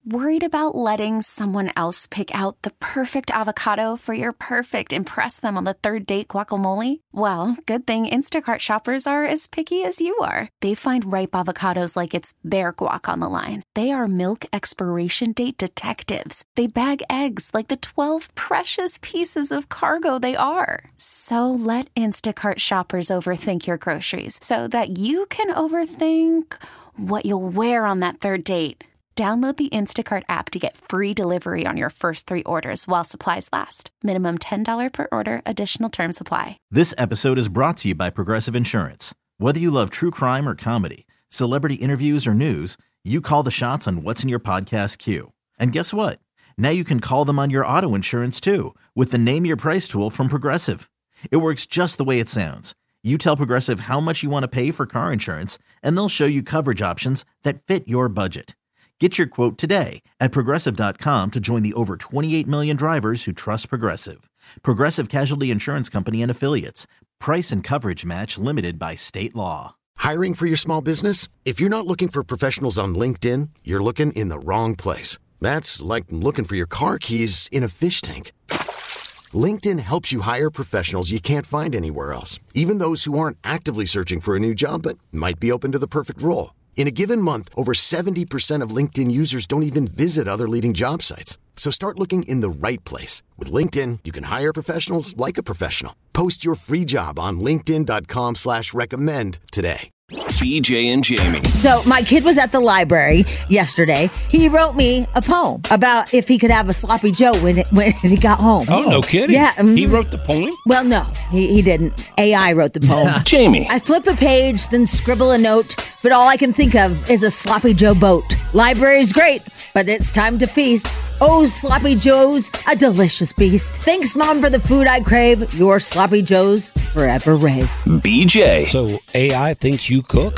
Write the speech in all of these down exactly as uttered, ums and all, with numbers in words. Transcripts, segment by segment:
Worried about letting someone else pick out the perfect avocado for your perfect impress them on the third date guacamole? Well, good thing Instacart shoppers are as picky as you are. They find ripe avocados like it's their guac on the line. They are milk expiration date detectives. They bag eggs like the twelve precious pieces of cargo they are. So let Instacart shoppers overthink your groceries so that you can overthink what you'll wear on that third date. Download the Instacart app to get free delivery on your first three orders while supplies last. Minimum ten dollars per order. Additional terms apply. This episode is brought to you by Progressive Insurance. Whether you love true crime or comedy, celebrity interviews or news, you call the shots on what's in your podcast queue. And guess what? Now you can call them on your auto insurance too with the Name Your Price tool from Progressive. It works just the way it sounds. You tell Progressive how much you want to pay for car insurance, and they'll show you coverage options that fit your budget. Get your quote today at Progressive dot com to join the over twenty-eight million drivers who trust Progressive. Progressive Casualty Insurance Company and Affiliates. Price and coverage match limited by state law. Hiring for your small business? If you're not looking for professionals on LinkedIn, you're looking in the wrong place. That's like looking for your car keys in a fish tank. LinkedIn helps you hire professionals you can't find anywhere else, even those who aren't actively searching for a new job but might be open to the perfect role. In a given month, over seventy percent of LinkedIn users don't even visit other leading job sites. So start looking in the right place. With LinkedIn, you can hire professionals like a professional. Post your free job on linkedin dot com slash recommend today. B J and Jamie. So my kid was at the library yesterday. He wrote me a poem about if he could have a sloppy Joe when it, when he got home. Oh, no kidding? Yeah. Um, he wrote the poem? Well, no, he, he didn't. A I wrote the poem. Jamie. I flip a page, then scribble a note, but all I can think of is a sloppy Joe boat. Library's great, but it's time to feast. Oh, sloppy Joe's a delicious beast. Thanks, Mom, for the food I crave. Your sloppy Joe's forever rave. B J. So A I thinks you cook?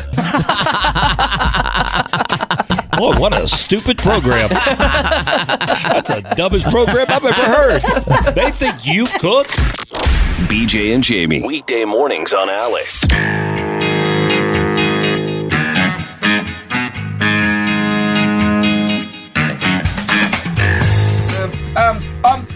Boy, what a stupid program. That's the dumbest program I've ever heard. They think you cook? B J and Jamie. Weekday mornings on Alice. Um, um,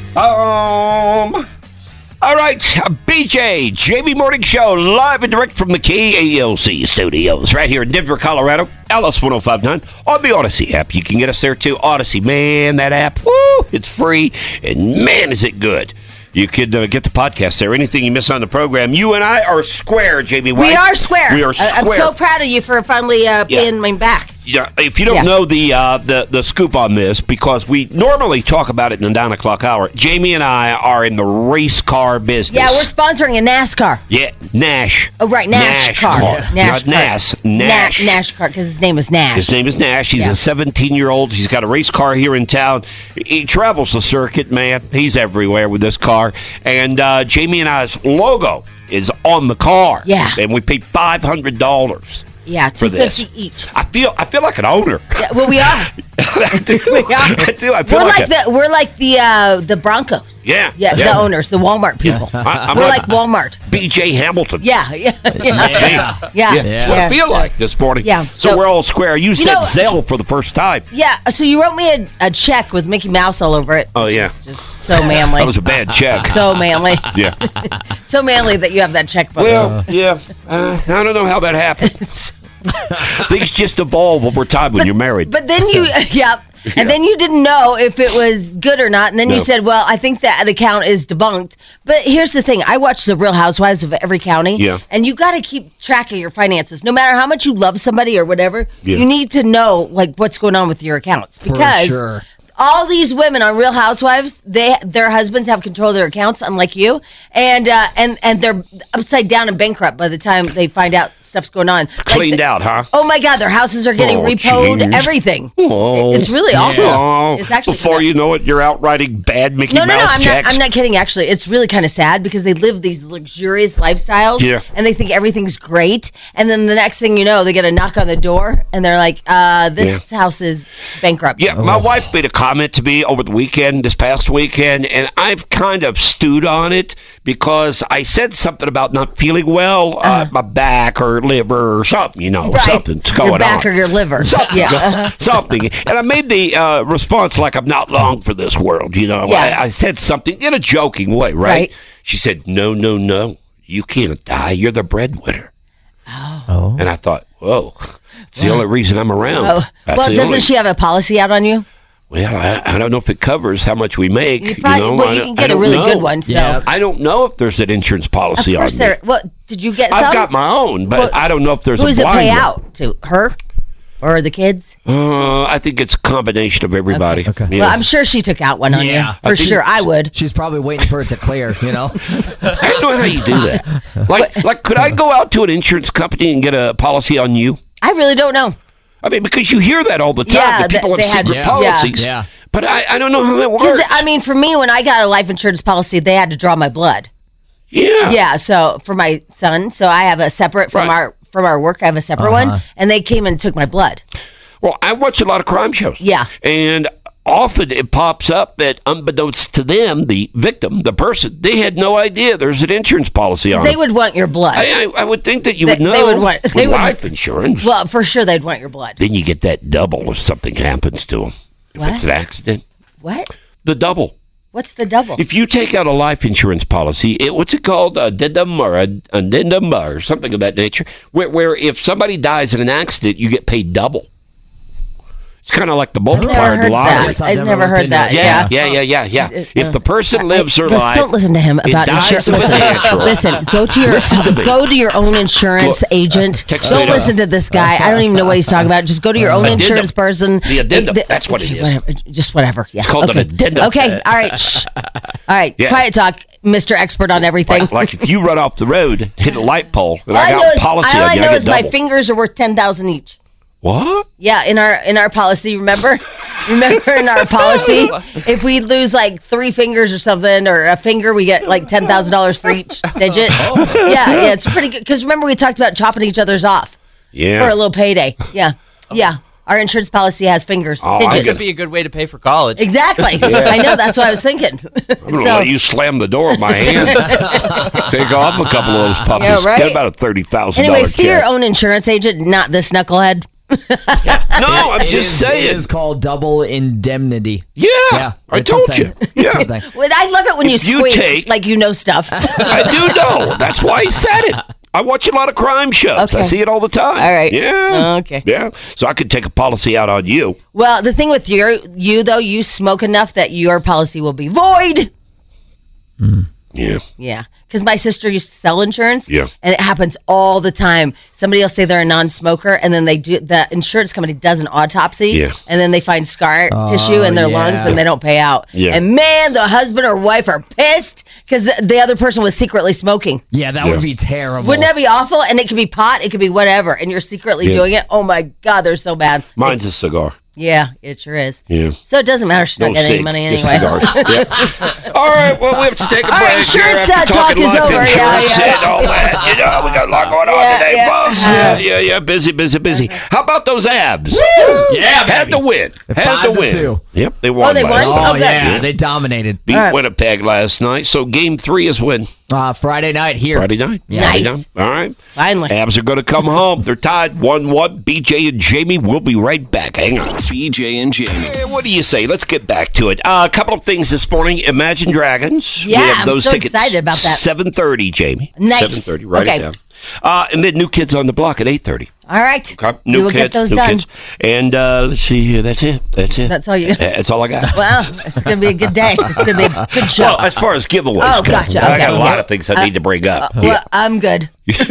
um. All right, B J, Jamie Morning Show, live and direct from the K A L C studios, right here in Denver, Colorado, Alice one oh five point nine, on the Odyssey app. You can get us there, too. Odyssey, man, that app, woo, it's free, and man, is it good. You could uh, get the podcast there. Anything you miss on the program, you and I are square, Jamie White. We are square. We are square. I'm so proud of you for finally uh, Yeah. paying my back. Yeah, if you don't Yeah. know the, uh, the the scoop on this, because we normally talk about it in the nine o'clock hour, Jamie and I are in the race car business. Yeah, we're sponsoring a NASCAR. Yeah, Nash. Oh, right, Nash, car. Nash. Nash Not Nash. Na- Nash. Nash car, because his name is Nash. His name is Nash. He's Yeah. a seventeen-year-old. He's got a race car here in town. He travels the circuit, man. He's everywhere with this car. And uh, Jamie and I's logo is on the car. Yeah. And we paid five hundred dollars. Yeah, for two this. fifty each. I feel I feel like an owner. Yeah, well, we are. I do. We are. I do. I feel We're like, like a, the we're like the uh, the Broncos. Yeah. yeah, Yeah. the owners, the Walmart people. I, I'm We're like like Walmart. B J Hamilton. Yeah, yeah, yeah, That's me. yeah. Yeah. yeah. What I feel like this morning. Yeah. So, So- we're all square. I used You that know- Zelle for the first time. Yeah, so you wrote me a, a check with Mickey Mouse all over it. Oh yeah. Just so manly. That was a bad check. So manly. Yeah. So manly that you have that checkbook. Well, yeah. Uh, I don't know how that happened. Things just evolve over time when you're married. But then you, yeah. And then you didn't know if it was good or not. And then No. you said, well, I think that account is debunked. But here's the thing. I watch The Real Housewives of every county. Yeah. And you got to keep track of your finances. No matter how much you love somebody or whatever, Yeah. you need to know like what's going on with your accounts. Because sure. all these women on Real Housewives, they their husbands have control of their accounts, unlike you. And, uh, and, and they're upside down and bankrupt by the time they find out stuff's going on. Like Cleaned the- out, huh? Oh my God, their houses are getting Oh, repoed, jeez. everything. Oh. It's really awful. Oh, It's actually before you know it, you're out writing bad Mickey no, no, no. Mouse I'm checks. not. I'm not kidding. Actually, it's really kind of sad because they live these luxurious lifestyles, Yeah. and they think everything's great. And then the next thing you know, they get a knock on the door, and they're like, uh, "This house is bankrupt." Yeah, my wife made a comment to me over the weekend, this past weekend, and I've kind of stewed on it because I said something about not feeling well, uh, Uh-huh. my back or your liver or something, you know, Right. something's going your back on. or your liver. Something, Yeah. uh-huh. something. And I made the uh, response like I'm not long for this world, you know. Yeah. I, I said something in a joking way, right? Right. She said, no, no, no, you can't die. You're the breadwinner. Oh. And I thought, whoa, it's the only reason I'm around. Oh. That's Well, the doesn't only- she have a policy out on you? Well, I, I don't know if it covers how much we make. You probably- you know, well, I you don't- can I get a don't really know. good one, so- Yeah. I don't know if there's an insurance policy Of course on me. there. Well, did you get some? I've got my own, but Well, I don't know if there's Who a does it blind pay one. out to? Her or the kids? Uh, I think it's a combination of everybody. Okay. Okay. Yeah. Well, I'm sure she took out one on Yeah. you. For I think sure, I would. She's probably waiting for it to clear, you know? I don't know how you do that. Like, like, could I go out to an insurance company and get a policy on you? I really don't know. I mean, because you hear that all the time. Yeah, that people they- have they had- secret Yeah. policies. Yeah. But I, I don't know how that 'Cause, works. I mean, for me, when I got a life insurance policy, they had to draw my blood. yeah. Yeah, so for my son, so I have a separate from Right. our from our work. I have a separate one, and they came and took my blood. Well, I watch a lot of crime shows. Yeah. And often it pops up that unbeknownst to them, the victim, the person, they had no idea there's an insurance policy on They them. would want your blood. I, I, I would think that you They- would know they would want- with they would- life insurance. well, for sure, they'd want your blood. Then you get that double if something happens to them. If What? it's an accident. What? The double. What's the double? If you take out a life insurance policy, it, what's it called? Addendum or ad- addendum or something of that nature, where, where if somebody dies in an accident, you get paid double. It's kind of like the I've never multiplier in the heard lottery. that. I've I've never never looked heard into that. it. Yeah, Yeah. yeah, yeah, yeah, yeah. If the person lives their Let's- life, don't listen to him it about dies insurance. of a Listen, natural. listen, go to your Listen to me. go to your own insurance Look, agent. text Don't it up. listen to this guy. I don't even know what he's talking about. Just go to your own Addendum. insurance person. The addendum. The- That's what it okay, is. Whatever. Just whatever. Yeah. It's called an okay. addendum. Okay. All right. Shh. All right. Yeah. Quiet talk, Mister Expert on everything. Like, like if you run off the road, hit a light pole, and all I I know got is, policy all on I you, know I is get my double. fingers are worth ten thousand each. What? Yeah, in our in our policy, remember? Remember in our policy, if we lose like three fingers or something, or a finger, we get like ten thousand dollars for each digit. Oh. Yeah, yeah, it's pretty good. Because remember, we talked about chopping each other's off Yeah. for a little payday. Yeah, yeah. Our insurance policy has fingers, Oh, I digits. get- Could be a good way to pay for college. Exactly. I know. That's what I was thinking. I'm going to let you slam the door with my hand. Take off a couple of those puppies. Yeah, right. Get about a thirty thousand anyway, dollars see your own insurance agent, not this knucklehead. No, I'm It just is- saying. It is called double indemnity. Yeah, Yeah, I it's a told thing. you. Yeah, It's a thing. Well, I love it when If you you squeak take- like you know stuff. I do know. That's why he said it. I watch a lot of crime shows. I Okay. see it all the time. All right. Yeah. Okay. Yeah. So I could take a policy out on you. Well, the thing with your you though, you smoke enough that your policy will be void. Yeah. Yeah, because my sister used to sell insurance. Yeah. and it happens all the time. Somebody will say they're a non-smoker, and then they do the insurance company does an autopsy. Yeah. and then they find scar tissue in their yeah. lungs, and they don't pay out. Yeah. and man, the husband or wife are pissed because the, the other person was secretly smoking. Yeah, that Yeah. would be terrible. Wouldn't that be awful? And it could be pot, it could be whatever, and you're secretly Yeah. doing it. Oh my God, they're so bad. Mine's a cigar. Yeah, it sure is. Yeah. So it doesn't matter. She's not No getting any cigs, money just anyway. cigars. Yeah. All right. Well, we have to take a All break. right, insurance, here after uh, talk talking is life over. Yeah, insurance yeah. and all that. You know, we got a lot going on Yeah, today, yeah. folks. Yeah, yeah, yeah. Busy, busy, busy. How about those abs? Yeah, Had baby. to win. Had Five to to win. two. Yep, they won. Oh, they last won? night. Oh, Oh, good. yeah, they dominated. Beat All right. Winnipeg last night. So game three is when? Uh, Friday night here. Friday night. Yeah. Friday Nice. night. All right. Finally. Abs are going to come home. They're tied one one. B J and Jamie will be right back. Hang on. B J and Jamie. Hey, what do you say? Let's get back to it. Uh, a couple of things this morning. Imagine Dragons. Yeah, we have I'm those so tickets. excited about that. seven thirty, Jamie. Nice. seven thirty. Write Okay. it down. Uh, and then New Kids on the Block at eight thirty. All right. Okay. We New will kids. get those new done. kids. And uh, let's see here. That's it. That's it. That's all you- That's all I got. Well, it's going to be a good day. It's going to be a good show. Well, as far as giveaways Oh, go, gotcha. I Okay, got a lot yeah. of things I need to bring up. well, Yeah. I'm good.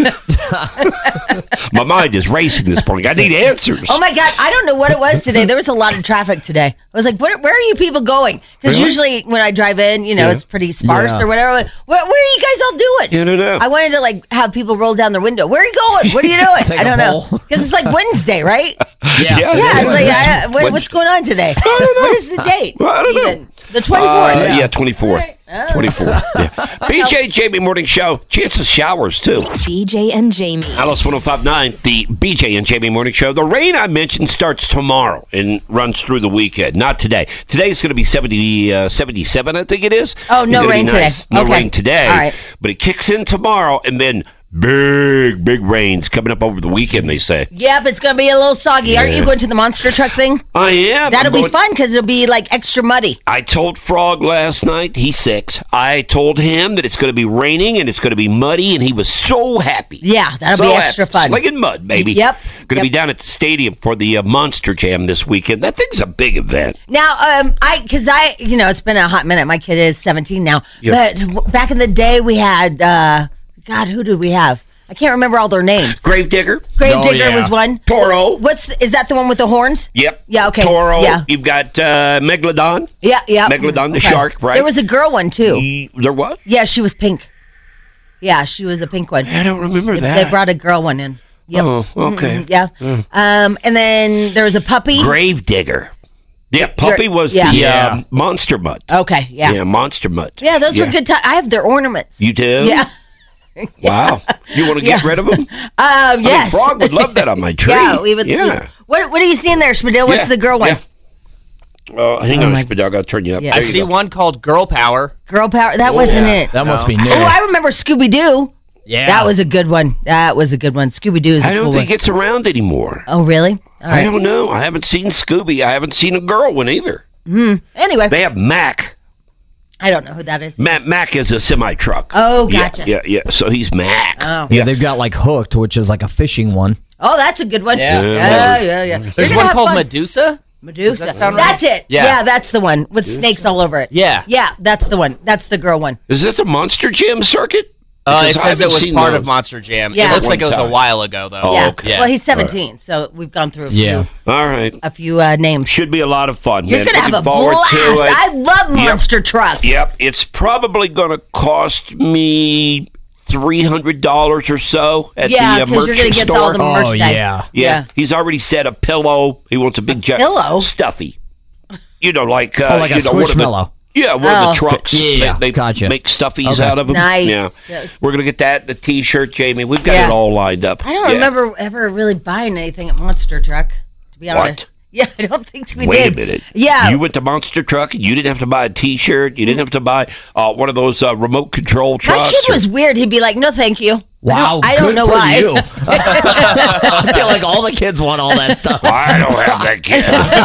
My mind is racing this morning. I need answers. Oh my God, I don't know what it was today. There was a lot of traffic today. I was like, where, where are you people going? Because Really? usually when I drive in, you know, Yeah. it's pretty sparse Yeah. or whatever. Where, where are you guys all doing? I don't know. I wanted to like have people roll down their window. Where are you going? What are you doing? Take I a don't know. poll. Because it's like Wednesday, right? Yeah. Yeah. Yeah, it's like, Wednesday. I, what, what's Wednesday. going on today? What is the date? Well, I don't know. Even? The twenty-fourth. Uh, yeah, twenty-fourth. twenty-fourth. Yeah. B J Jamie Morning Show. Chance of showers, too. B J and Jamie. Alice one oh five point nine, the B J and Jamie Morning Show. The rain I mentioned starts tomorrow and runs through the weekend, not today. Today's going to be seventy, uh, seventy-seven, I think it is. Oh, no It's gonna be rain today. nice. No Okay. rain today. All right. But it kicks in tomorrow, and then Big, big rains coming up over the weekend, they say. Yep, it's going to be a little soggy. Aren't you going to the monster truck thing? I am. That'll I'm be going- fun because it'll be like extra muddy. I told Frog last night, he's six. I told him that it's going to be raining and it's going to be muddy, and he was so happy. Yeah, that'll So be happy. extra fun. Slinging mud, baby. Yep. Going to Yep. be down at the stadium for the uh, Monster Jam this weekend. That thing's a big event. Now, um, I because I, you know, it's been a hot minute. My kid is seventeen now, Yeah. but w- back in the day, we had, uh, God, who did we have? I can't remember all their names. Gravedigger. Gravedigger Oh, yeah. was one. Toro. What's the, is that the one with the horns? Yep. Yeah. Okay. Toro. Yeah. You've got uh, Megalodon. Yeah. Yeah. Megalodon, the Okay. shark, right? There was a girl one too. He- there was? Yeah, she was pink. Yeah, she was a pink one. I don't remember They- that. They brought a girl one in. Yep. Oh, okay. Yeah. Um, and then there was a puppy. Gravedigger. Yeah, Puppy was yeah. the Yeah. um, Monster Mutt. Okay. Yeah. Yeah, Yeah, Monster Mutt. those were good times. I have their ornaments. You do? Yeah. Wow. You want to get rid of them? Um, yes. I mean, Frog would love that on my tree. Yeah, we would. Yeah. What What are you seeing there, Spadil? What's Yeah, the girl one? yeah. Oh, hang on, Spadil. I got to turn you up. Yeah. There I you see go. one called Girl Power. Girl power. That wasn't it. That must be Oh, new. I remember Scooby Doo. Yeah. That was a good one. That was a good one. Scooby Doo is a I don't cool think one. it's around anymore. Oh, really? All I right. don't know. I haven't seen Scooby. I haven't seen a girl one either. Anyway, They have Mac. I don't know who that is. Mac, Mac is a semi truck. Oh, gotcha. Yeah, yeah, yeah. So he's Mac. Oh. Yeah, they've got like Hooked, which is like a fishing one. Oh, that's a good one. Yeah. Yeah, yeah, yeah. You're There's gonna one have called fun. Medusa. Medusa. Does that sound right? That's it. Yeah. Yeah. that's the one with snakes all over it. Yeah. Yeah, that's the one. That's the girl one. Is this a Monster Jam circuit? Uh, Because it I says it haven't was seen part those. of Monster Jam. Yeah. It looks One like it was time. a while ago, though. Oh, yeah. okay. Yeah. Well, he's seventeen, so we've gone through a few, Yeah. All right. a few uh, names. Should be a lot of fun. You're man. gonna have Looking a forward blast. to it. I love Monster Truck. Yep, it's probably going to cost me three hundred dollars or so at Yeah, the uh, because you're merchant gonna get store. all the Oh, merchandise. yeah. yeah. he's already said a pillow. He wants a big jet pillow? stuffy. You know, like uh, Oh, like a you know, one of the- Squishmallow. Yeah, one Oh. of the trucks. Yeah, they, they gotcha. make stuffies Okay. out of them. Nice. Yeah, Yeah. we're gonna get that. The T-shirt, Jamie. We've got Yeah. it all lined up. I don't Yeah. remember ever really buying anything at Monster Truck, to be What? honest. Yeah, I don't think we Wait did. a minute. Yeah. You went to Monster Truck and you didn't have to buy a T-shirt. You didn't have to buy uh, one of those uh, remote control trucks. My kid or- was weird. He'd be like, "No, thank you." Wow, I don't, I don't good know for why. you. I feel like all the kids want all that stuff. I don't have that kid.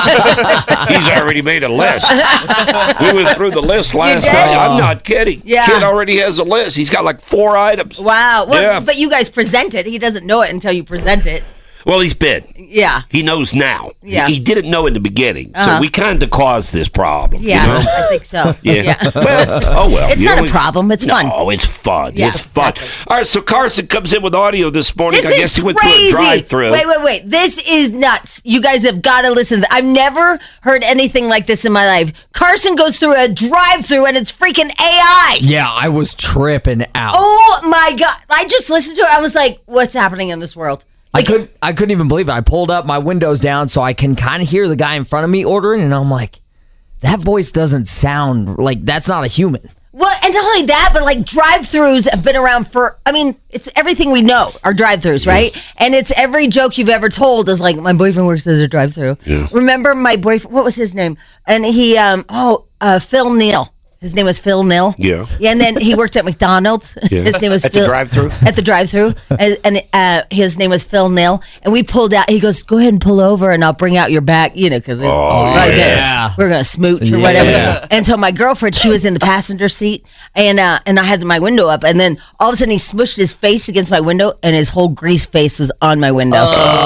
He's already made a list. We went through the list last did? night. I'm not kidding. Yeah. Kid already has a list. He's got like four items. Wow. Well, Yeah. but you guys present it. He doesn't know it until you present it. Well, he's been. Yeah. He knows now. Yeah. He didn't know in the beginning. So Uh-huh. we kind of caused this problem. you Yeah, know? I think so. Yeah. Well, oh well. It's You not know, a problem. It's fun. No, it's fun. Yeah, it's fun. exactly. All right, so Carson comes in with audio this morning. This I guess is he went crazy. through a drive-through. Wait, wait, wait. This is nuts. You guys have got to listen. to I've never heard anything like this in my life. Carson goes through a drive-through and it's freaking A I. Yeah, I was tripping out. Oh my God. I just listened to it. I was like, what's happening in this world? I could I couldn't even believe it. I pulled up my windows down so I can kind of hear the guy in front of me ordering, and I'm like, that voice doesn't sound like that's not a human. Well, and not only that, but like drive-throughs have been around for, I mean, it's everything we know are drive-throughs, right? And it's every joke you've ever told is like, my boyfriend works at a drive-through. Yeah. Remember my boyfriend, what was his name? And he, um, oh, uh, Phil Neal. His name was Phil Mill. Yeah. Yeah, and then he worked at McDonald's. Yeah. His name was At the Phil. drive-thru? At the drive-thru. and and uh, his name was Phil Mill. And we pulled out, he goes, go ahead and pull over and I'll bring out your back, you know, because Oh, like yeah. this. We're going to smooch or Yeah. whatever. And so my girlfriend, she was in the passenger seat and uh, and I had my window up. And then all of a sudden he smushed his face against my window and his whole grease face was on my window.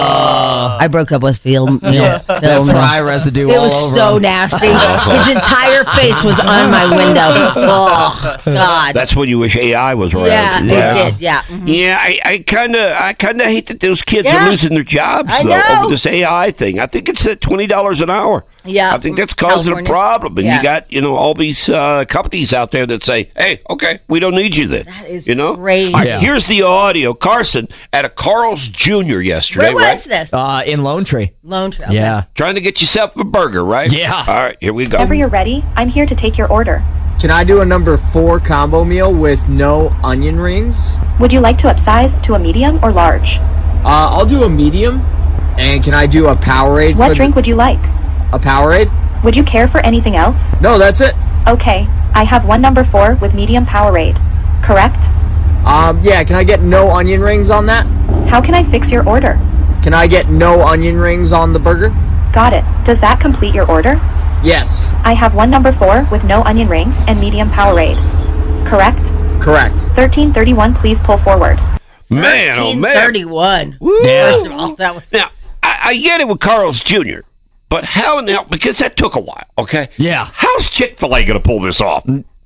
I broke up with Phil Mill. Phil Mill. Fry residue It all was over so him. nasty. His entire face was on my window. Oh God. That's when you wish A I was around. yeah, it did. Yeah. Mhm. Yeah, I, I kind of, I kind of hate that those kids Yeah. are losing their jobs I though, know. over this A I thing. I think it's at twenty dollars an hour. Yeah, I think that's causing California. a problem. And Yeah. you got, you know, all these uh, companies out there that say, "Hey, okay, we don't need you then." That is you know, crazy. All right, Yeah. here's the audio. Carson at a Carl's Junior yesterday, Where right? was this? Uh, in Lone Tree. Lone Trail. Yeah. Trying to get yourself a burger, right? Yeah. All right, here we go. Whenever you're ready, I'm here to take your order. Can I do a number four combo meal with no onion rings? Would you like to upsize to a medium or large? Uh, I'll do a medium. And can I do a Powerade? What for drink would you like? The, a Powerade? Would you care for anything else? No, that's it. Okay, I have one number four with medium Powerade. Correct? Um, yeah, can I get no onion rings on that? How can I fix your order? Can I get no onion rings on the burger? Got it. Does that complete your order? Yes. I have one number four with no onion rings and medium Powerade. Correct? Correct. thirteen thirty-one, please pull forward. Man, oh man. thirteen thirty-one. Yeah. First of all, that was... Now, I, I get it with Carl's Junior, but how in the hell, because that took a while, okay? Yeah. How's Chick-fil-A going to pull this off?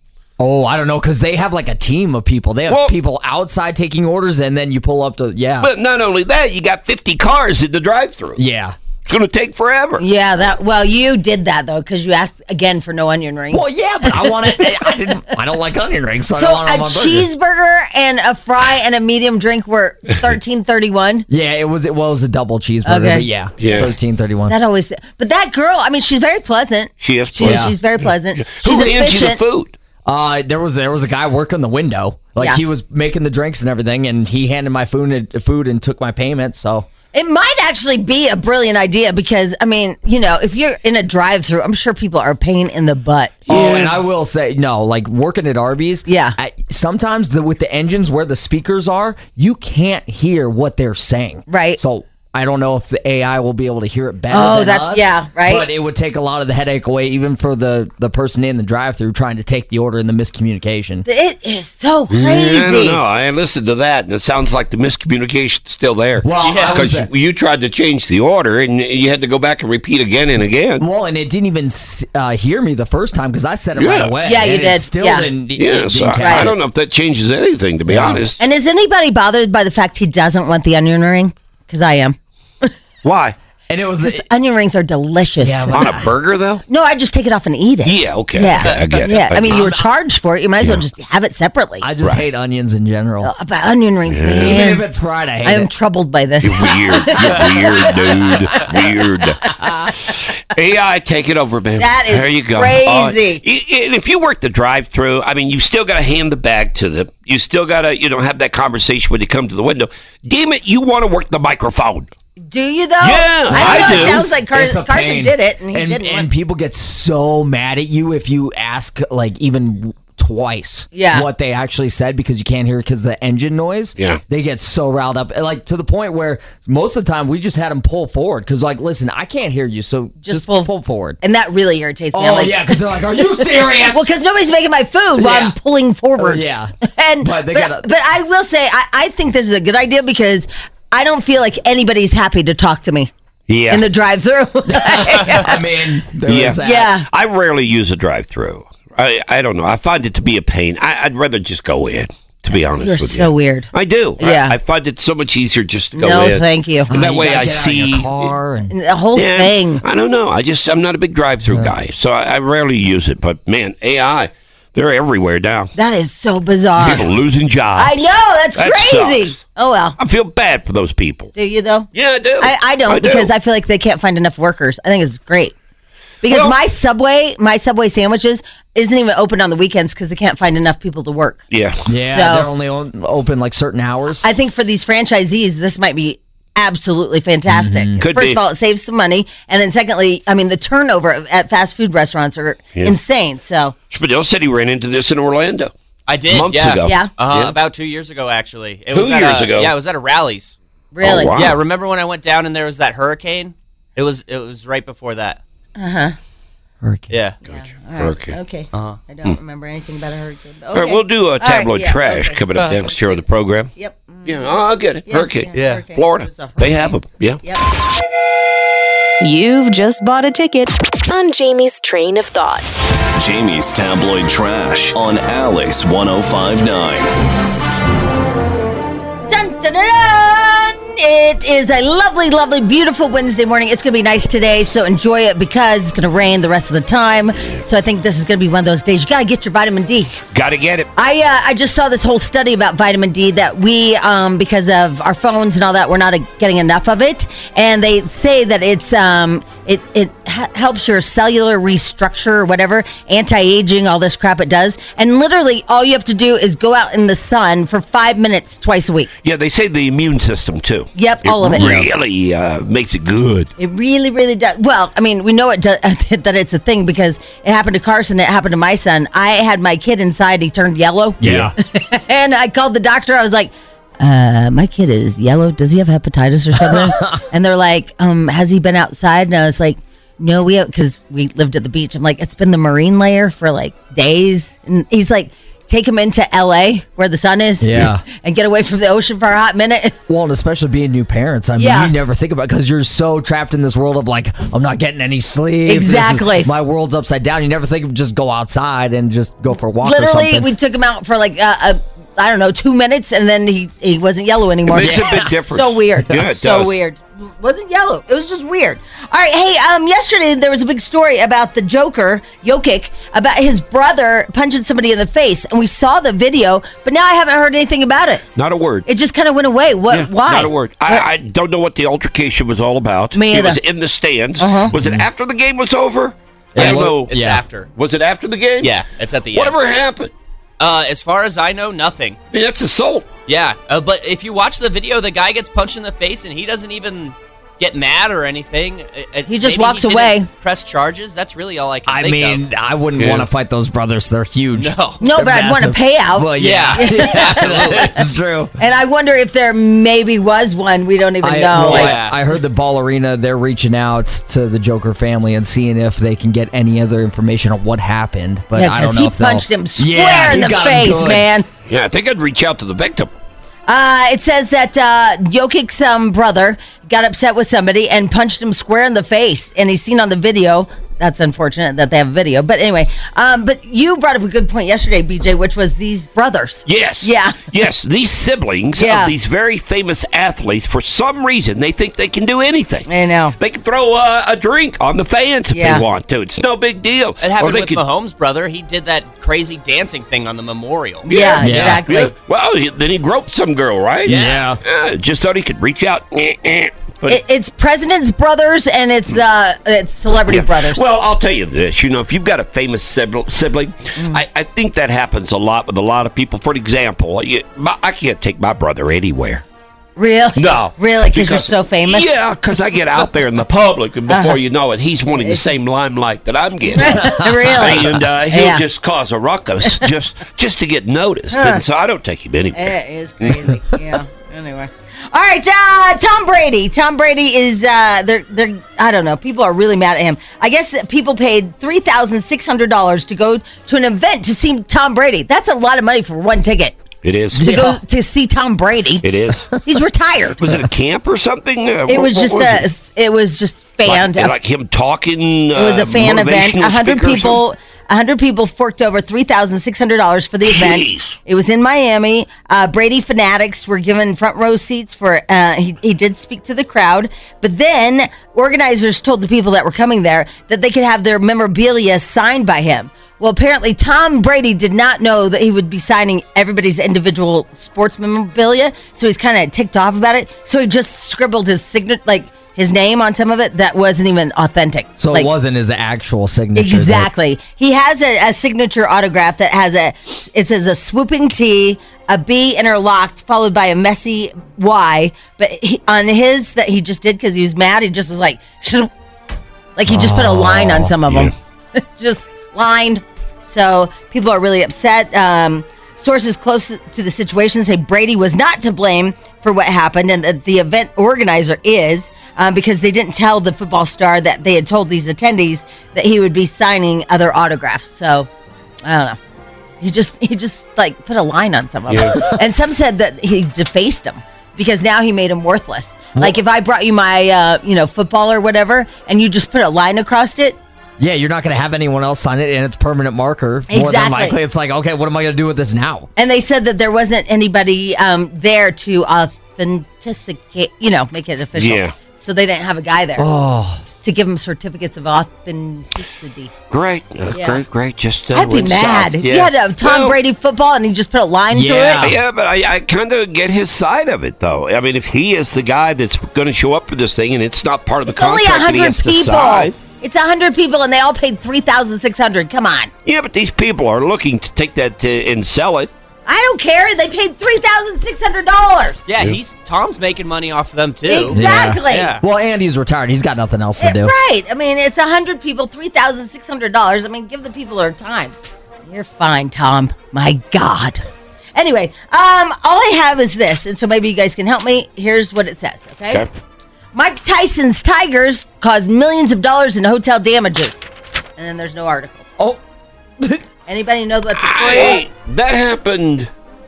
Oh, I don't know, because they have like a team of people. They have Well- people outside taking orders, and then you pull up to, yeah. But not only that, you got fifty cars in the drive-thru. yeah. It's going to take forever. Yeah, that. Well, you did that, though, because you asked, again, for no onion ring. Well, yeah, but I want to, I didn't, I don't like onion rings, so, I So don't want it a on my burger. cheeseburger and a fry and a medium drink were thirteen thirty-one. Yeah, it was, it was a double cheeseburger, Okay. but yeah, Yeah. thirteen thirty-one. That always, but that girl, I mean, she's very pleasant. She is She's, pleasant. she's very pleasant. Who She's hands you the efficient. food? Uh, there was there was a guy working the window, like Yeah. he was making the drinks and everything, and he handed my food and, food and took my payment. So It might actually be a brilliant idea because, I mean, you know, if you're in a drive-through, I'm sure people are a pain in the butt. oh, and I will say no, like working at Arby's. Yeah. I, sometimes the with the engines where the speakers are, you can't hear what they're saying. Right. So I don't know if the A I will be able to hear it better. Oh, than that's- us, yeah, right. But it would take a lot of the headache away, even for the the person in the drive-through trying to take the order and the miscommunication. It is so crazy. I don't know. I listened to that, and it sounds like the miscommunication's still there. Well, I because was- you, you tried to change the order, and you had to go back and repeat again and again. Well, and it didn't even uh, hear me the first time because I said it Yeah. right away. Yeah, you and it did. Still Yeah. didn't. it Yeah, didn't so I, catch I it. don't know if that changes anything, to be Yeah. honest. And is anybody bothered by the fact he doesn't want the onion ring? Because I am. Why? And it was Because onion rings are delicious. Yeah, On a burger, though? No, I just take it off and eat it. Yeah, okay. Yeah, I get it. yeah. I mean, you I- were charged for it. You might as well just have it separately. I just Right. hate onions in general. Uh, But onion rings, Even man. if it's fried, I hate I am it. troubled by this. You're weird. You're weird, dude. Weird. A I, take it over, man. That is there you go. crazy. Uh, y- and if you work the drive-through, I mean, you still got to hand the bag to them. You still got to, you know, have that conversation when you come to the window. Damn it, you want to work the microphone. Do you though? Yeah, I, don't I know. do. It sounds like Car- It's a Carson pain. did it, and he and, didn't. and people get so mad at you if you ask like even twice Yeah. what they actually said because you can't hear it because of the engine noise. Yeah. They get so riled up, like to the point where most of the time we just had them pull forward because like, listen, I can't hear you, so just, Just pull- pull forward. and that really irritates me. I'm Oh like, yeah, because they're like, "Are you serious?" well, because nobody's making my food while Yeah. I'm pulling forward. Oh, yeah. and But but, they gotta- but I will say I, I think this is a good idea because I don't feel like anybody's happy to talk to me Yeah. in the drive-through. I mean, there Yeah. is that. yeah. I rarely use a drive-through. I, I don't know. I find it to be a pain. I, I'd rather just go in, to be honest You're with so you. weird. I do. Yeah. I, I find it so much easier just to go No, in. thank you. And that You way gotta I get out of see. your car and And the whole Yeah, thing. I don't know. I just, I'm not a big drive-through guy. So I, I rarely use it. But man, A I, they're everywhere now. That is so bizarre. People losing jobs. I know. That's That crazy. sucks. Oh, well. I feel bad for those people. Do you, though? Yeah, I do. I, I don't do. because I feel like they can't find enough workers. I think it's great. Because Well- my Subway, my Subway sandwiches isn't even open on the weekends because they can't find enough people to work. Yeah. yeah, So- they're only on, open like certain hours. I think for these franchisees, this might be absolutely fantastic. Mm-hmm. Could First be. of all, it saves some money, and then secondly, I mean, the turnover at fast food restaurants are Yeah. insane. So Spadil said he ran into this in Orlando. I did, Months yeah. ago. Yeah. Uh-huh, Yeah. about two years ago, actually. It Two was at years a- ago? Yeah, it was at a Rally's. really, Oh, wow. Yeah, remember when I went down and there was that hurricane? It was it was right before that. Hurricane. Yeah. Okay. okay. Uh-huh. I don't remember anything about a hurricane. but All right, okay. we'll do a All right, tabloid yeah, trash okay. coming up next here on the program. Yep. Yeah, oh, I'll get it. Yeah, Hurricane. yeah, hurricane. Florida. It was a They have them. Yeah. Yep. You've just bought a ticket on Jamie's train of thought. Jamie's tabloid trash on Alice one oh five point nine. Dun, dun, dun, dun. It is a lovely, lovely, beautiful Wednesday morning. It's going to be nice today, so enjoy it because it's going to rain the rest of the time. So I think this is going to be one of those days. You got to get your vitamin D. Got to get it. I uh, I just saw this whole study about vitamin D that we, um, because of our phones and all that, we're not uh, getting enough of it. And they say that it's um, It it ha- helps your cellular restructure or whatever, anti-aging, all this crap it does. And literally, all you have to do is go out in the sun for five minutes twice a week. Yeah, they say the immune system, too. Yep, it all of it. really uh, makes it good. It really, really does. Well, I mean, we know it does, that it's a thing because it happened to Carson. It happened to my son. I had my kid inside. He turned yellow. Yeah. And I called the doctor. I was like, uh, my kid is yellow. Does he have hepatitis or something? And they're like, um, has he been outside? And I was like, no, we have, because we lived at the beach. I'm like, it's been the marine layer for like days. And he's like, take him into L A where the sun is. Yeah. And get away from the ocean for a hot minute. Well, and especially being new parents. I mean, Yeah. you never think about it because you're so trapped in this world of like, I'm not getting any sleep. This is- Exactly. my world's upside down. You never think of just go outside and just go for a walk or Literally, something. we took him out for like a, a I don't know, two minutes, and then he, he wasn't yellow anymore. It makes a big difference. So weird. Yeah, it so does. weird. Wasn't yellow. It was just weird. All right, hey, um, yesterday there was a big story about the Joker, Jokic, about his brother punching somebody in the face, and we saw the video, but now I haven't heard anything about it. Not a word. It just kind of went away. What? Yeah, Why? Not a word. What? I, I don't know what the altercation was all about. Me It either. was in the stands. Uh-huh. Was it after the game was over? Yeah, I it's, don't know. it's Yeah. after. Was it after the game? Yeah, it's at the end. Whatever happened? Uh, as far as I know, nothing. I mean, that's assault. Yeah, uh, but if you watch the video, the guy gets punched in the face and he doesn't even get mad or anything. Uh, He just maybe walks didn't away. Press charges. That's really all I can I think mean, of. I wouldn't Yeah. want to fight those brothers. They're huge. No. No, They're but I'd want a massive. payout. Well, yeah. Yeah, absolutely. It's true. And I wonder if there maybe was one. We don't even I, know. well, Like, Yeah. I, I heard the Ball Arena, they're reaching out to the Joker family and seeing if they can get any other information on what happened. But yeah, I don't because know he if they'll- punched him square Yeah, in he the got him face, good. man. Yeah, I think I'd reach out to the victim. Uh, it says that uh, Jokic's um, brother got upset with somebody and punched him square in the face, and he's seen on the video. That's unfortunate that they have a video, but anyway. Um, but you brought up a good point yesterday, B J, which was these brothers. Yes. Yeah. Yes, these siblings Yeah. of these very famous athletes, for some reason, they think they can do anything. I know. They can throw uh, a drink on the fans if Yeah. they want to. It's no big deal. It happened Or they with could- Mahomes' brother. He did that crazy dancing thing on the memorial. Yeah, Yeah. exactly. Yeah. Well, he, then he groped some girl, right? Yeah. Uh, just thought he could reach out. Eh, eh. But It, it's president's brothers and it's uh, it's celebrity Yeah. brothers. Well, I'll tell you this. You know, if you've got a famous sibling, sibling Mm. I, I think that happens a lot with a lot of people. For example, you, my, I can't take my brother anywhere. Really? No. Really? Because you're so famous? Yeah, because I get out there in the public, and before you know it, he's wanting the same limelight that I'm getting. Really? And uh, he'll Yeah. just cause a ruckus just just to get noticed. And so I don't take him anywhere. It is crazy. Yeah. Anyway. All right, uh, Tom Brady. Tom Brady is uh, they're they're I don't know. People are really mad at him. I guess that people paid three thousand six hundred dollars to go to an event to see Tom Brady. That's a lot of money for one ticket It is. to go to see Tom Brady. It is. He's retired. Was it a camp or something? Uh, It what- was what just was a it? it was just fan. Like, like him talking. It was a fan event. A A hundred people. A hundred people forked over three thousand six hundred dollars for the event. Jeez. It was in Miami. Uh, Brady fanatics were given front row seats for. Uh, he he did speak to the crowd, but then organizers told the people that were coming there that they could have their memorabilia signed by him. Well, apparently Tom Brady did not know that he would be signing everybody's individual sports memorabilia, so he's kind of ticked off about it. So he just scribbled his signature, like his name on some of it that wasn't even authentic. So Like, it wasn't his actual signature. that- exactly. He has a, a signature autograph that has a, it says a swooping T, a B interlocked, followed by a messy Y. But he, on his that he just did because he was mad, he just was like, like he just put a line on some of them. Just lined. So people are really upset. Um, sources close to the situation say Brady was not to blame for what happened and that the event organizer is um, because they didn't tell the football star that they had told these attendees that he would be signing other autographs. So I don't know. He just he just like put a line on some of them. And some said that he defaced them because now he made him worthless. Like if I brought you my uh, you know football or whatever and you just put a line across it, Yeah, you're not going to have anyone else sign it, and it's permanent marker. More than Exactly. likely, it's like, okay, what am I going to do with this now? and they said that there wasn't anybody um, there to authenticate, you know, make it official. Yeah. so they didn't have a guy there Oh. to give them certificates of authenticity. Great, uh, Yeah. great, great. Just uh, I'd be went mad south. if you had a Tom Well, Brady football and he just put a line Yeah. through it. Yeah, but I, I kind of get his side of it, though. I mean, if he is the guy that's going to show up for this thing and it's not part of the It's only contract a that he hundred has to people. sign. It's a hundred people, and they all paid three thousand six hundred. Come on, Yeah, but these people are looking to take that uh, and sell it. I don't care. They paid three thousand six hundred dollars. Yeah, he's Tom's making money off of them too. Exactly. Yeah. Well, Andy's retired. He's got nothing else to Eh, do. Right. I mean, it's a hundred people, three thousand six hundred dollars. I mean, give the people their time. You're fine, Tom. My God. Anyway, um, all I have is this, and so maybe you guys can help me. Here's what it says. Okay. Okay. Mike Tyson's Tigers caused millions of dollars in hotel damages, and then there's no article. Oh. Anybody know what the story Hey, is? that happened.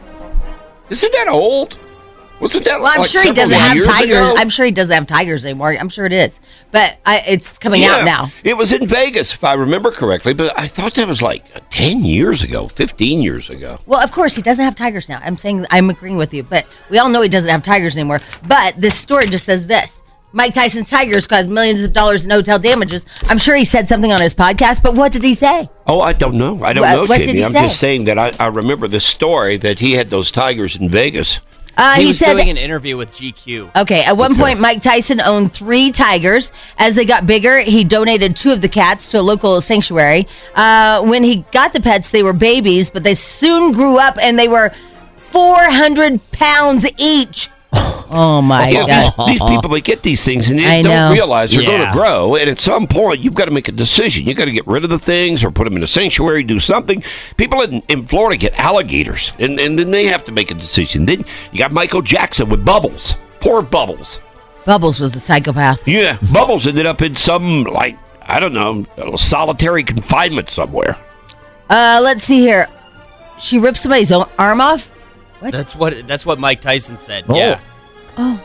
Isn't that old? Wasn't that Well, I'm like sure he several doesn't have years tigers. ago? I'm sure he doesn't have tigers anymore. I'm sure it is, but I, it's coming yeah, out now. It was in Vegas, if I remember correctly, but I thought that was like ten years ago, fifteen years ago. Well, of course, he doesn't have tigers now. I'm saying I'm agreeing with you, but we all know he doesn't have tigers anymore. But this story just says this. Mike Tyson's Tigers caused millions of dollars in hotel damages. I'm sure he said something on his podcast, but what did he say? Oh, I don't know. I don't What- know, what did Timmy. he I'm say? just saying that I, I remember this story that he had those tigers in Vegas. Uh, he, he was said doing an interview with G Q. Okay, at one point, Mike Tyson owned three tigers. As they got bigger, he donated two of the cats to a local sanctuary. Uh, when he got the pets, they were babies, but they soon grew up and they were four hundred pounds each. Oh, my Yeah, God. these, these people, they get these things and they I don't know. realize they're going Yeah. to grow. And at some point, you've got to make a decision. You've got to get rid of the things or put them in a sanctuary, do something. People in, in Florida get alligators, and, and then they have to make a decision. Then you got Michael Jackson with Bubbles. Poor Bubbles. Bubbles was a psychopath. Yeah, Bubbles ended up in some, like, I don't know, solitary confinement somewhere. Uh, let's see here. She ripped somebody's own arm off? That's what that's what Mike Tyson said. Oh. Yeah. Oh.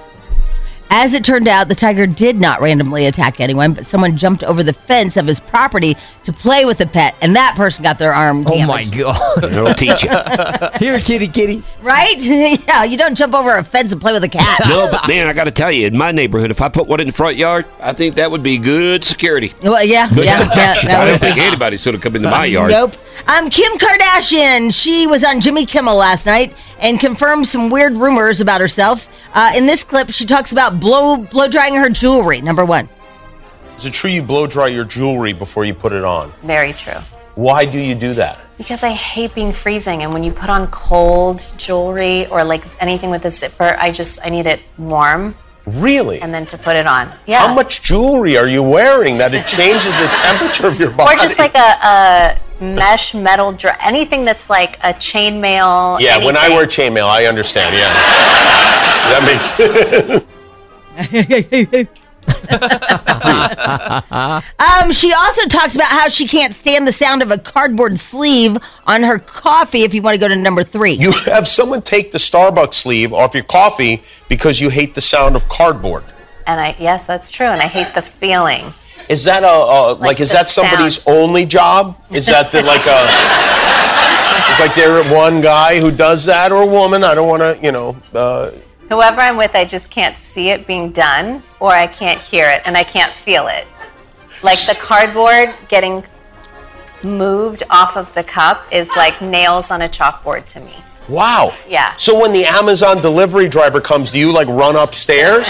As it turned out, the tiger did not randomly attack anyone, but someone jumped over the fence of his property to play with the pet, and that person got their arm Oh, damaged. my God. It'll teach you. Here, kitty, kitty. Right? Yeah, you don't jump over a fence and play with a cat. No, but man, I got to tell you, in my neighborhood, if I put one in the front yard, I think that would be good security. Well, yeah, Good yeah, yeah. protection. I That don't would think be. anybody should have come into my yard. Nope. Um, Kim Kardashian, she was on Jimmy Kimmel last night and confirmed some weird rumors about herself. Uh, in this clip, she talks about blow blow drying her jewelry. Number one. Is it true you blow dry your jewelry before you put it on? Very true. Why do you do that? Because I hate being freezing, and when you put on cold jewelry or like anything with a zipper, I just I need it warm. Really? And then to put it on. Yeah. How much jewelry are you wearing that it changes the temperature of your body? Or just like a, a mesh metal dr- anything that's like a chainmail. Yeah, when I anything. wear chainmail, I understand. Yeah, that makes sense. Um, she also talks about how she can't stand the sound of a cardboard sleeve on her coffee. If you want to go to number three, You have someone take the Starbucks sleeve off your coffee because you hate the sound of cardboard. And I yes, that's true, and I hate the feeling. Is that a, a like, Like is the that somebody's sound. only job? Is that the, like a? It's like there one guy who does that or a woman. I don't want to, you know. Uh, Whoever I'm with, I just can't see it being done, or I can't hear it, and I can't feel it. Like the cardboard getting moved off of the cup is like nails on a chalkboard to me. wow. Yeah. So when the Amazon delivery driver comes, do you like run upstairs?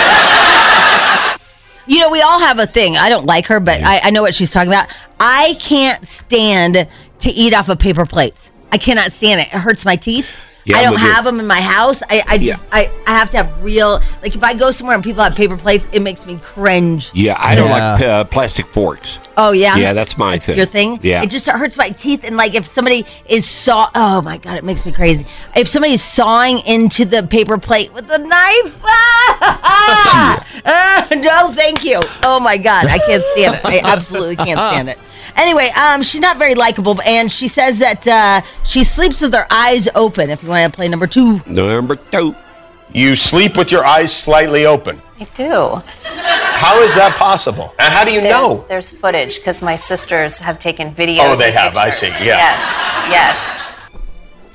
you know we all have a thing. I don't like her, but I, I know what she's talking about. I can't stand to eat off of paper plates. I cannot stand it. It hurts my teeth. Yeah, I I'm don't with you. have them in my house. I, I just, Yeah. I, I have to have real, like if I go somewhere and people have paper plates, it makes me cringe. Yeah, I don't Yeah. like uh, plastic forks. Oh yeah, Yeah, that's my thing. Your thing? Yeah. It just hurts my teeth, and like if somebody is saw, oh my god, it makes me crazy. If somebody's sawing into the paper plate with a knife, ah, ah, no, thank you. Oh my god, I can't stand it. I absolutely can't stand it. Anyway, um, she's not very likable, and she says that uh, she sleeps with her eyes open. If you want to play number two, Number two. You sleep with your eyes slightly open. I do. How is that possible? And how do you There's, know? there's footage because my sisters have taken videos. Oh, they and have. I see. pictures. Yeah. Yes. Yes.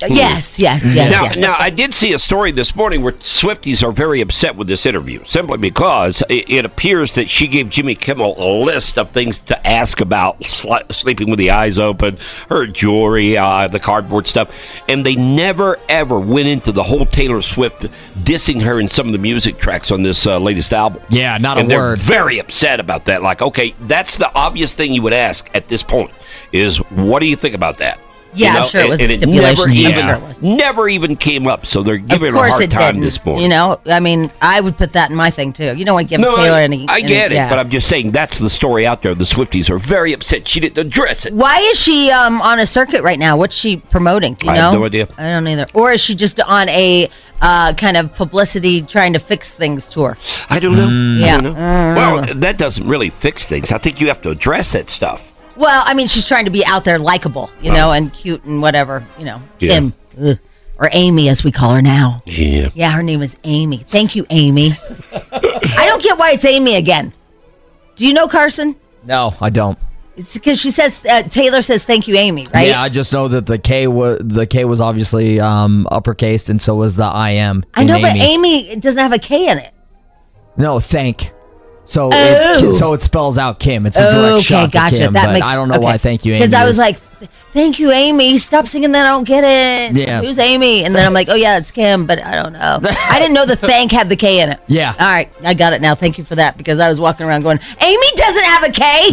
Yes, yes, yes. Now, yes. now, I did see a story this morning where Swifties are very upset with this interview, simply because it, it appears that she gave Jimmy Kimmel a list of things to ask about sl- sleeping with the eyes open, her jewelry, uh, the cardboard stuff, and they never, ever went into the whole Taylor Swift dissing her in some of the music tracks on this uh, latest album. Yeah, not and a word. They're very upset about that. Like, okay, that's the obvious thing you would ask at this point is, what do you think about that? Yeah, You know, I'm sure it was and, a and stipulation. It never, I'm even, sure it was. never even came up, so they're giving Of her a course hard it time didn't. this morning. You know, I mean, I would put that in my thing too. You don't want to give no, Taylor I, any. I any, get it, yeah. but I'm just saying that's the story out there. The Swifties are very upset she didn't address it. Why is she um, on a circuit right now? What's she promoting? Do you I know? have no idea. I don't either. Or is she just on a uh, kind of publicity trying to fix things tour? I don't know. Mm. I Yeah. don't know. Mm. Well, that doesn't really fix things. I think you have to address that stuff. Well, I mean, she's trying to be out there likable, you know, and cute and whatever, you know. Yeah. Kim. Ugh. Or Amy, as we call her now. Yeah. Yeah, her name is Amy. Thank you, Amy. I don't get why it's Amy again. Do you know, Carson? No, I don't. It's because she says, uh, Taylor says, thank you, Amy, right? Yeah, I just know that the K was the K was obviously um, uppercased, and so was the I M. I know, but Amy doesn't have a K in it. No, thank. So Oh. it's so it spells out Kim. It's a direct Okay, shot to gotcha. Kim, That but makes- I don't know okay. why. Thank you, Amy. Because I was is- like, thank you, Amy. Stop singing that. I don't get it. Yeah. Who's Amy? And then I'm like, oh, yeah, it's Kim, but I don't know. I didn't know the thank had the K in it. Yeah. All right. I got it now. Thank you for that because I was walking around going, Amy doesn't have a K.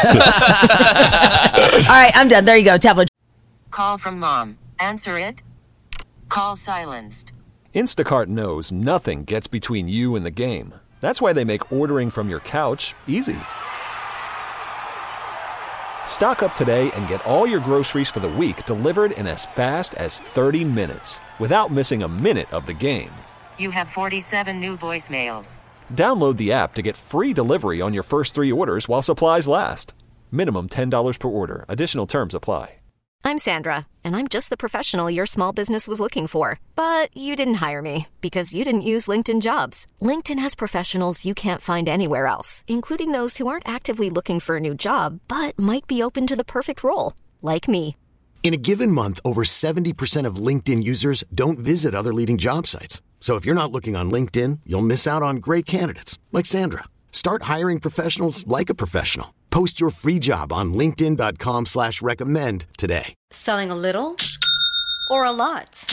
All right. I'm done. There you go. Tablet. Call from mom. Answer it. Call silenced. Instacart knows nothing gets between you and the game. That's why they make ordering from your couch easy. Stock up today and get all your groceries for the week delivered in as fast as thirty minutes without missing a minute of the game. You have forty-seven new voicemails. Download the app to get free delivery on your first three orders while supplies last. Minimum ten dollars per order. Additional terms apply. I'm Sandra, and I'm just the professional your small business was looking for. But you didn't hire me because you didn't use LinkedIn Jobs. LinkedIn has professionals you can't find anywhere else, including those who aren't actively looking for a new job, but might be open to the perfect role, like me. In a given month, over seventy percent of LinkedIn users don't visit other leading job sites. So if you're not looking on LinkedIn, you'll miss out on great candidates like Sandra. Start hiring professionals like a professional. Post your free job on linkedin.com slash recommend today. Selling a little or a lot?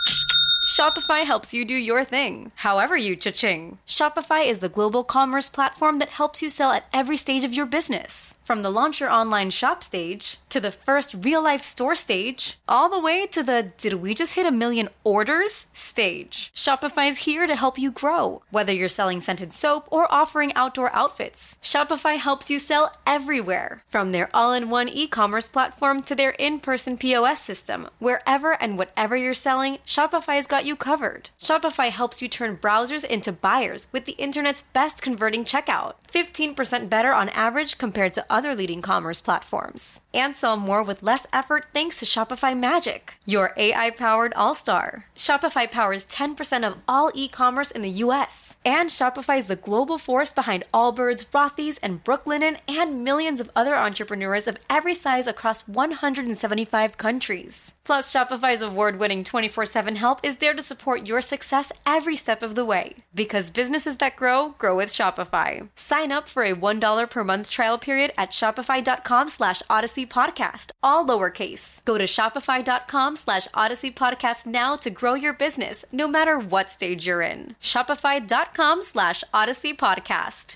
Shopify helps you do your thing, however you cha-ching. Shopify is the global commerce platform that helps you sell at every stage of your business. From the launch your online shop stage, to the first real-life store stage, all the way to the did we just hit a million orders stage. Shopify's here to help you grow. Whether you're selling scented soap or offering outdoor outfits, Shopify helps you sell everywhere. From their all-in-one e-commerce platform to their in-person P O S system, wherever and whatever you're selling, Shopify's got you covered. Shopify helps you turn browsers into buyers with the internet's best converting checkout. fifteen percent better on average compared to other leading commerce platforms. And sell more with less effort thanks to Shopify Magic, your A I-powered all-star. Shopify powers ten percent of all e-commerce in the U S. And Shopify is the global force behind Allbirds, Rothy's, and Brooklinen, and millions of other entrepreneurs of every size across one hundred seventy-five countries. Plus, Shopify's award-winning twenty-four seven help is there to support your success every step of the way. Because businesses that grow, grow with Shopify. Sign up for a one dollar per month trial period at shopify.com slash odyssey podcast, all lowercase. Go to shopify.com slash odyssey podcast now to grow your business, no matter what stage you're in. Shopify.com slash odyssey podcast.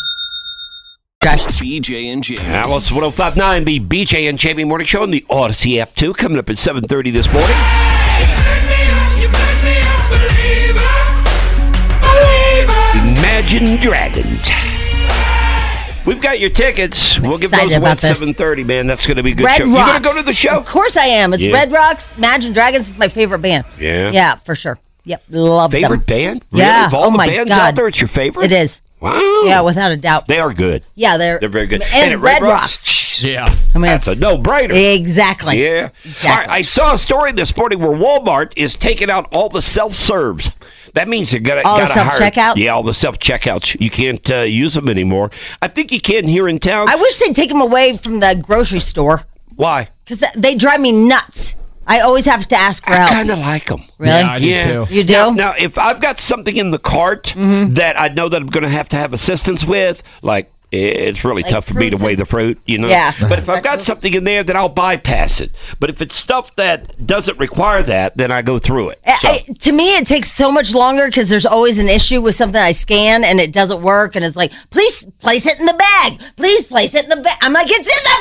B J and Jamie. Alice one oh five point nine, the B J and Jamie Morning Show on the Odyssey app, too, coming up at seven thirty this morning. Imagine Dragons. We've got your tickets. We'll give those away at seven thirty, man. That's going to be a good Red show. Rocks. You're going to go to the show? Of course I am. It's Yeah. Red Rocks. Imagine Dragons is my favorite band. Yeah? Yeah, for sure. Yep, love them. Favorite band? Really? Yeah. Of all oh the my bands God. out there, it's your favorite? It is. Wow. Yeah, without a doubt. They are good. Yeah, they're They're very good. And, at Red Rocks. Yeah. I mean, That's a it's- no-brainer. Exactly. Yeah. Exactly. All right, I saw a story this morning where Walmart is taking out all the self-serves. That means you're gonna All the gotta hire- self-checkouts? Yeah, all the self-checkouts. You can't uh, use them anymore. I think you can here in town. I wish they'd take them away from the grocery store Why? because they drive me nuts. I always have to ask for I help. kind of like them. Really? Yeah, I do too. You do? Now, now, if I've got something in the cart Mm-hmm. that I know that I'm going to have to have assistance with, like it's really Like tough for me to fruits weigh and- the fruit, you know? Yeah. But if I've got something in there, then I'll bypass it. But if it's stuff that doesn't require that, then I go through it. I- So, I- to me, it takes so much longer because there's always an issue with something I scan and it doesn't work. And it's like, please place it in the bag. Please place it in the bag. I'm like, it's in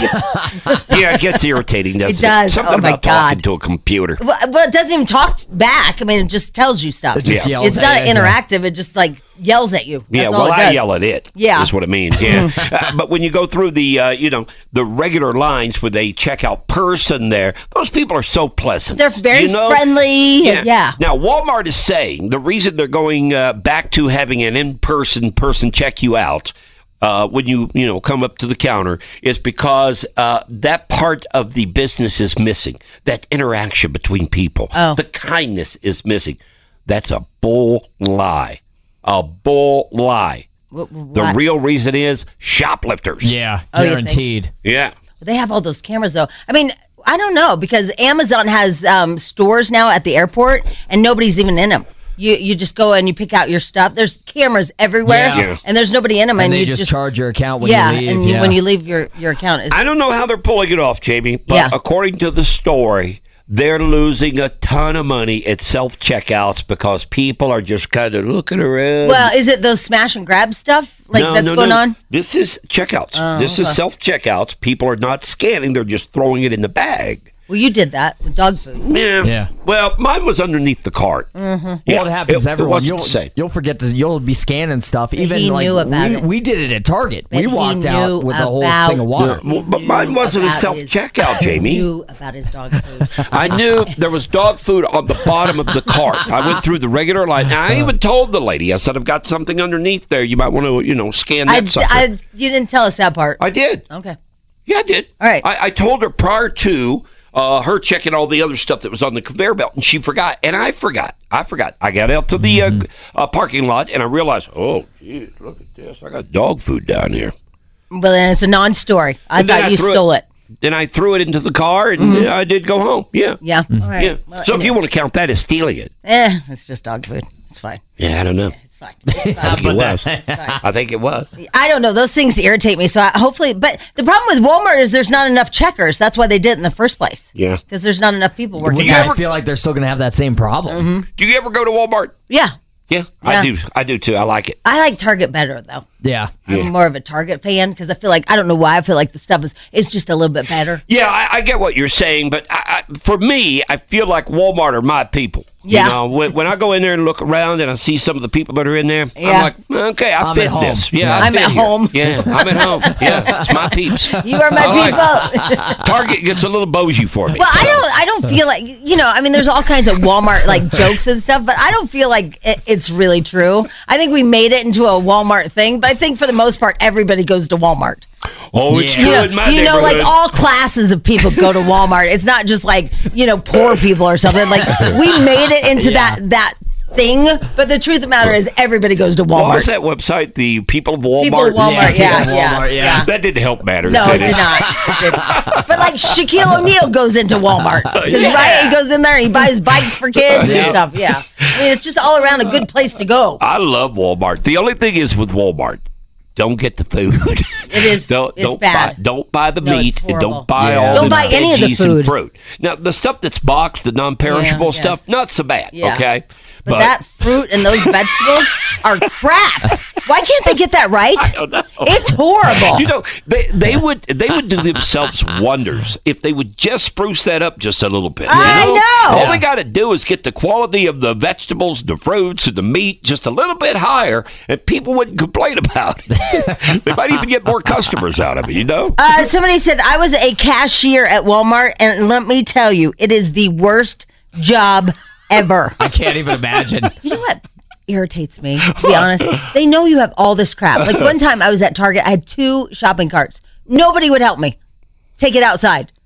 the bag. yeah, it gets irritating, doesn't it? It does. Something Oh, my about talking God. to a computer. well, well, it doesn't even talk back. I mean, it just tells you stuff. It just Yeah. yells It's at not you. interactive. It just like yells at you. Yeah, That's all well, it I does. yell at it. Yeah. That's what it means. Yeah. uh, but when you go through the, uh, you know, the regular lines with a checkout person there, those people are so pleasant. They're very You know? friendly. Yeah. Yeah. Now, Walmart is saying the reason they're going uh, back to having an in-person person check you out uh, when you, you know, come up to the counter is because uh, that part of the business is missing. That interaction between people. Oh. The kindness is missing. That's a bull lie. A bull lie. Wh- wh- The why? real reason is shoplifters. Yeah, Oh, you think? guaranteed. Yeah. They have all those cameras, though. I mean, I don't know because Amazon has um, stores now at the airport, and nobody's even in them. You you just go and you pick out your stuff. There's cameras everywhere, Yeah. Yeah. and there's nobody in them, And, and, they you just, just charge your account when yeah, you leave. and you, yeah. when you leave your your account, it's, I don't know how they're pulling it off, Jamie, but Yeah. according to the story, they're losing a ton of money at self-checkouts because people are just kind of looking around. well, is it those smash and grab stuff like No, that's no, going no. on? This is checkouts. Oh, this is okay. self-checkouts. People are not scanning. They're just throwing it in the bag. Well, you did that with dog food. Yeah. Yeah. Well, mine was underneath the cart. Mm-hmm. Yeah, Well, it happens it- to it everyone. wasn't you'll, safe. you'll forget to. You'll be scanning stuff. Even he like knew about we, it. we did it at Target. But we he walked knew out with a whole about thing of water. Well, but mine wasn't a About self-checkout, his- Jamie. Knew about his dog food. I knew there was dog food on the bottom of the cart. I went through the regular line. And I even told the lady, I said, I've got something underneath there. You might want to, you know, scan that I, sucker. I, you didn't tell us that part. I did. Okay. Yeah, I did. All right. I, I told her prior to uh, her checking all the other stuff that was on the conveyor belt, and she forgot. And I forgot. I forgot. I got out to the Mm-hmm. uh, uh, parking lot, and I realized, oh, geez, look at this. I got dog food down here. Well, then it's a non-story. I And then thought I you threw stole it. Then I threw it into the car, and uh, I did go home. Yeah. Yeah. All right. Yeah. Well, so if you want to count that as stealing it, eh, it's just dog food. It's fine. yeah, I don't know. It's fine. It's I fine. think it was. It's fine. I think it was. I don't know. Those things irritate me. So I, hopefully, but the problem with Walmart is there's not enough checkers. That's why they did it in the first place. Yeah. Because there's not enough people working. Which there. I feel like they're still going to have that same problem. Do you ever go to Walmart? Yeah. Yeah, Yeah. I do. I do too. I like it. I like Target better though. Yeah. I'm Yeah. more of a Target fan because I feel like I don't know why I feel like the stuff is it's just a little bit better. Yeah, I, I get what you're saying, but I, I, for me, I feel like Walmart are my people. Yeah. You know, when, when I go in there and look around and I see some of the people that are in there, Yeah. I'm like, okay, I I'm fit at home. this. Yeah, Yeah. I I'm fit at here. home. Yeah, I'm at home. Yeah, it's my peeps. You are my I people. like- Target gets a little bougie for me. Well, I so. don't. I don't feel like you know. I mean, there's all kinds of Walmart like jokes and stuff, but I don't feel like it, it's really true. I think we made it into a Walmart thing, but I think for the most part, everybody goes to Walmart. Oh, it's Yeah. true You know, in my you know, like neighborhood. all classes of people go to Walmart. It's not just like you know poor people or something. Like we made it into Yeah. that that thing. But the truth of the matter is, everybody goes to What was Walmart. that website? The People of Walmart? People of Walmart. Yeah, Yeah, yeah, Walmart, yeah. yeah. That didn't help matters. No, it did did not. It didn't. But like Shaquille O'Neal goes into Walmart. 'Cause, Yeah. right? He goes in there and he buys bikes for kids Yeah. and stuff. Yeah. I mean, it's just all around a good place to go. I love Walmart. The only thing is with Walmart, don't get the food. It is. don't it's don't bad. buy don't buy the No, it's meat and horrible. don't buy Yeah. all Don't the buy any of the veggies and food. fruit. Now the stuff that's boxed, the non-perishable Yeah, stuff, yes. not so bad. Yeah. Okay, But, that fruit and those vegetables are crap. Why can't they get that right? I don't know. It's horrible. You know, they they would they would do themselves wonders if they would just spruce that up just a little bit. you I know. All Yeah. they got to do is get the quality of the vegetables, the fruits, and the meat just a little bit higher, and people wouldn't complain about it. They might even get more customers out of it. You know. Uh, somebody said I was a cashier at Walmart, and let me tell you, it is the worst job ever. I can't even imagine. You know what irritates me, to be honest? They know you have all this crap. Like one time I was at Target, I had two shopping carts. Nobody would help me take it outside.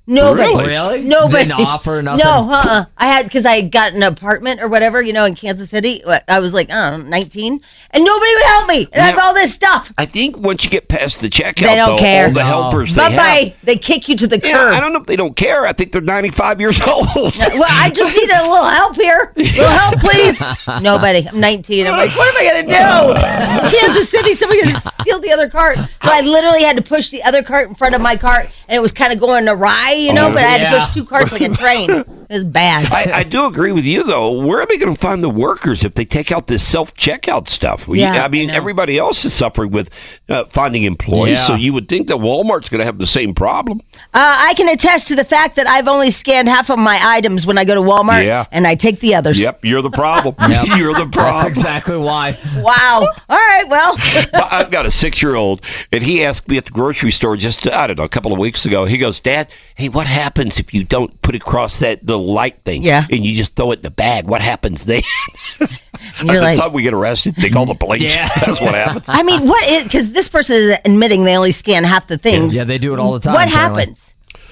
Nobody. Really? Really? Nobody. Didn't offer nothing? No, uh-uh. I had, because I got an apartment or whatever, you know, in Kansas City. I was like, I don't know, nineteen. And nobody would help me. And I have all this stuff. I think once you get past the checkout, They don't though, care. all the No. helpers they Bye-bye. have. They kick you to the Yeah, curb. I don't know if they don't care. I think they're ninety-five years old. Well, I just need a little help here. A little help, please. Nobody. I'm nineteen. I'm like, what am I going to do? Kansas City, somebody's going to steal the other cart. So I literally had to push the other cart in front of my cart, and it was kind of going awry, you know, Oh, but I had yeah. to push two carts like a train. It was bad. I, I do agree with you, though. Where are they going to find the workers if they take out this self-checkout stuff? We- Yeah, I mean, everybody else is suffering with uh, finding employees, Yeah. so you would think that Walmart's going to have the same problem. Uh, I can attest to the fact that I've only scanned half of my items when I go to Walmart, Yeah. and I take the others. Yep, you're the problem. Yep. You're the problem. That's exactly why. Wow. All right, well. I've got a six-year-old, and he asked me at the grocery store just, I don't know, a couple of weeks ago. He goes, Dad, hey, what happens if you don't put across that the light thing? Yeah. And you just throw it in the bag? What happens then? I you're said, like- son, we get arrested. They call the police. Yeah. That's what happens. I mean, what is, because this person is admitting they only scan half the things. Yeah, they do it all the time. What apparently. happens?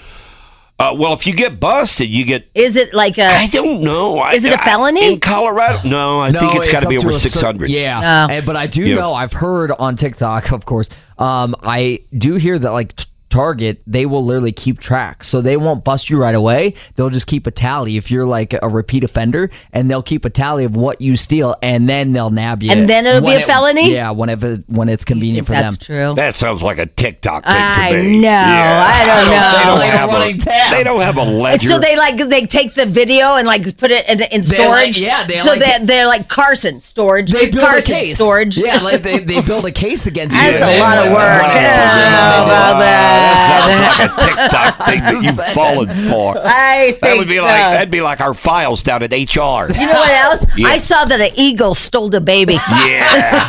Uh, well, if you get busted, you get... Is it like a... I don't know. Is it a I- felony? in Colorado? No, I No, think it's got to up be over a cer- six hundred. Yeah, Oh. And- but I do Yeah. know, I've heard on TikTok, of course, um, I do hear that like t- Target, they will literally keep track. So they won't bust you right away. They'll just keep a tally if you're like a repeat offender, and they'll keep a tally of what you steal, and then they'll nab you. And then it'll be when a it- felony? Yeah, whenever when it's convenient for That's them. true. That sounds like a TikTok thing I to me. know. Yeah. I don't know. They don't, like a have running a, tab. they don't have a And ledger. so they like they take the video and like put it in, in They storage. like- yeah, they so like- they they're like Carson storage. They build Carson a case. storage. Yeah, like they, they build a case against That's you. a lot of work. Wow. I don't know about That that. sounds like a TikTok thing that you've fallen for. I think That would be so. like that'd be like our files down at H R. You know what else? Yeah. I saw that an eagle stole a baby. Yeah,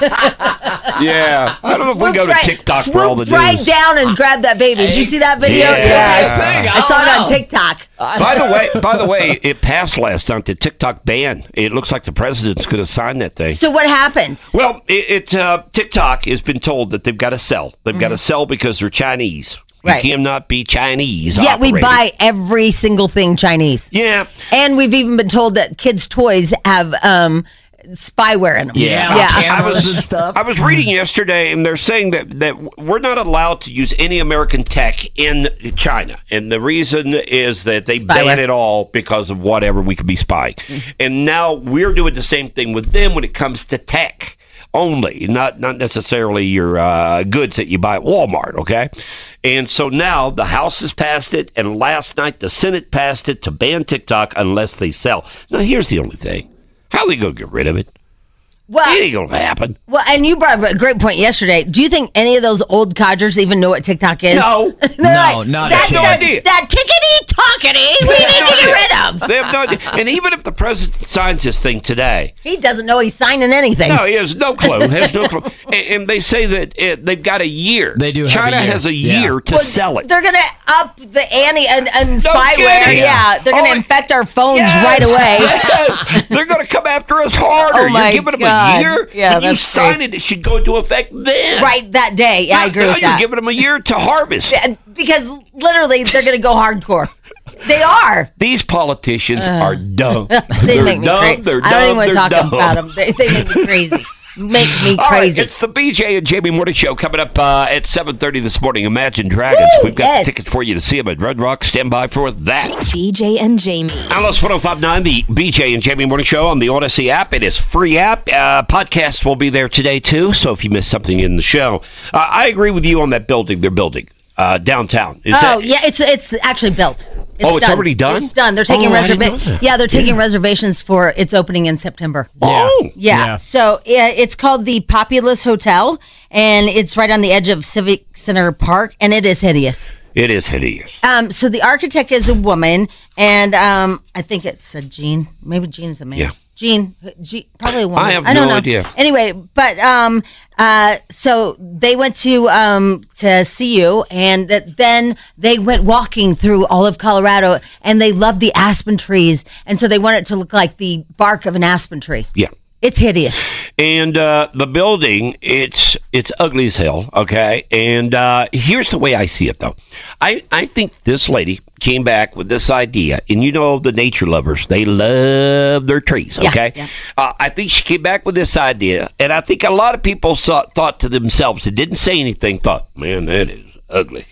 yeah. I don't know if we go to Swooped right- TikTok for all the swooped right news. down and grabbed that baby. Did you see that video? Yeah. I, I saw it on TikTok. By the way, by the way, it passed last night. The TikTok ban. It looks like the president's going to sign that thing. So what happens? Well, it, it uh, TikTok has been told that they've got to sell. They've got to sell because they're Chinese. Right. You cannot be Chinese. Yet we operated. buy every single thing Chinese. Yeah. And we've even been told that kids' toys have um, spyware in them. Yeah, yeah. I cameras was, and stuff. I was reading yesterday, and they're saying that, that we're not allowed to use any American tech in China. And the reason is that they Spyware. ban it all because of whatever we could be spying. And now we're doing the same thing with them when it comes to tech only, not not necessarily your uh, goods that you buy at Walmart, okay? And so now the House has passed it, and last night the Senate passed it to ban TikTok unless they sell. Now, here's the only thing. How are they going to get rid of it? Well, It ain't going to happen. well, and you brought up a great point yesterday. Do you think any of those old codgers even know what TikTok is? No. They're No, like, not a that, no that, idea. that tickety talkity we need to get rid of. They have no idea. And even if the president signs this thing today, He doesn't know he's signing anything. no, he has no clue. Has no clue. And, and they say that it, they've got a year. They do have a China year. has a Yeah. year to Well, sell it. They're gonna up the ante and, and No spyware. kidding. Yeah, they're gonna Oh, infect our phones Yes, right away. Yes, they're going to come after us harder. Oh, my You're giving them God. a year. Yeah, when you that's sign crazy. it, it should go into effect then. Right that day. Yeah, I agree now with you're that. giving them a year to harvest. Yeah, because literally they're gonna go hardcore. They are. These politicians are dumb. They they're make me dumb. crazy. They're dumb. I don't even want to they're talk dumb. about them. They, they make me crazy. Make me All right, crazy. it's the B J and Jamie Morning Show coming up uh, at seven thirty this morning. Imagine Dragons. Woo, We've got yes. tickets for you to see them at Red Rock. Stand by for that. B J and Jamie. Alice one oh five point nine, the B J and Jamie Morning Show on the Odyssey app. It is free app. Uh, podcast will be there today, too, so if you missed something in the show. Uh, I agree with you on that building they're building uh, downtown. Is oh that, yeah, it's it's actually built. It's Oh, it's done. already done? It's done. They're taking Oh, I didn't know reservations. that. Yeah, they're taking reservations for its opening in September. Oh, Yeah. Yeah. So yeah, it's called the Populous Hotel, and it's right on the edge of Civic Center Park, and it is hideous. it is hideous. Um, so the architect is a woman, and um, I think it's a Jean. Maybe Jean is a man. Yeah. Jean, Jean, probably a woman. I have don't no know. idea. Anyway, but um, uh, so they went to um to see you, and that then they went walking through all of Colorado, and they loved the aspen trees, and so they want it to look like the bark of an aspen tree. Yeah. It's hideous. And uh, the building, it's it's ugly as hell, okay? And uh, here's the way I see it, though. I, I think this lady came back with this idea. And you know the nature lovers, they love their trees, okay? Yeah, yeah. Uh, I think she came back with this idea. And I think a lot of people saw, thought to themselves, that didn't say anything, thought, man, that is ugly.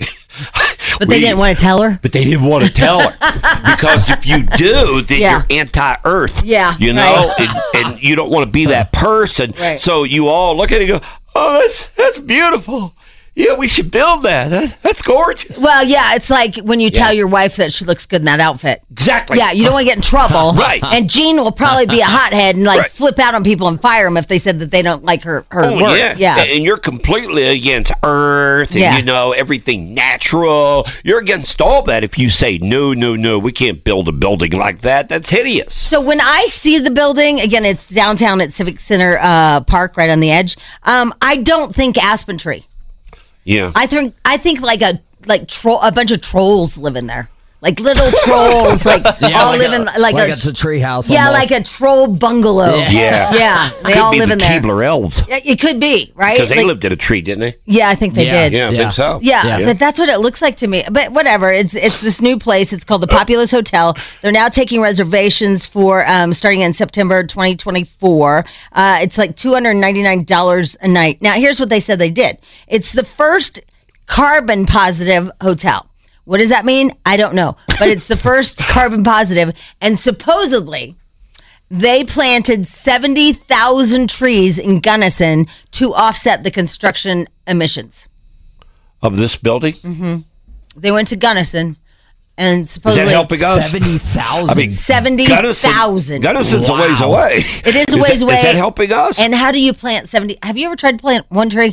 But they we, didn't want to tell her? But they didn't want to tell her. Because if you do, then yeah. you're anti-earth. Yeah. You know? Right. and, and you don't want to be that person. Right. So you all look at it and go, oh, that's, that's beautiful. Yeah, we should build that. That's, that's gorgeous. Well, yeah, it's like when you yeah. tell your wife that she looks good in that outfit. Exactly. Yeah, you don't want to get in trouble. Right. And Jean will probably be a hothead and like right. flip out on people and fire them if they said that they don't like her, her oh, work. Yeah. yeah. And you're completely against earth and, yeah. you know, everything natural. You're against all that if you say, no, no, no, we can't build a building like that. That's hideous. So when I see the building, again, it's downtown at Civic Center uh, Park right on the edge, um, I don't think aspen tree. Yeah, I think I think like a like troll a bunch of trolls live in there, like little trolls, like yeah, all like live a, in like, like a, it's a tree house. Yeah, almost. like a troll bungalow. Yeah, yeah, yeah they could all be live the in there. Keebler elves. Yeah, it could be right because they like, lived in a tree, didn't they? Yeah, I think they yeah. did. Yeah, I yeah. think so. Yeah, yeah, but that's what it looks like to me. But whatever, it's it's this new place. It's called the Populous Hotel. They're now taking reservations for um, starting in September twenty twenty-four. Uh, it's like two hundred ninety-nine dollars a night. Now, here's what they said they did. It's the first carbon positive hotel. What does that mean? I don't know. But it's the first carbon positive, and supposedly they planted seventy thousand trees in Gunnison to offset the construction emissions. Of this building? Mm-hmm. They went to Gunnison. And supposedly, is that helping us? seventy thousand. I mean, seventy thousand. Gunnison's wow. a ways away. It is a is ways that, away. Is that helping us? And how do you plant seventy? Have you ever tried to plant one tree?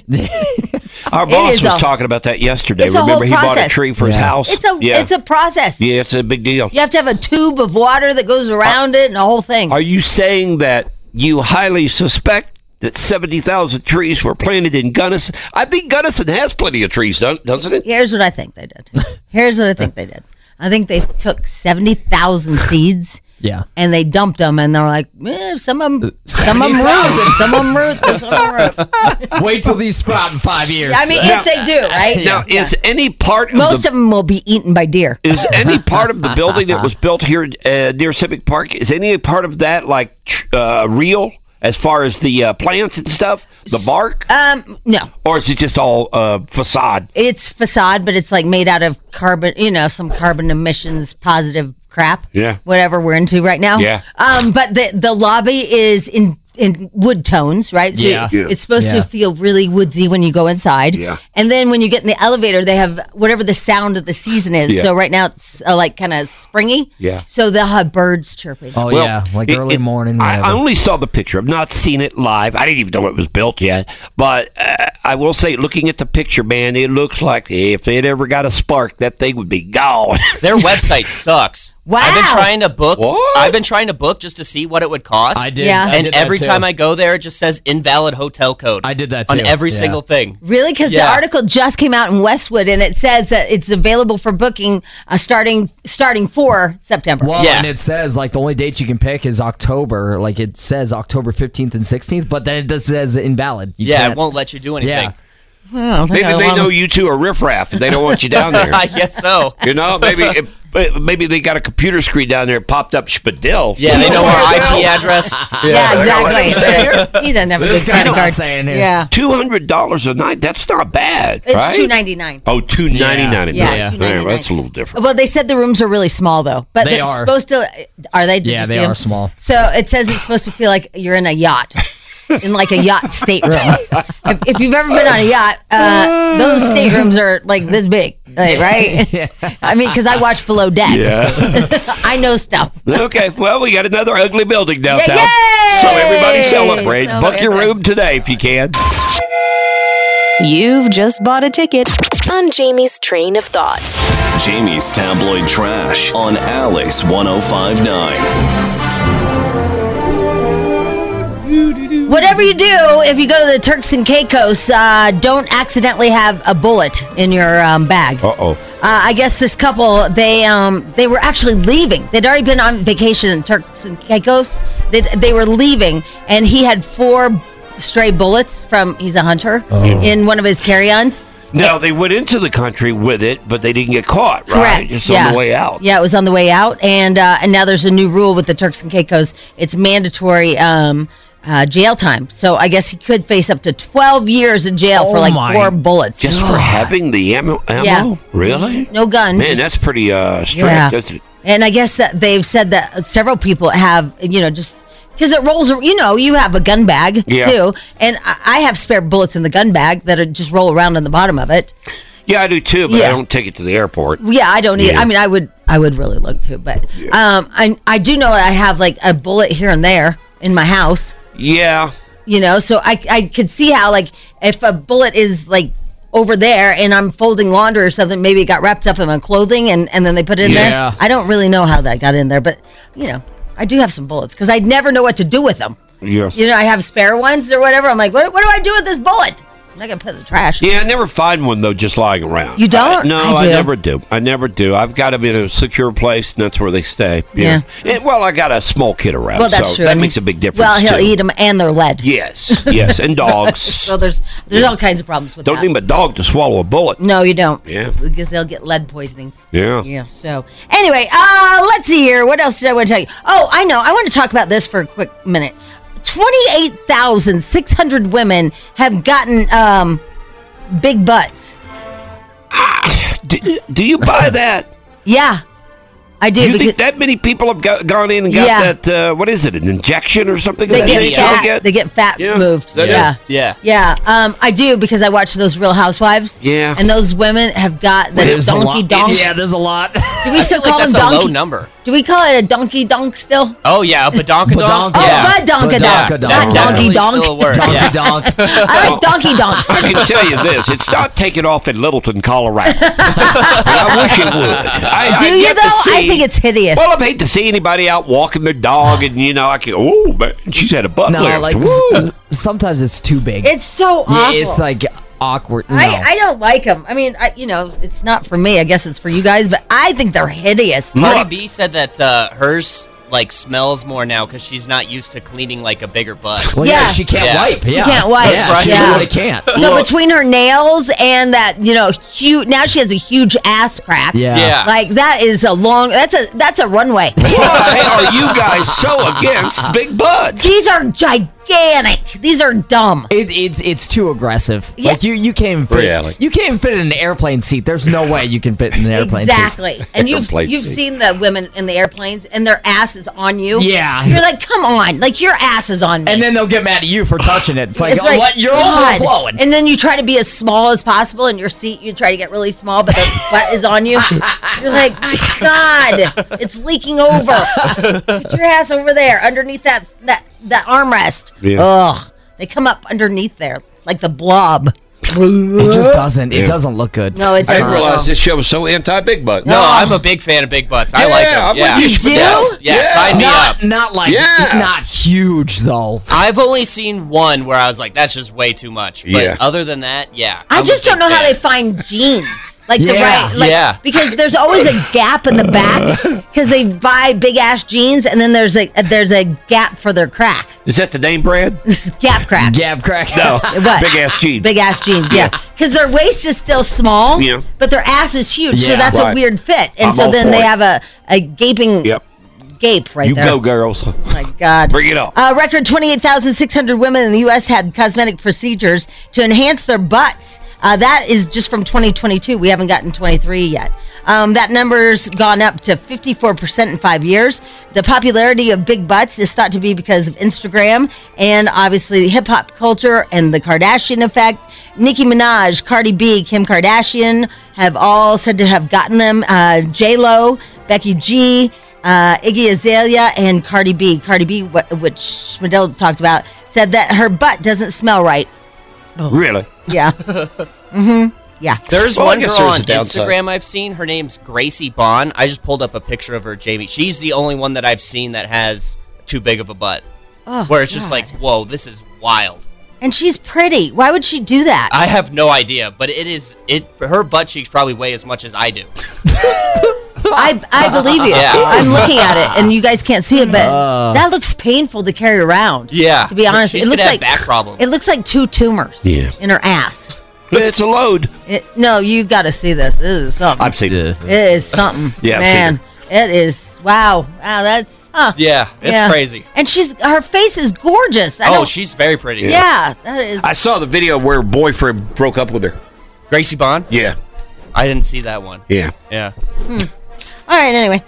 Our boss was a, talking about that yesterday. Remember, he bought a tree for yeah. his house. It's a yeah. it's a process. Yeah, it's a big deal. You have to have a tube of water that goes around uh, it and a whole thing. Are you saying that you highly suspect that seventy thousand trees were planted in Gunnison? I think Gunnison has plenty of trees, doesn't it? Here's what I think they did. Here's what I think they did. I think they took seventy thousand seeds. Yeah. And they dumped them, and they're like, eh, some of them, some of them root, some of them root, some of them root. Wait till these sprout in five years. I mean, now, if they do, right? Now, yeah. is any part of most the, of them will be eaten by deer? Is any part of the building that was built here uh, near Civic Park? Is any part of that like uh, real? As far as the uh, plants and stuff, the bark? Um, no. Or is it just all uh, facade? It's facade, but it's like made out of carbon, you know, some carbon emissions positive crap. Yeah. Whatever we're into right now. Yeah. Um, but the the lobby is in in wood tones, right? So yeah. yeah. it's supposed yeah. to feel really woodsy when you go inside. Yeah. And then when you get in the elevator, they have whatever the sound of the season is. Yeah. So right now it's uh, like kind of springy. Yeah. So they'll have birds chirping. Oh, Well, yeah. Like it- early it- morning. I, I whatever. only saw the picture. I've not seen it live. I didn't even know it was built yet. But uh, I will say, looking at the picture, man, it looks like if it ever got a spark, that thing would be gone. Their website sucks. Wow. I've been trying to book. What? I've been trying to book just to see what it would cost. I did. Yeah. I And did that every too. time I go there, it just says invalid hotel code. I did that on too. every Yeah. single thing. Really? Because the Yeah. article just came out in Westwood, and it says that it's available for booking uh, starting starting for September. Well, Yeah. and it says like the only dates you can pick is October. Like it says October fifteenth and sixteenth, but then it just says invalid. You Yeah, can't- it won't let you do anything. Yeah. Well, I think Maybe I they wanna- know you two are riffraff and they don't want you down there. I guess so. You know, maybe it, maybe they got a computer screen down there. It popped up Spadil. Yeah, they know our I P address. Yeah, exactly. He doesn't have a This good guy's credit not card. saying here. Yeah. Two hundred dollars a night. That's not bad. It's right? two ninety nine. Oh, two ninety nine. Yeah, Yeah. two ninety nine. That's a little different. Well, they said the rooms are really small though, but They they're are. supposed to. Are they? Did Yeah, you they see are them? small. So it says it's supposed to feel like you're in a yacht, in like a yacht stateroom. if, if you've ever been on a yacht, uh, those staterooms are like this big, like, right? Yeah. I mean, because I watch Below Deck. Yeah. I know stuff. Okay, well, we got another ugly building downtown. Yay! So everybody celebrate. So Book your anti- room today if you can. You've just bought a ticket on Jamie's train of thought. Jamie's tabloid trash on Alice one oh five point nine. Whatever you do, if you go to the Turks and Caicos, uh, don't accidentally have a bullet in your um, bag. Uh-oh. I guess this couple, they um, they were actually leaving. They'd already been on vacation in Turks and Caicos. They they were leaving, and he had four stray bullets from, he's a hunter, Oh. in one of his carry-ons. Now, they went into the country with it, but they didn't get caught, right? Correct. It's yeah. on the way out. Yeah, it was on the way out, and uh, and now there's a new rule with the Turks and Caicos. It's mandatory um, uh, jail time. So I guess he could face up to twelve years in jail Oh for like my. four bullets. Just for having the ammo? ammo? Yeah. Really? No gun. Man, just- that's pretty uh, strict, Yeah. isn't it? And I guess that they've said that several people have, you know, just because it rolls, you know, you have a gun bag Yeah. too, and I I have spare bullets in the gun bag that are just roll around on the bottom of it. Yeah, I do too, but Yeah. I don't take it to the airport. Yeah, I don't need. Yeah. I mean, I would, I would really look too, but um, I, I do know I have like a bullet here and there in my house. Yeah. You know, so I, I could see how like if a bullet is like over there and I'm folding laundry or something, maybe it got wrapped up in my clothing and, and then they put it in Yeah. there. I don't really know how that got in there, but you know, I do have some bullets because I never know what to do with them. Yes. You know, I have spare ones or whatever. I'm like, what, what do I do with this bullet? I'm not gonna put it in the trash. Yeah, I never find one though, just lying around. You don't? I, no, I I, do. never do. I never do. I've got them in a secure place, and that's where they stay. Yeah. And, well, I got a small kid around, Well, that's so true. that And- makes a big difference. Well, he'll too. eat them and they're lead. Yes, yes, and dogs. So there's there's all kinds of problems with Don't that. need a dog to swallow a bullet. No, you don't. Yeah. Because they'll get lead poisoning. Yeah. Yeah. So anyway, uh, let's see here. What else did I want to tell you? Oh, I know. I want to talk about this for a quick minute. Twenty-eight thousand six hundred women have gotten um, big butts. Do, do you buy that? Yeah, I do. Do you because think that many people have got, gone in and got Yeah. that? Uh, what is it? An injection or something? they that get they fat. get? They get fat Yeah. moved. That yeah. is- Yeah. Yeah, um, I do because I watch those Real Housewives. Yeah. And those women have got the There's a donkey lot. donk. Yeah, there's a lot. Do we I still feel call like them that's a donkey? low number. Do we call it a donkey donk still? Oh yeah, a badonkadonk. Badonka. Oh, Yeah. badonka Badonka donk. donk. Not That's donkey definitely donk. still a word. Donkey Yeah. donk. I like donkey donks. I can tell you this: it's not taking off in Littleton, Colorado. I wish it would. I, Do I'd you get though? to see- I think it's hideous. Well, I hate to see anybody out walking their dog, and you know, I can. Oh, man, she's had a butt No, lift. like Woo. s- sometimes it's too big. It's so awful. Yeah, it's like awkward. No. I, I don't like them. I mean, I, you know, it's not for me. I guess it's for you guys, but I think they're hideous. Cardi B said that uh, hers like smells more now because she's not used to cleaning like a bigger butt. well, yeah, Yeah. she can't Yeah. wipe. She Yeah. can't wipe. Yeah, she Yeah. really can't. So between her nails and that, you know, huge. Now she has a huge ass crack. Yeah. Yeah. Like that is a long. That's a that's a runway. Why are you guys so against big butts? These are gigantic. These are dumb. It, it's it's too aggressive. Yeah. Like you you can't even fit. Really? You can't even fit in an airplane seat. There's no way you can fit in an airplane seat. Exactly. And you've Airplane you've seat. seen the women in the airplanes and their ass is on you. Yeah. You're like, come on, like your ass is on me. And then they'll get mad at you for touching it. It's like, It's oh, what? You're God. overflowing. And then you try to be as small as possible in your seat. You try to get really small, but the butt is on you. You're like, my God, it's leaking over. Get your ass over there underneath that that that armrest. Yeah. Ugh. They come up underneath there like the blob. It just doesn't. It Yeah. doesn't look good. No, it's I didn't not. realize this show was so anti-big butt. No, I'm a big fan of big butts. I Yeah, like I'm them. with Yeah. you. You do? Yes, yes, Yeah. sign me Not up. not like Yeah. not huge though. I've only seen one where I was like, that's just way too much. But Yeah. other than that, yeah. I I'm a just big don't know how fan. they find jeans. Like the Yeah. right, like, Yeah. because there's always a gap in the back because they buy big ass jeans and then there's a there's a gap for their crack, Is that the name brand? gap crack, Gab crack. No. What? Big ass jeans. big ass jeans, yeah, because their waist is still small, Yeah. but their ass is huge, so Yeah. that's Right. a weird fit, and I'm so all then for they it. have a a gaping Yep. gape right You there. go, girls. Oh my God. Bring it on. A record twenty-eight thousand six hundred women in the U S had cosmetic procedures to enhance their butts. Uh, that is just from twenty twenty-two. We haven't gotten twenty-three yet. Um, that number's gone up to fifty-four percent in five years. The popularity of big butts is thought to be because of Instagram and obviously hip hop culture and the Kardashian effect. Nicki Minaj, Cardi B, Kim Kardashian have all said to have gotten them. Uh, J-Lo, Becky G, uh, Iggy Azalea, and Cardi B. Cardi B, wh- which Madelle talked about, said that her butt doesn't smell right. Really? Yeah. mm-hmm. Yeah. There's Well, I one guess girl there's on a downside. Instagram I've seen. Her name's Gracie Bond. I just pulled up a picture of her, Jamie. She's the only one that I've seen that has too big of a butt. Oh, where it's just God. like, whoa, this is wild. And she's pretty. Why would she do that? I have no idea, but it is it. Her butt cheeks probably weigh as much as I do. I I believe you. Yeah. I'm looking at it, and you guys can't see it, but uh, that looks painful to carry around. Yeah. To be honest, she's it looks gonna like have back problems. It looks like two tumors. Yeah. In her ass. It's a load. It, no, you got to see this. This is something. I've seen it. It is something. Yeah, I've man. seen It is. Wow. Wow. That's. Huh. Yeah. It's Yeah. crazy. And she's her face is gorgeous. I Oh, don't- she's very pretty. Yeah. That is. I saw the video where her boyfriend broke up with her. Gracie Bond? Yeah. I didn't see that one. Yeah. Yeah. Hmm. All right. Anyway.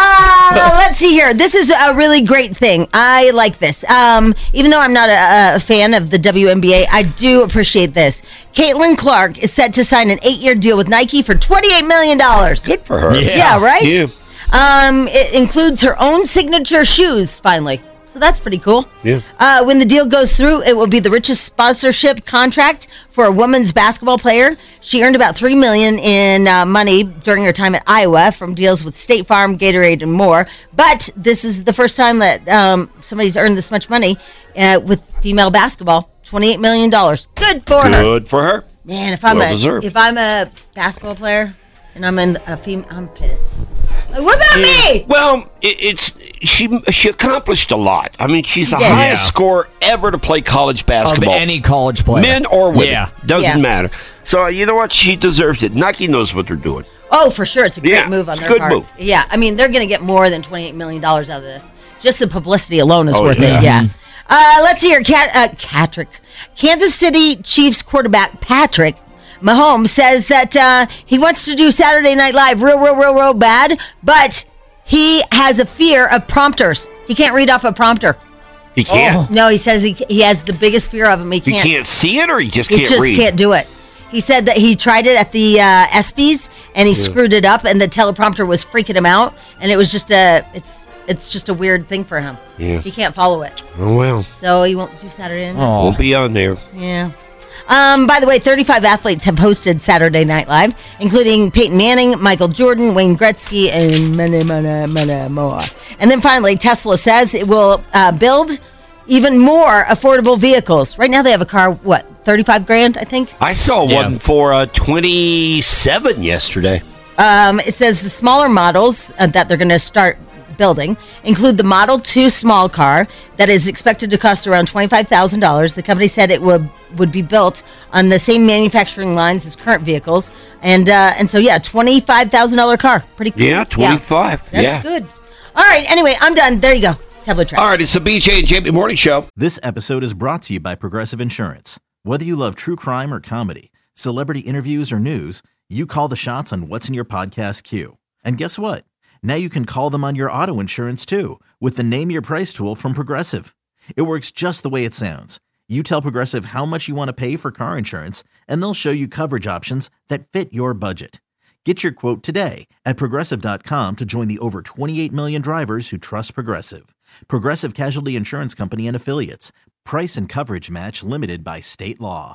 Uh, let's see here. This is a really great thing. I like this. Um, even though I'm not a, a fan of the W N B A, I do appreciate this. Caitlin Clark is set to sign an eight-year deal with Nike for twenty-eight million dollars. Good for her. Yeah, yeah right? Yeah. Um, it includes her own signature shoes, finally. So that's pretty cool. Yeah. Uh, when the deal goes through, it will be the richest sponsorship contract for a women's basketball player. She earned about three million dollars in uh, money during her time at Iowa from deals with State Farm, Gatorade, and more. But this is the first time that um, somebody's earned this much money uh, with female basketball. twenty-eight million dollars. Good for her. Good for her. Man, if I'm Well a deserved. if I'm a basketball player and I'm in a female, I'm pissed. Like, what about me? Well, it, it's she she accomplished a lot. I mean, she's the Yeah. highest Yeah. scorer ever to play college basketball. Of any college player. Men or women. Yeah. Doesn't Yeah. matter. So, you know what? She deserves it. Nike knows what they're doing. Oh, for sure. It's a great Yeah, move on it's a their good part. move. Yeah, I mean, they're going to get more than twenty-eight million dollars out of this. Just the publicity alone is Oh, worth yeah. it. Yeah. Uh, let's see here. Cat, uh, Catrick. Kansas City Chiefs quarterback Patrick Mahomes says that uh, he wants to do Saturday Night Live real, real, real, real bad, but he has a fear of prompters. He can't read off a prompter. He can't. No, he says he, he has the biggest fear of him. He He can't. can't see it, or he just He can't just read. can't do it. He said that he tried it at the uh, ESPYs and he Yeah. screwed it up, and the teleprompter was freaking him out, and it was just a it's it's just a weird thing for him. Yeah. He can't follow it, Oh well. so he won't do Saturday night. Won't be on there. Yeah. Um, by the way, thirty-five athletes have hosted Saturday Night Live, including Peyton Manning, Michael Jordan, Wayne Gretzky, and many, many, many more. And then finally, Tesla says it will uh, build even more affordable vehicles. Right now, they have a car, what, thirty-five grand, I think? I saw Yeah. one for uh, twenty-seven yesterday. Um, it says the smaller models uh, that they're going to start building include the Model two small car that is expected to cost around twenty-five thousand dollars. The company said it would would be built on the same manufacturing lines as current vehicles. And uh, and so, yeah, twenty-five thousand dollars car. Pretty cool. Yeah, twenty-five. That's Yeah. good. All right. Anyway, I'm done. There you go. Tablet trash. All right, it's the B J and Jamie Morning Show. This episode is brought to you by Progressive Insurance. Whether you love true crime or comedy, celebrity interviews or news, you call the shots on what's in your podcast queue. And guess what? Now you can call them on your auto insurance too with the Name Your Price tool from Progressive. It works just the way it sounds. You tell Progressive how much you want to pay for car insurance, and they'll show you coverage options that fit your budget. Get your quote today at Progressive dot com to join the over twenty-eight million drivers who trust Progressive. Progressive Casualty Insurance Company and Affiliates. Price and coverage match limited by state law.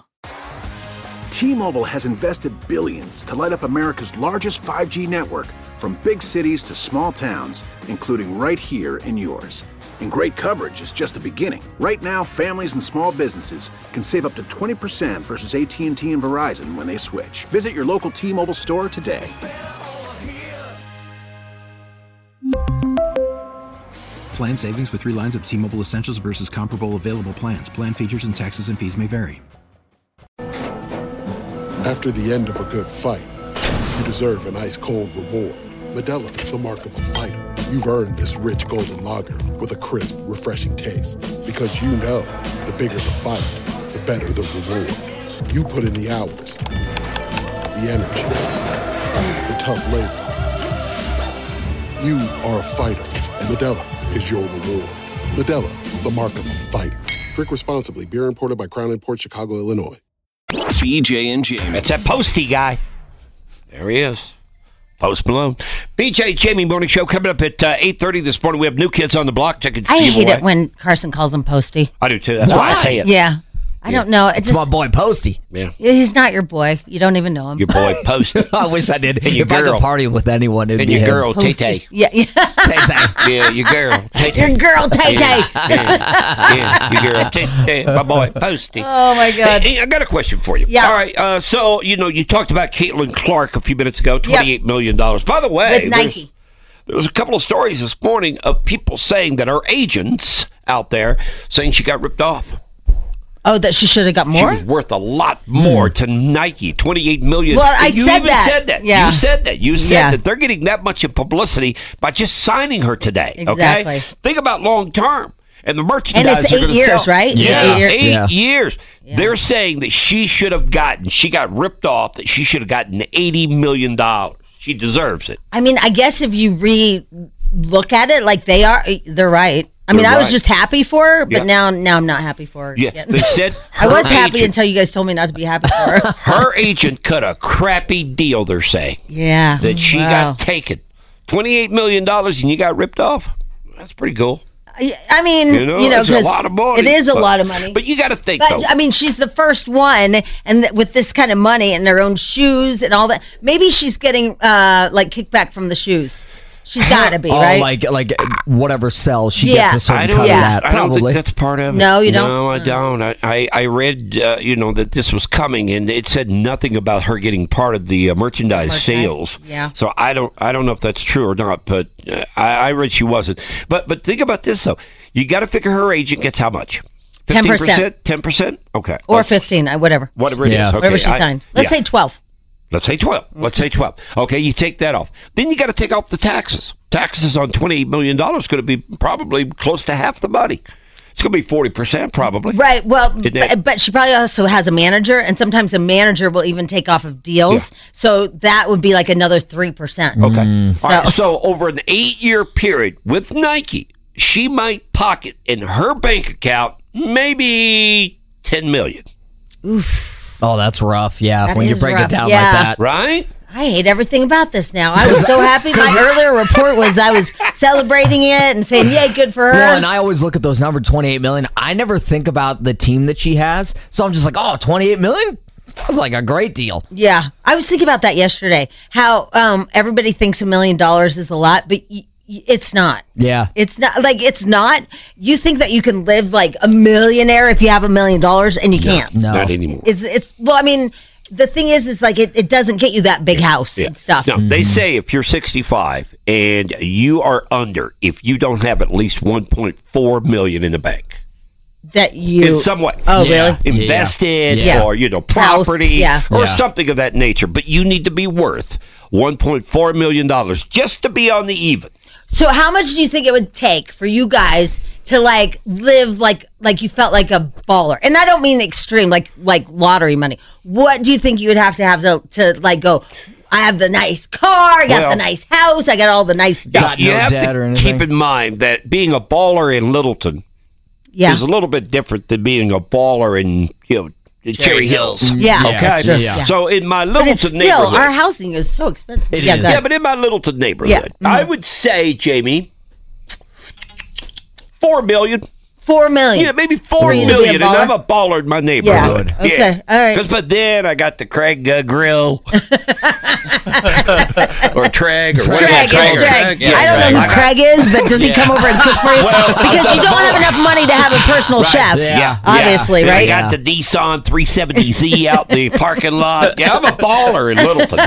T-Mobile has invested billions to light up America's largest five G network, from big cities to small towns, including right here in yours. And great coverage is just the beginning. Right now, families and small businesses can save up to twenty percent versus A T and T and Verizon when they switch. Visit your local T-Mobile store today. Plan savings with three lines of T-Mobile Essentials versus comparable available plans. Plan features and taxes and fees may vary. After the end of a good fight, you deserve an ice-cold reward. Modelo is the mark of a fighter. You've earned this rich golden lager with a crisp, refreshing taste. Because you know, the bigger the fight, the better the reward. You put in the hours, the energy, the tough labor. You are a fighter, and Modelo is your reward. Modelo, the mark of a fighter. Drink responsibly. Beer imported by Crown Imports, Chicago, Illinois. B J and Jamie. That's that Posty guy. There he is. Post Malone. B J Jamie Morning Show coming up at uh, eight thirty this morning. We have New Kids on the Block tickets to I give hate away. it when Carson calls him Posty. I do too. That's why I say it. Yeah. I don't know. It It's just, my boy Posty. Yeah. he's not your boy. You don't even know him. Your boy Posty. I wish I did. And your If I girl. could party with anyone, it'd And be your him. girl, Tay Tay. Yeah, yeah. Yeah, your girl, Tay Tay. Your girl, Tay Tay. Yeah, yeah, your girl, Tay Tay. My boy, Posty. Oh, my God. Hey, hey, I got a question for you. Yeah. All right. Uh, so, you know, you talked about Caitlin Clark a few minutes ago, twenty-eight million dollars. By the way, With there's- Nike. there was a couple of stories this morning of people saying that her agents out there saying she got ripped off. Oh, that she should have got more? She was worth a lot more to Nike, twenty-eight million Well, dollars. I you said even that. said that. Yeah. You said that. You said Yeah. that they're getting that much of publicity by just signing her today. Exactly. Okay? Think about long term. And the merchandise And it's are eight gonna years, sell. right? It's Yeah, eight years. eight Yeah. years. They're saying that she should have gotten, she got ripped off, that she should have gotten eighty million dollars. She deserves it. I mean, I guess if you re look at it like they are, they're right. I mean, They're I was right. just happy for her, but Yeah. now now I'm not happy for her. Yeah, yet. they said I her was happy agent- until you guys told me not to be happy for her. Her agent cut a crappy deal, they're saying. Yeah. That she Wow. got taken. twenty-eight million dollars and you got ripped off? That's pretty cool. I mean, You know, you know, it's a 'cause lot of money. it is a but- lot of money. But you got to think, But though. I mean, she's the first one, and th- with this kind of money and her own shoes and all that, maybe she's getting uh, like kickback from the shoes. She's got to be, Oh, right? like like whatever sells, she Yeah. gets a certain I cut don't, of yeah. that. I don't Probably. think that's part of it. No, you don't? No, I don't. I, I, I read, uh, you know, that this was coming, and it said nothing about her getting part of the uh, merchandise, Merchandise, sales. yeah. So I don't, I don't know if that's true or not, but uh, I, I read she wasn't. But, but think about this though. You got to figure her agent gets how much? ten percent. Ten percent. Okay. Or Let's- fifteen, uh, whatever. Whatever it is. Yeah. Okay. Whatever she I- signed. Let's yeah. say twelve. Let's say twelve. Let's say twelve. Okay, you take that off. Then you got to take off the taxes. Taxes on twenty-eight million dollars is going to be probably close to half the money. It's going to be forty percent probably. Right. Well, Isn't it? but, but she probably also has a manager, and sometimes a manager will even take off of deals. So that would be like another three percent. Okay. So, All right, so over an eight-year period with Nike, she might pocket in her bank account maybe ten million dollars. Oh, that's rough. Yeah, That when you is break rough. it down Yeah. like that. Right? I hate everything about this now. I was so happy. My earlier report was I was celebrating it and saying, "Yay, good for her." Well, and I always look at those numbers, twenty-eight million. I never think about the team that she has, so I'm just like, oh, twenty-eight million? Sounds like a great deal. Yeah, I was thinking about that yesterday. How um, everybody thinks a million dollars is a lot, but y- y- it's not. Yeah. It's not like it's not. You think that you can live like a millionaire if you have a million dollars, and you can't. No. Not anymore. It's it's well, I mean, the thing is, is like it, it doesn't get you that big house Yeah. and stuff. Now, they say if you're sixty-five and you are under, if you don't have at least one point four million in the bank. That you In some way. Oh, Yeah. really? Invested Yeah. or, you know, House, property yeah. or Yeah. something of that nature. But you need to be worth one point four million dollars just to be on the even. So, how much do you think it would take for you guys to like live like like you felt like a baller? And I don't mean extreme, like like lottery money. What do you think you would have to have to to like go? I have the nice car, I got Well- the nice house, I got all the nice stuff. Got You no have debt or to anything? keep in mind that being a baller in Littleton Yeah, is a little bit different than being a baller in, you know, Cherry, Cherry Hills. Hills. yeah, Okay. that's true. Yeah. Yeah. So in my But it's Littleton still neighborhood. our housing is so expensive. It yeah, is. go ahead. Yeah, but in my Littleton neighborhood, Yeah. I Mhm. would say, Jamie, four million. Four million. Yeah, maybe For four you to be a million, and baller? I'm a baller in my neighborhood. Yeah. Okay. All right. 'Cause- but then I got the Craig uh, Grill, or Treg, or whatever. Craig, it's called. it's Craig. Yeah, I don't know I who got- Craig is, but does he come over and cook for you? Well, because you don't have enough money to have a personal Right. chef. Yeah, Obviously, yeah. right? I got the Nissan three seventy Z out in the parking lot. Yeah, I'm a baller in Littleton.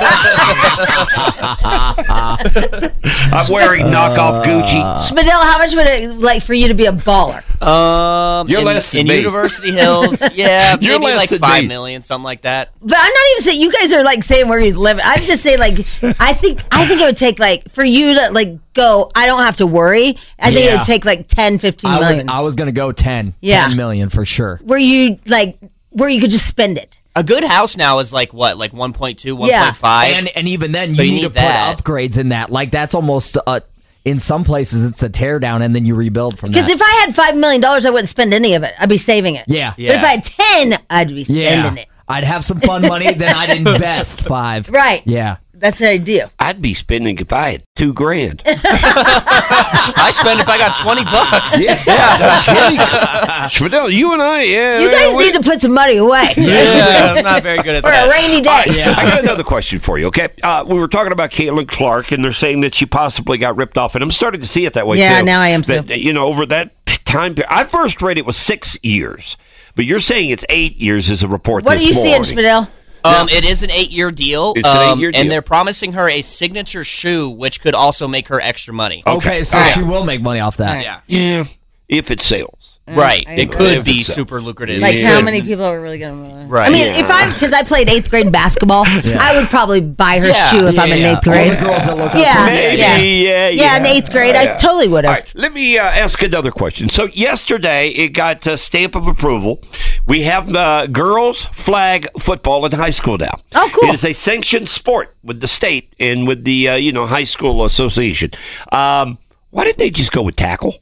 I'm wearing knockoff Gucci. Spadell, how much would it like for you to be a baller? Um, You're in, less than in me. University Hills, yeah, You're maybe less like than five me. million, something like that. But I'm not even saying you guys are like saying where you live. I'm just saying like I think I think it would take like for you to like go. I don't have to worry. I think it Yeah. would take like ten, fifteen I, million. would, I was going to go ten. Yeah. ten million for sure. where you like where you could just spend it. A good house now is like what, like one point two, Yeah. one point five? And and even then, So you, you need, need to that. put upgrades in that. Like that's almost uh, in some places it's a tear down, and then you rebuild from Because that. if I had five million dollars, I wouldn't spend any of it. I'd be saving it. yeah, But if I had ten, I'd be yeah, spending it. I'd have some fun money, then I'd invest five. Right. Yeah. That's the idea. I'd be spending if I had two grand. I I spend if I got twenty bucks. Yeah. yeah. Schmidl, you and I, yeah. You guys we, need to put some money away. Yeah, I'm not very good at For that. a rainy day. Right, yeah. I got another question for you, okay? Uh, we were talking about Caitlin Clark, and they're saying that she possibly got ripped off, and I'm starting to see it that way, yeah, too. now I am, too. That, you know, over that time period, I first read it was six years, but you're saying it's eight years as a report What this are you morning. seeing, Schmidl? Um, it is an eight-year deal. It's an um, eight-year deal. And they're promising her a signature shoe, which could also make her extra money. Okay, so Right. she will make money off that. Yeah. Yeah, if it sells. Right. I It agree. could If be it's, uh, super lucrative. Like, Yeah. how many people are really going to... Right. I mean, Yeah. if I... Because I played eighth grade basketball, I would probably buy her Yeah. shoe if Yeah, I'm in yeah. eighth grade. All the girls that look up yeah, to her. Maybe, yeah. yeah, Yeah, in yeah. eighth grade, Yeah. I totally would All have. right, let me uh, ask another question. So yesterday, it got a stamp of approval. We have uh, girls flag football in high school now. Oh, cool. It is a sanctioned sport with the state and with the uh, you know high school association. Um, why didn't they just go with tackle?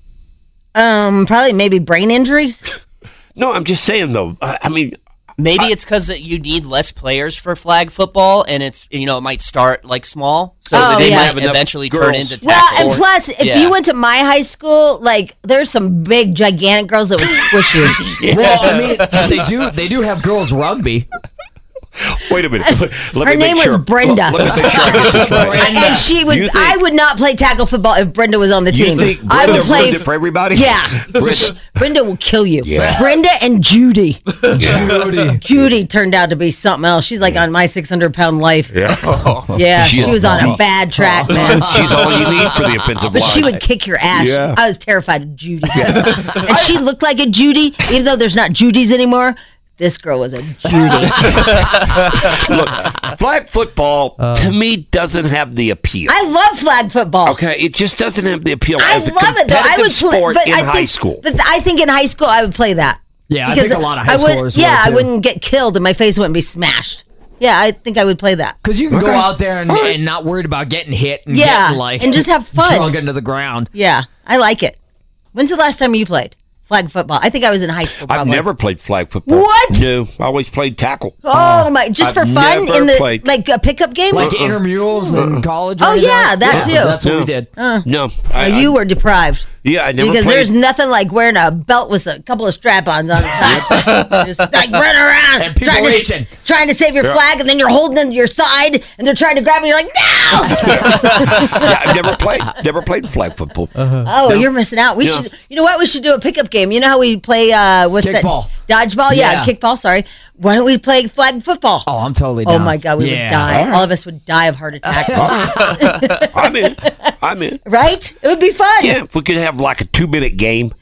Um, probably maybe brain injuries. No, I'm just saying though. I, I mean, Maybe it's because you need less players for flag football, and it's you know it might start like small, so Oh, that they yeah. might Have enough eventually girls. turn into Well, tackle. and plus, if Yeah. you went to my high school, like, there's some big, gigantic girls that would squish you. Well, I mean, they do. They do have girls rugby. wait a minute. Let Her me name make was sure. Brenda. Let me make sure I get this right. And, and she would. You think- I would not play tackle football if Brenda was on the You team. think I Brenda would play ruined it for everybody? Yeah, Brenda. Brenda will kill you. Yeah. Brenda and Judy. Judy. Judy turned out to be something else. She's like on my six hundred pound life. Yeah. Yeah, She she, is was on a deep. bad track, man. She's all you need for the offensive But line. she would kick your ass. Yeah. I was terrified of Judy. And she looked like a Judy, even though there's not Judys anymore. This girl was a Judy. Look, flag football to me doesn't have the appeal. I love flag football. Okay, it just doesn't have the appeal I as a love it though. I competitive would play, sport but in I high think, school. But I think in high school I would play that. Yeah, I Because think a lot of high I would- schoolers Yeah, would, I too. wouldn't get killed and my face wouldn't be smashed. Yeah, I think I would play that. Because you can go Okay. out there and, and not worried about getting hit and Yeah, getting like and just have fun. drug into the ground. Yeah, I like it. When's the last time you played flag football? I think I was in high school. I've Probably. never played flag football. What? No, I always played tackle. Oh my! Just I've for fun never in the played. like a pickup game. Like intramurals in college. or Oh, anything? yeah, that too. That's what No. we did. Uh, No, no, I, you I, were deprived. yeah, I never Because played. there's nothing like wearing a belt with a couple of strap-ons on the side. Just like running around And people trying to, racing. trying to save your Yeah. flag, and then you're holding them to your side, and they're trying to grab you. You're like, no! yeah, I've never played. Never played flag football. Oh, No. you're missing out. We Yeah. should. You know what? We should do a pickup game. You know how we play? Uh, what's Kickball. that? Dodgeball. Yeah, Yeah. kickball. Sorry. Why don't we play flag football? Oh, I'm totally Oh down. my God, we yeah. would die. All of us would die of heart attack. I'm in. I'm in. Right? It would be fun. Yeah, if we could have like a two-minute game.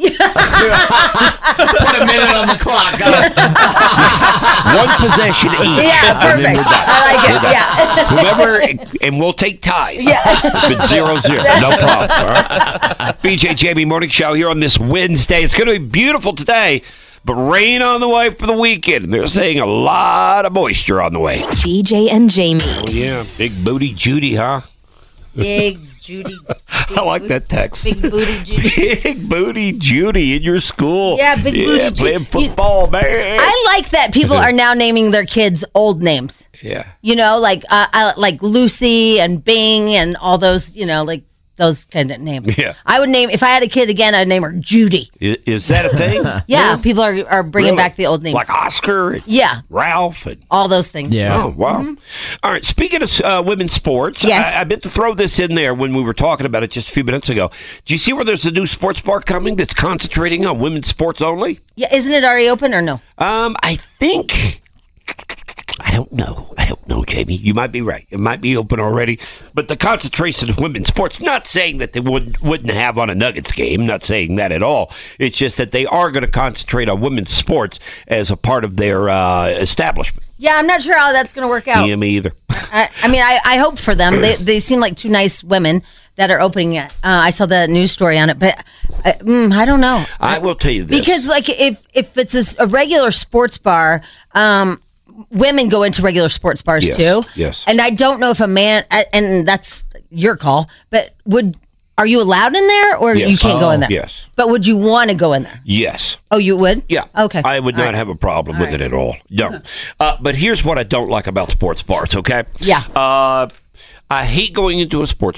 Put a minute on the clock. One possession each. Yeah, and then perfect. we're done. I like it. We're done. Yeah. Whoever, and we'll take ties. Yeah. If it's zero zero, no problem. All right? B J Jamie Morning Show here on this Wednesday. It's going to be beautiful today, but rain on the way for the weekend. They're saying a lot of moisture on the way. B J and Jamie. Oh, yeah. Big booty Judy, huh? Big Judy. I like that text. Big booty Judy. Big booty Judy in your school. Yeah, big booty Judy. Playing football, man. I like that people are now naming their kids old names. yeah. You know, like uh, uh, like Lucy and Bing and all those. You know, like those kind of names. Yeah. I would name if I had a kid again. I'd name her Judy. Is, is that a thing? Yeah, people are are bringing Really? back the old names. Like Oscar and Yeah, Ralph and all those things. Yeah. Oh, wow. All right. Speaking of uh, women's sports, Yes. I, I meant to throw this in there when we were talking about it just a few minutes ago. Do you see where there's a new sports bar coming that's concentrating on women's sports only? Yeah, isn't it already open or no? Um, I think. I don't know. I don't know, Jamie. You might be right. It might be open already. But the concentration of women's sports, not saying that they would, wouldn't have on a Nuggets game, not saying that at all. It's just that they are going to concentrate on women's sports as a part of their uh, establishment. Yeah, I'm not sure how that's going to work out. Yeah, me either. I, I mean, I, I hope for them. They they seem like two nice women that are opening it. Uh, I saw the news story on it, but uh, mm, I don't know. I will tell you this. Because like if if it's a, s- a regular sports bar, um, women go into regular sports bars Yes, too. yes. And I don't know if a man, uh, and that's your call, but would are you allowed in there or Yes. you can't go in Oh, there? yes. But would you want to go in there? Yes. Oh, you would? Yeah. Okay. I would All not right. have a problem All with right. it at all. No. Uh, but here's what I don't like about sports bars, okay? Yeah. Uh, I hate going into a sports bar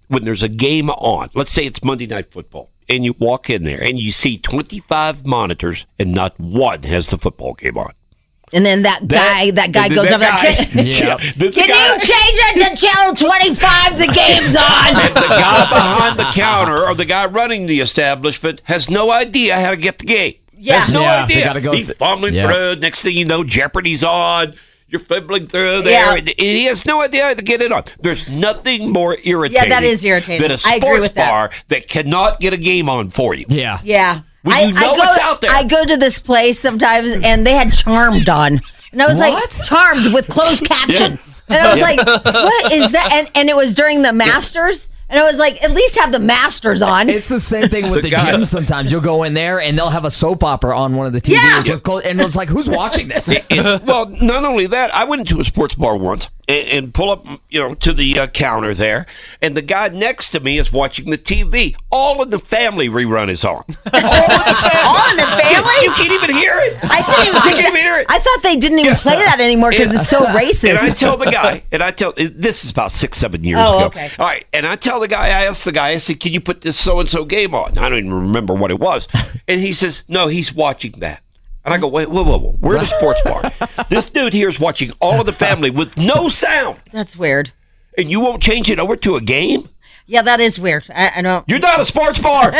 when there's a game on, let's say it's Monday Night Football, and you walk in there and you see twenty-five monitors and not one has the football game on. And then that guy, that, that guy goes over guy, there. Can, yeah, the, the can guy, you change it to channel twenty-five? The game's on. And the guy behind the counter or the guy running the establishment has no idea how to get the game. Yeah. Has no Yeah, idea. they gotta go He's th- fumbling yeah. through. Next thing you know, Jeopardy's on. You're fibbling through there. Yeah. And he has no idea how to get it on. There's nothing more irritating. Yeah, that is irritating. Than a I sports agree with that. bar that cannot get a game on for you. Yeah. Yeah. When I, you know I go, it's out there. I go to this place sometimes, and they had Charmed on. And I was What? like, Charmed with closed caption. Yeah. And I was Yeah. like, what is that? And, and it was during the Masters. And I was like, at least have the Masters on. It's the same thing with The the, guy- gym sometimes. You'll go in there and they'll have a soap opera on one of the T Vs. Yeah. With clo- and it's like, who's watching this? It- it- well, not only that, I went into a sports bar once and, and pull up, you know, to the uh, counter there, and the guy next to me is watching the T V. All in the Family rerun is on. All in the Family. All in the Family? You can't even hear it. I didn't even You think can't even hear it. I thought they didn't even play that anymore because it's so racist. And I tell the guy, and I tell, this is about six, seven years Oh, ago. okay. All right, and I tell the guy, I asked the guy, I said, can you put this so-and-so game on? I don't even remember what it was. And he says, no, he's watching that. And I go, wait, whoa, whoa, whoa. We're at a sports bar. This dude here is watching All of the Family with no sound. That's weird. And you won't change it over to a game? Yeah, that is weird. I, I don't. You're not a sports bar.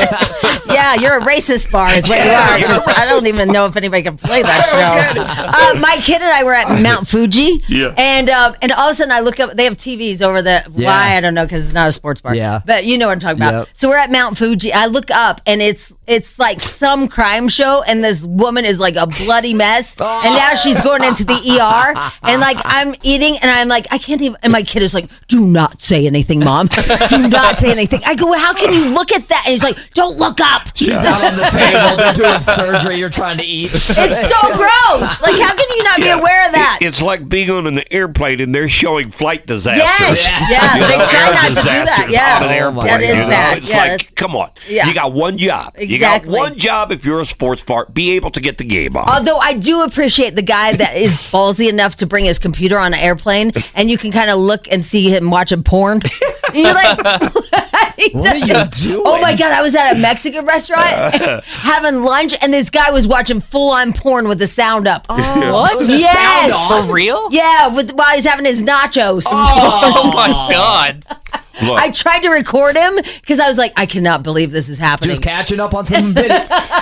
Yeah, you're a racist bar, is what Yeah, you you're are. a 'Cause I don't even know if anybody can play that show. Uh, my kid and I were at Mount Fuji, Yeah. and um, and all of a sudden I look up. They have T Vs over the. Yeah. Why I don't know because it's not a sports bar. Yeah. but you know what I'm talking about. Yep. So we're at Mount Fuji. I look up, and it's it's like some crime show, and this woman is like a bloody mess, and now she's going into the E R, and like I'm eating, and I'm like I can't even. And my kid is like, "Do not say anything, Mom. Do not say anything." I go, well, "How can you look at that?" And he's like, "Don't look up." She's out on the table. They're doing surgery. You're trying to eat. It's so gross. Like, how can you not Yeah. be aware of that? It- it's like being on an airplane and they're showing flight disasters. Yes. Yeah, You they know, try air not to do that. disasters Yeah. on an Oh, airplane. that is you know? bad. It's Yeah, like, that's- come on. Yeah. You got one job. You Exactly. got one job if you're a sports bar. Be able to get the game on. Although I do appreciate the guy that is ballsy enough to bring his computer on an airplane, and you can kind of look and see him watching porn. And you're like, What are you doing? oh my God, I was at a Mexican restaurant having lunch, and this guy was watching full on porn with the sound up. What? Was the Yes. sound on? For real? Yeah, with while he's having his nachos. Oh my god. Look, I tried to record him because I was like, I cannot believe this is happening. Just catching up on some video.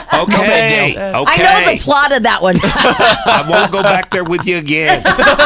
okay. Okay. I know the plot of that one. I won't go back there with you again.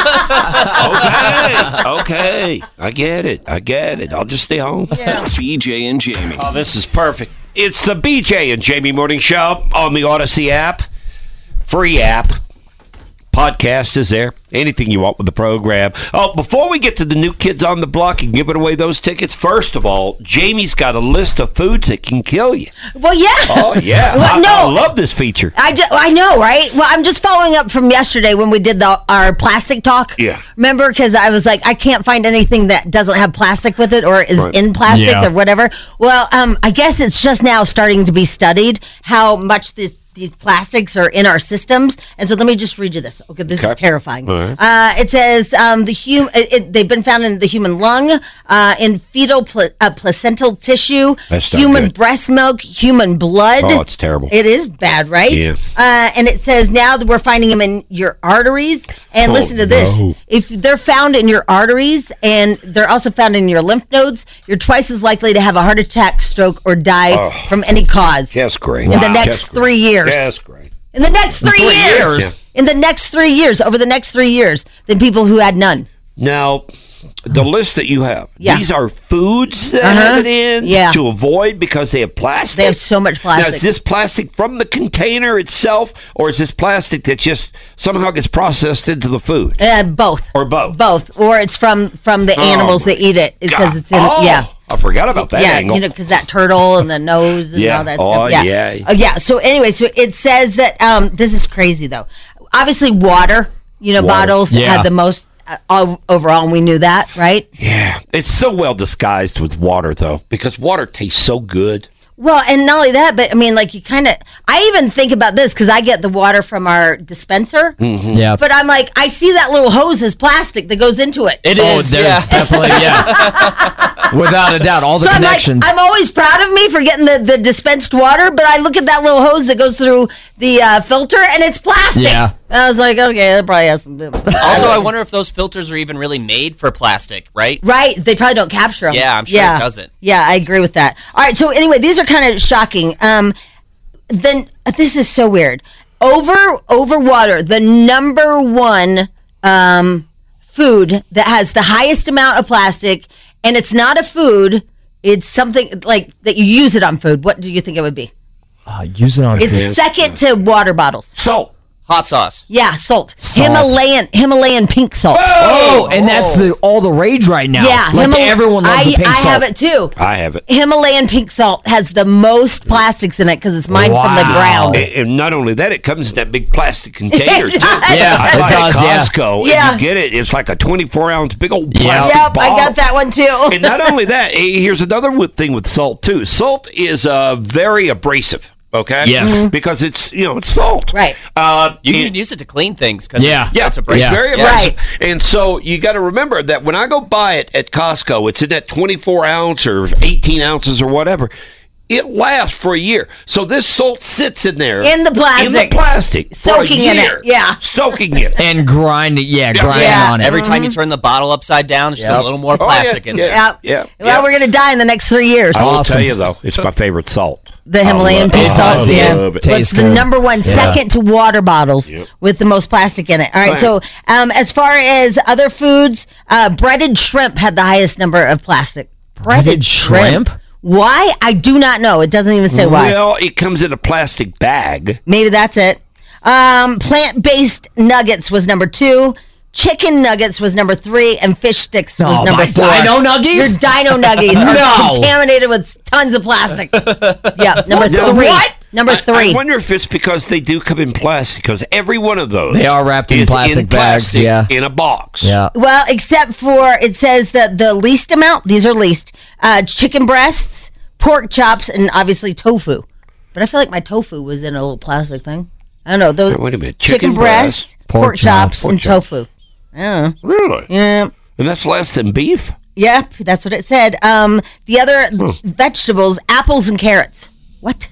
okay. Okay. I get it. I get it. I'll just stay home. Yeah. B J and Jamie. Oh, this is perfect. It's the B J and Jamie Morning Show on the Odyssey app. Free app. Podcast is there. Anything you want with the program. Oh, before we get to the new kids on the block and giving away those tickets, first of all, Jamie's got a list of foods that can kill you. Well, yeah. Oh, yeah. Well, I, no. I love this feature. I, ju- I know, right? Well, I'm just following up from yesterday when we did the our plastic talk. Yeah. Remember? Because I was like, I can't find anything that doesn't have plastic with it or is Right. in plastic Yeah. or whatever. Well, um, I guess it's just now starting to be studied how much this. These plastics are in our systems, and so let me just read you this. Okay, this Okay. is terrifying. All right. Uh, it says um, the hum- it, it, they've been found in the human lung, uh, in fetal pl- uh, placental tissue, That's not human good. breast milk, human blood. Oh, it's terrible. It is bad, right? Yeah. Uh, and it says now that we're finding them in your arteries. And Oh, listen to this: no. if they're found in your arteries and they're also found in your lymph nodes, you're twice as likely to have a heart attack, stroke, or die Oh. from any cause. That's great. In the Wow. next That's great. three years. That's great. In the next three, Three years. years? In the next three years, over the next three years, than people who had none. Now, the list that you have, Yeah. these are foods that Uh-huh. have it in Yeah. to avoid because they have plastic? They have so much Now, plastic. is this plastic from the container itself, or is this plastic that just somehow gets processed into the food? Uh, both. Or both? Both. Or it's from from the Oh, animals that eat it because God. it's in. Oh, Yeah. I forgot about that yeah, angle. you know, because that turtle and the nose and Yeah. all that Oh, stuff. Yeah. yeah. Uh, yeah. So anyway, so it says that um, this is crazy though. Obviously, water. You know, Water. bottles Yeah. had the most uh, ov- overall, and we knew that, right? Yeah. It's so well disguised with water, though, because water tastes so good. Well, and not only that, but I mean, like you kind of, I even think about this because I get the water from our dispenser. Mm-hmm. Yeah. But I'm like, I see that little hose is plastic that goes into it. It oh, is, there's yeah. definitely, yeah. Without a doubt, all the so connections. I'm, like, I'm always proud of me for getting the, the dispensed water, but I look at that little hose that goes through the uh, filter and it's plastic. Yeah. And I was like, okay, that probably has some. Also, I wonder if those filters are even really made for plastic, right? Right. They probably don't capture them. Yeah, I'm sure yeah. it doesn't. Yeah, I agree with that. All right. So anyway, these are kind of shocking. Um, then this is so weird. Over over water, the number one um, food that has the highest amount of plastic, and it's not a food. It's something like that you use it on food. What do you think it would be? Uh, use it on It's food. second to water bottles. Salt. Hot sauce. Yeah, salt. Salt. Himalayan Himalayan pink salt. Oh, and that's the all the rage right now. Yeah, like Himal- everyone loves I, the pink I salt. have it too. I have it. Himalayan pink salt has the most plastics in it because it's mined from the Wow. ground. And, and not only that, it comes in that big plastic container. It too. does. Yeah, I it buy does, at yeah. Costco. Yeah. And you get it. It's like a twenty-four ounce big old Yeah. plastic Yep, bottle. I got that one too. And not only that, eh, here's another w- thing with salt too. Salt is uh, very abrasive. Okay. Yes. Mhm. Because it's you know it's salt. Right. Uh, You and- can use it to clean things because Yeah. it's, Yeah, it's it's abrasive. very Yeah. abrasive. And so you got to remember that when I go buy it at Costco, it's in that twenty-four ounce or eighteen ounces or whatever. It lasts for a year. So this salt sits in there. In the plastic. In the plastic. for a Soaking in it, year. yeah. Soaking in it. and grind it. Yeah, grind Yeah. on it. Every time you turn the bottle upside down, there's just Yep. a little more Oh, plastic yeah, in yeah. there. Yep. Yeah, Well, yeah. we're gonna die in the next three years. I will Awesome. tell you though, it's my favorite salt. The Himalayan I pink love salt. it. Yeah. I love it. Well, Tastes it's the good. number one, Yeah. second to water bottles Yep. with the most plastic in it. All right. Right. So, um, as far as other foods, uh, breaded shrimp had the highest number of plastic. Breaded shrimp? Why? I do not know. It doesn't even say why. Well, it comes in a plastic bag. Maybe that's it. Um, plant-based nuggets was number two. Chicken nuggets was number three, and fish sticks was Oh, number my four. Dino Nuggies? Your Dino Nuggies are No. contaminated with tons of plastic. Yeah, number Now, three. what? Number I- three. I, wonder if it's because they do come in plastic, because every one of those They are wrapped in is plastic bags, plastic yeah. in a box. Yeah. Well, except for it says that the least amount, these are least, uh, chicken breasts, pork chops, and obviously tofu. But I feel like my tofu was in a little plastic thing. I don't know. Those Wait a minute. chicken, Chicken breast, breast, pork, pork chops, chops, and tofu. Yeah. Really? Yeah. And that's less than beef? Yep, that's what it said. Um, the other vegetables, apples and carrots. What?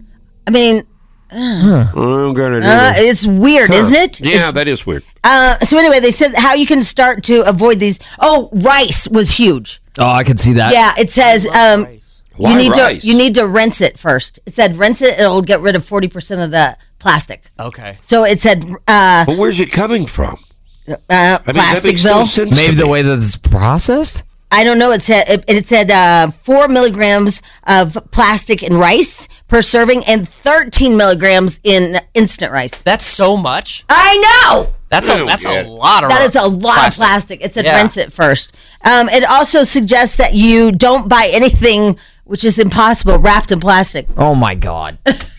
I mean, I'm gonna do uh, this. it's weird, Huh. isn't it? Yeah, It's- that is weird. uh, so anyway, they said how you can start to avoid these. Oh, rice was huge. Oh, I can see that. Yeah, it says um, Why you need rice? to you need to rinse it first. It said rinse it; it'll get rid of forty percent of the plastic. Okay. So it said uh, But where's it coming from? uh, I mean, that makes no Plasticville. sense Maybe to the me. way that it's processed? I don't know. It said it, it said uh, four milligrams of plastic in rice per serving, and thirteen milligrams in instant rice. That's so much. I know. That's I a don't that's get a it. lot of That is a lot plastic. of plastic. It said Yeah. rinse it first. Um, it also suggests that you don't buy anything, which is impossible, wrapped in plastic. Oh, my God.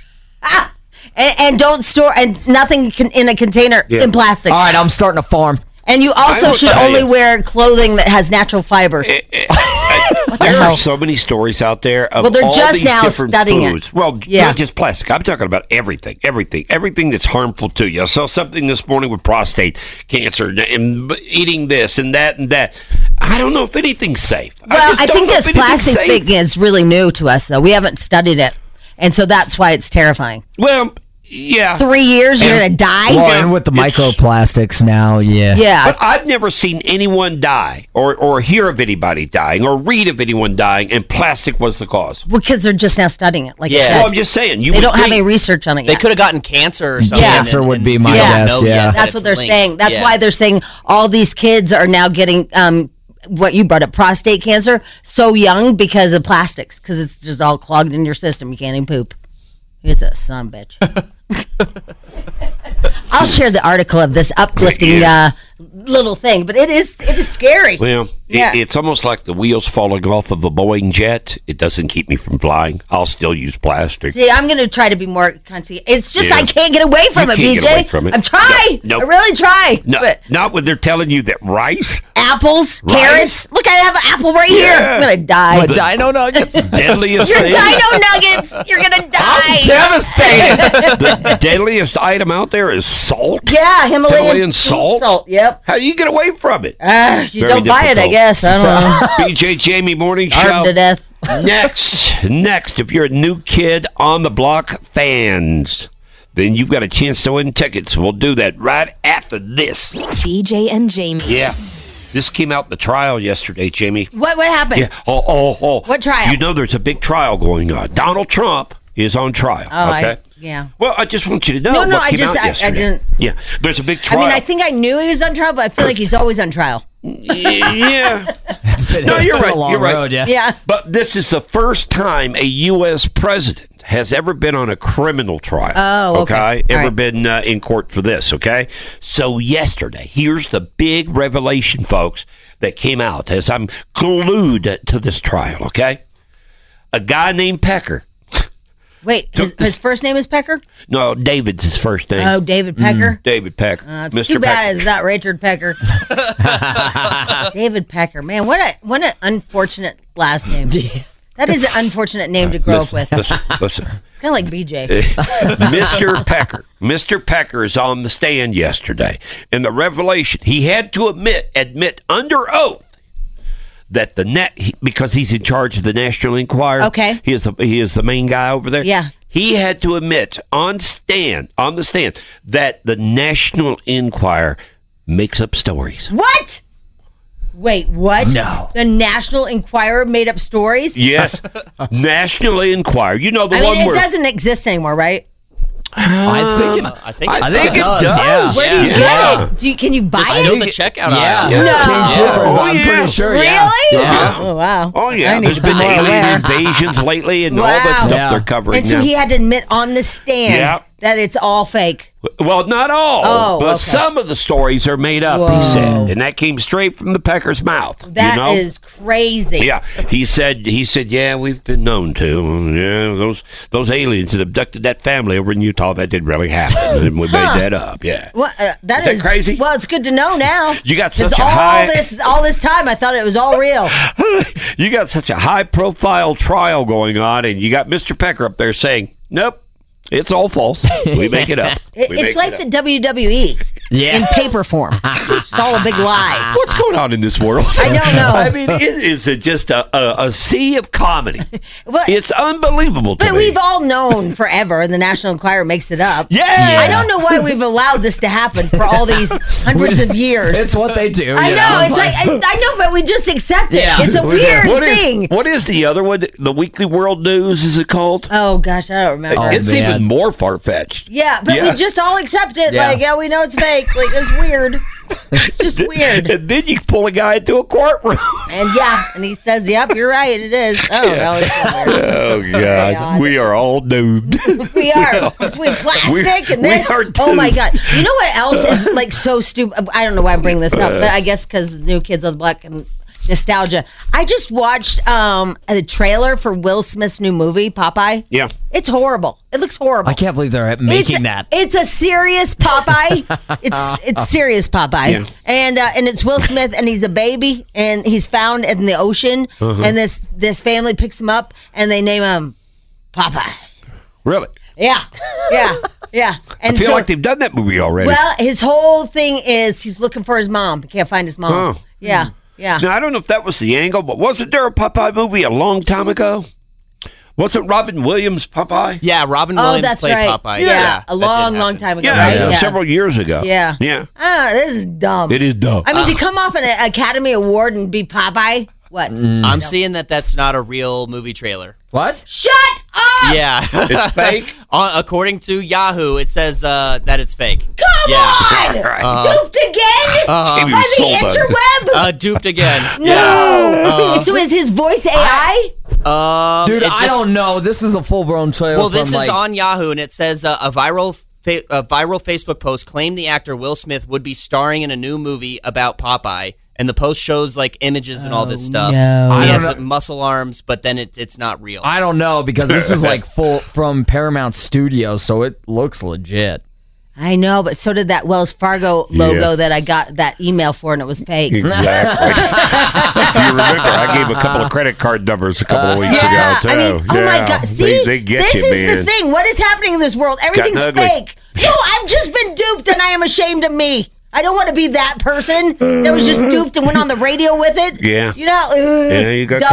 And, and don't store and nothing can, in a container Yeah. in plastic. All right, I'm starting a farm. And you I also will should tell only you. wear clothing that has natural fibers. There hell? are so many stories out there of Well, they're all just these now different studying it. foods. Well, Yeah. not just plastic. I'm talking about everything, everything, everything that's harmful to you. I saw something this morning with prostate cancer and, and eating this and that and that. I don't know if anything's safe. Well, just I, don't think know if this anything's plastic safe. thing is really new to us, though. We haven't studied it. And so that's why it's terrifying. Well, yeah. Three years, you're going to die? Well, and with the It's- microplastics now, yeah. Yeah. But I've never seen anyone die or, or hear of anybody dying or read of anyone dying, and plastic was the cause. Because they're just now studying it, like you Yeah. said. Well, I'm just saying. You they would don't have think- any research on it They yet. could have gotten cancer or something. Cancer and- would and be my we don't guess, know yeah. yet that That's it's what they're linked. saying. That's Yeah. why they're saying all these kids are now getting um, what you brought up, prostate cancer, so young because of plastics, because it's just all clogged in your system. You can't even poop. It's a son of a bitch. I'll share the article of this uplifting Yeah. uh, little thing, but it is it is scary. Well, Yeah. It, it's almost like the wheels falling off of a Boeing jet. It doesn't keep me from flying. I'll still use plastic. See, I'm going to try to be more conscious. It's just Yeah. I can't get away from You it, can't B J. get away from it. I'm trying. No, I nope. really try. No, But not when they're telling you that rice, apples, Rice? carrots. Look, I have an apple right here. Yeah. I'm going to die. The Dino Nuggets. deadliest Your thing. dino nuggets. You're going to die. Devastated. The deadliest item out there is salt. Yeah, Himalayan, Himalayan pink salt? salt. Yep. How do you get away from it? Uh, you Very don't buy it, I difficult. guess. I don't know. B J Jamie Morning Starved Show. to death. Next, next, if you're a new kid on the block fans, then you've got a chance to win tickets. We'll do that right after this. B J and Jamie. Yeah. This came out in the trial yesterday, Jamie. What what happened? Yeah. Oh, oh, oh. What trial? You know there's a big trial going on. Donald Trump is on trial. Oh, okay. I, yeah. Well, I just want you to know No, no, what I came just- out I- I yesterday. didn't- Yeah. There's a big I trial. mean, I think I knew he was on trial, but I feel like he's always on trial. yeah. been, No, it's you're been right. a long You're right. road, yeah. Yeah. But this is the first time a U S president has ever been on a criminal trial. Oh, okay. Ever All right. been uh, in court for this, okay? So yesterday, here's the big revelation, folks, that came out as I'm glued to this trial, okay? A guy named Pecker. Wait, his, his first name is Pecker? No, David's his first name. Oh, David Pecker? David Pecker. Uh, it's Mister too bad Pecker. it's not Richard Pecker. David Pecker. Man, what a what an unfortunate last name. That is an unfortunate name to grow listen, up with. Listen, listen. Kind of like B J. Mister Pecker. Mister Pecker is on the stand yesterday. And the revelation, he had to admit, admit under oath that the net, he, because he's in charge of the National Enquirer. Okay. He is, the, he is the main guy over there. Yeah. He had to admit on stand, on the stand, that the National Enquirer makes up stories. What? Wait, what? No. The National Enquirer made up stories? Yes. National Enquirer. You know the I one mean, it where... doesn't exist anymore, right? I think it, I think it I think it does. does. Yeah. Where do you Yeah. get it? Do you, can you buy Just it? still the checkout Yeah. aisle. No. King Shippers, Oh, I'm yeah. pretty sure. Really? Yeah. Yeah. Oh, wow. Oh, I yeah. need There's to be been more alien aware. invasions lately and all that Wow. stuff Yeah. they're covering And so now. he had to admit on the stand Yeah. that it's all fake. Well, not all, Oh, but okay. some of the stories are made up, he Whoa. said. And that came straight from the Pecker's mouth. That you know? is crazy. Yeah, he said. He said, "Yeah, we've been known to. Yeah, those those aliens that abducted that family over in Utah. That didn't really happen, and we Huh. made that up. Yeah, Well, uh, that Is that is crazy? Well, it's good to know now. You got 'Cause such a all high- this all this time. I thought it was all real. you got such a high profile trial going on, and you got Mister Pecker up there saying, "Nope, it's all false. We make it up. It, We make it's like it the up." W W E Yeah. in paper form. It's all a big lie. What's going on in this world? I don't know. I mean, it is a, just a, a, a sea of comedy. Well, It's unbelievable to but me. we've all known forever, and the National Enquirer makes it up. Yes! I don't know why we've allowed this to happen for all these hundreds of years. It's what they do. I you know. It's like, I, I know, but we just accept it. Yeah, it's a we do. weird What is- thing. what is the other one? The Weekly World News, is it called? Oh gosh, I don't remember. Oh, it's man. even more far-fetched. Yeah, but Yeah. we just all accept it. Yeah. Like, yeah, we know it's fake. Like, it's weird. It's just weird. And then you pull a guy into a courtroom. And yeah, and he says, "Yep, you're right. It is." Oh no, it's so weird. Oh, Very God. odd. We are all doomed. We are between plastic We- and we this. are Oh my too. god! You know what else is like so stupid? I don't know why I'm bringing this up, but I guess because the New Kids on the Block and nostalgia. I just watched um, a trailer for Will Smith's new movie, Popeye. Yeah. It's horrible. It looks horrible. I can't believe they're making it's, that. It's a serious Popeye. it's it's serious Popeye, Yeah. and uh, and it's Will Smith, and he's a baby, and he's found in the ocean, Uh-huh. and this this family picks him up, and they name him Popeye. Really? Yeah, yeah, yeah. And I feel so, like they've done that movie already. well, his whole thing is he's looking for his mom. He can't find his mom. Oh. Yeah, yeah. Now, I don't know if that was the angle, but wasn't there a Popeye movie a long time ago? Wasn't Robin Williams Popeye? Yeah, Robin Oh, Williams that's played right. Popeye. Yeah, Yeah, a that long, did long happen. time ago, Yeah, right? yeah, Yeah. several years ago. Yeah. Yeah. Ah, this is dumb. It is dumb. I mean, to come off an Academy Award and be Popeye, what? I'm seeing that that's not a real movie trailer. What? Shut up! Yeah. It's fake? Uh, according to Yahoo, it says uh, that it's fake. Come Yeah. on! Uh, Duped again? Uh-huh. Jamie By was the sold on it. interweb? Uh, duped again. no! Uh, so is his voice A I? Um, Dude, it I just- don't know. This is a full-blown trailer. Well, this from, is like, on Yahoo, and it says uh, a viral fa- a viral Facebook post claimed the actor Will Smith would be starring in a new movie about Popeye, And the post shows like images and all this stuff. no. He I has don't know. muscle arms, but then it, it's not real. I don't know because this is like full from Paramount Studios, so it looks legit. I know, but so did that Wells Fargo logo Yeah. that I got that email for, and it was fake. Exactly. If you remember, I gave a couple of credit card numbers a couple of weeks Yeah, ago, too. I mean, oh my Yeah. God. See, They, they get this you, is man. the thing. What is happening in this world? Everything's ugly. fake. No, I've just been duped, and I am ashamed of me. I don't want to be that person that was just duped and went on the radio with it. Yeah. You know, ugh, Yeah, you got dumb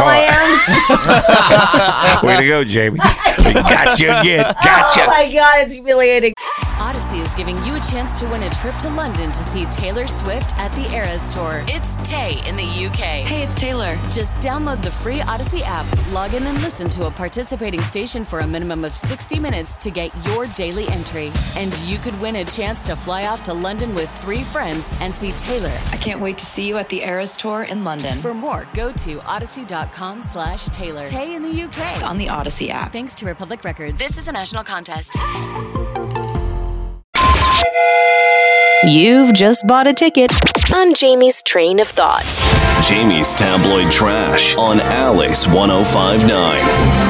I caught. Way to go, Jamie. Got you again. am. Gotcha. Oh my God, it's humiliating. Odyssey is giving you a chance to win a trip to London to see Taylor Swift at the Eras Tour. It's Tay in the U K. Hey, it's Taylor. Just download the free Odyssey app, log in and listen to a participating station for a minimum of sixty minutes to get your daily entry. And you could win a chance to fly off to London with three friends and see Taylor. I can't wait to see you at the Eras Tour in London. For more, go to odyssey.com slash Taylor. Tay in the U K. It's on the Odyssey app. Thanks to Republic Records. This is a national contest. You've just bought a ticket on Jamie's Train of Thought. Jamie's Tabloid Trash on Alice one oh five point nine.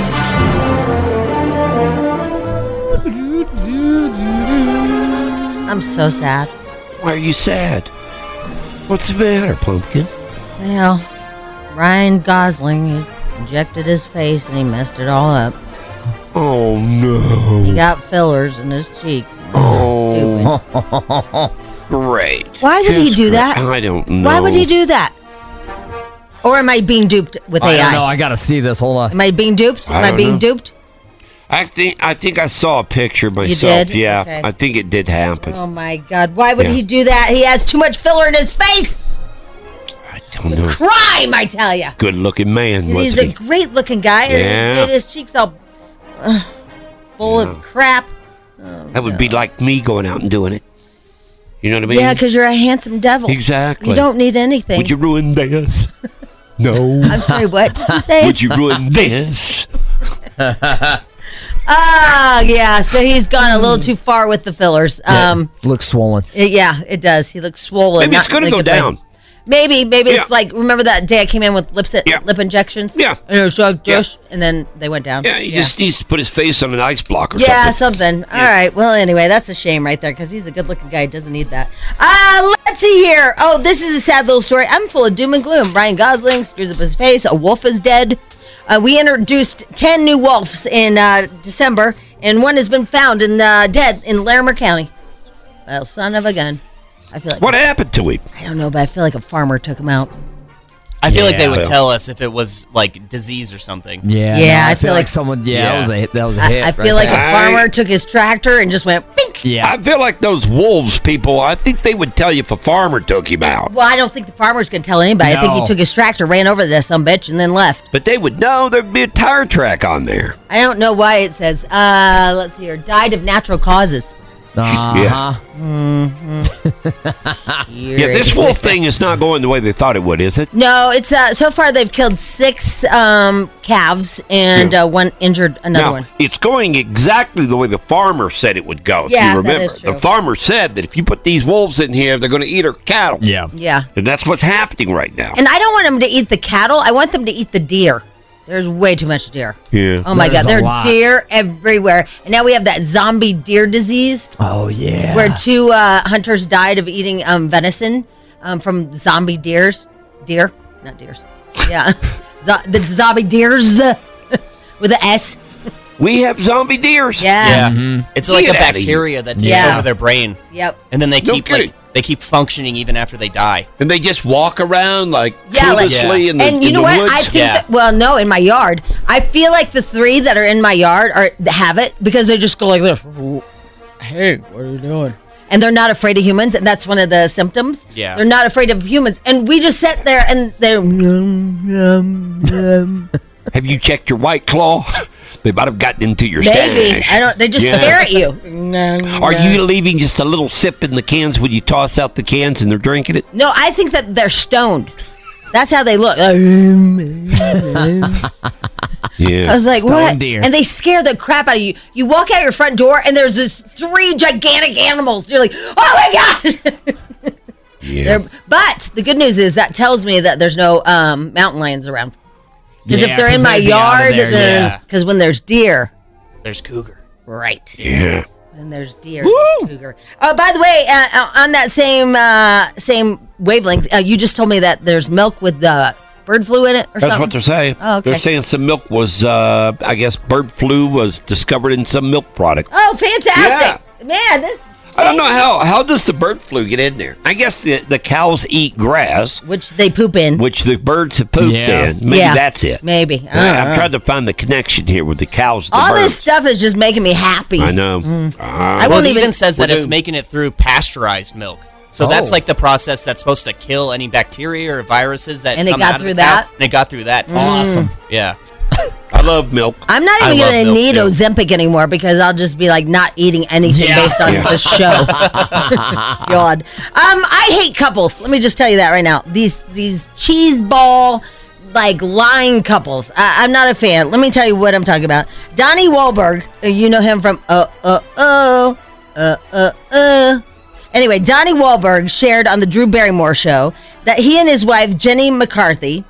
I'm so sad. Why are you sad? What's the matter, Pumpkin? Well, Ryan Gosling he injected his face and he messed it all up. Oh, no. He got fillers in his cheeks. Oh, great. Why would he Just do great. that? I don't know. Why would he do that? Or am I being duped with I A I? don't know. I gotta see this. Hold on. Am I being duped? Am I I, don't being know. duped? I think I think I saw a picture myself. did? Yeah, Okay. I think it did happen. Oh my God! Why would Yeah. he do that? He has too much filler in his face. Don't know. Crime, I tell you. Good-looking man, He's wasn't a he? great-looking guy. and- Yeah. And his cheeks all uh, full Yeah. of crap. That would be like me going out and doing it. You know what I mean? Yeah, because you're a handsome devil. Exactly. You don't need anything. Would you ruin this? No. I'm sorry. What did you say? Would you ruin this? Oh, yeah. So he's gone a little too far with the fillers. Um, Looks swollen. it- yeah, it does. He looks swollen. Maybe it's not going to like go a- down. Maybe, maybe Yeah. it's like, remember that day I came in with lip, lip injections? Yeah. And it was like Yeah. this, and then they went down. Yeah, he just needs to put his face on an ice block or Yeah, something. something. All right. Well, anyway, that's a shame right there because he's a good-looking guy. He doesn't need that. Uh, let's see here. Oh, this is a sad little story. I'm full of doom and gloom. Ryan Gosling screws up his face. A wolf is dead. Uh, we introduced ten new wolves in uh, December, and one has been found in uh, dead in Larimer County. Well, son of a gun. I feel like What happened to him? I don't know, but I feel like a farmer took him out. I feel like they would Yeah. tell us if it was like disease or something. Yeah. Yeah, no, I I, feel feel like- like someone. Yeah, Yeah. that was a hit. That was a I, hit. I feel right like there. a farmer took his tractor and just went bink. Yeah. I feel like those wolves people, I think they would tell you if a farmer took him out. Well, I don't think the farmer's going to tell anybody. I think he No. took his tractor, ran over this some bitch, and then left. But they would know there'd be a tire track on there. I don't know why it says. Uh, let's see here. Died of natural causes. Uh-huh. Yeah, this wolf thing is not going the way they thought it would, is it? No, it's uh. So far, they've killed six um calves and Yeah. uh, one injured another now, one. it's going exactly the way the farmer said it would go, if Yeah, you that remember. is true. The farmer said that if you put these wolves in here, they're going to eat our cattle. Yeah. Yeah, And that's what's happening right now. and I don't want them to eat the cattle. I want them to eat the deer. There's way too much deer. Yeah. Oh my There's God, a there are lot. deer everywhere, and now we have that zombie deer disease. Oh yeah. Where two uh, hunters died of eating um, venison um, from zombie deers. Deer, not deers. Yeah, Zo- the zombie deers with an S. We have zombie deers. Yeah. Yeah, it's like Get a outta bacteria that takes Yeah. over their brain, Yep. and then they No keep kidding. like they keep functioning even after they die. And they just walk around like Yeah, like- cluelessly in the, And you in know the what? woods. I think Yeah. that, well, no, in my yard. I feel like the three that are in my yard are have it because they just go like this. Hey, what are you doing? And they're not afraid of humans, and that's one of the symptoms. Yeah. They're not afraid of humans. And we just sit there and they're yum, yum, yum. Have you checked your White Claw? They might have gotten into your Maybe. stash. I don't they just Yeah. stare at you. Are you leaving just a little sip in the cans when you toss out the cans and they're drinking it? No, I think that they're stoned. That's how they look. Yeah. I was like, Stone what? deer. And they scare the crap out of you. You walk out your front door and there's this three gigantic animals. You're like, oh my God. Yeah. They're- But the good news is that tells me that there's no um, mountain lions around. Because Yeah, if they're 'cause in my they'd be out of yard, there, then yeah. because when there's deer, There's cougar. right? Yeah. And there's deer, there's cougar. Oh, by the way, uh, uh, on that same uh, same wavelength, uh, you just told me that there's milk with uh, bird flu in it, or That's something. what they're saying. Oh, okay. They're saying some milk was, uh, I guess, bird flu was discovered in some milk product. Oh, fantastic, man! This I don't know how. How does the bird flu get in there? I guess the, the cows eat grass, which they poop in, which the birds have pooped Yeah. in. Maybe Yeah. that's it. Maybe. I I don't I'm know. trying to find the connection here with the cows. And the all birds. this stuff is just making me happy. I know. Mm. Uh, I well, won't it even- even says that Well, it's dude. making it through pasteurized milk. So Oh. that's like the process that's supposed to kill any bacteria or viruses that And it come got out of through the cow. that? And it got through that. Too. Awesome. Yeah. I love milk. I'm not I even love going to milk, need too. Ozempic anymore because I'll just be like not eating anything Yeah. based on Yeah. the show. God, um, I hate couples. Let me just tell you that right now. These these cheese ball like lying couples. I, I'm not a fan. Let me tell you what I'm talking about. Donnie Wahlberg, uh, you know him from uh uh uh uh uh uh. Anyway, Donnie Wahlberg shared on the Drew Barrymore show that he and his wife Jenny McCarthy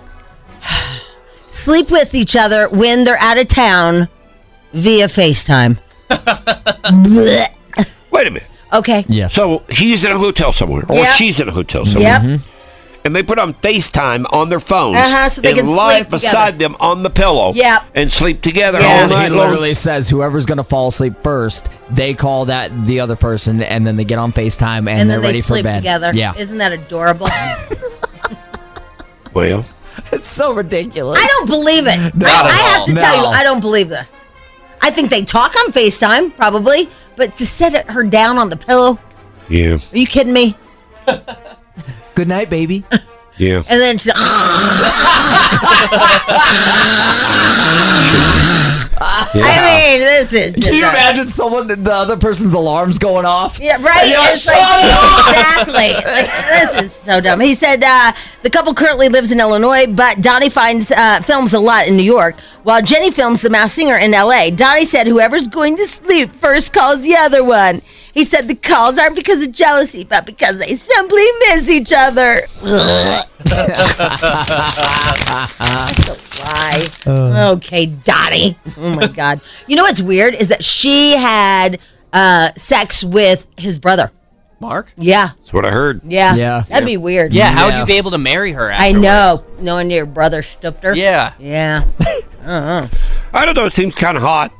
sleep with each other when they're out of town via FaceTime. Blech. Wait a minute. Okay. Yeah. So he's in a hotel somewhere, or Yep. she's in a hotel somewhere. Yep. And they put on FaceTime on their phones Uh-huh, so they and can lie sleep beside them on the pillow Yep. and sleep together Yeah. all And he night long. literally says whoever's going to fall asleep first, they call that the other person, and then they get on FaceTime and, And they're then they ready for sleep bed. together. Yeah. Isn't that adorable? Well, it's so ridiculous. I don't believe it. I, Not I at have all. to tell you, No. I don't believe this. I think they talk on FaceTime, probably, but to set her down on the pillow, yeah, are you kidding me? Good night, baby. yeah. And then, she, I mean, this is just Can you a- imagine someone, the other person's alarms going off? Yeah, right. And you're like, It's like, "Shut up!" exactly. Like, this is so dumb. He said uh, the couple currently lives in Illinois, but Donnie finds uh, films a lot in New York, while Jenny films The Masked Singer in L A. Donnie said whoever's going to sleep first calls the other one. He said the calls aren't because of jealousy, but because they simply miss each other. That's a lie. Okay, Donnie. Oh my God. You know what's weird is that she had uh, sex with his brother. Mark? Yeah. That's what I heard. Yeah. Yeah. That'd be weird. Yeah, how would you be able to marry her I afterwards? know. Knowing your brother stooped her. Yeah. Yeah. uh-huh. I don't know. It seems kind of hot.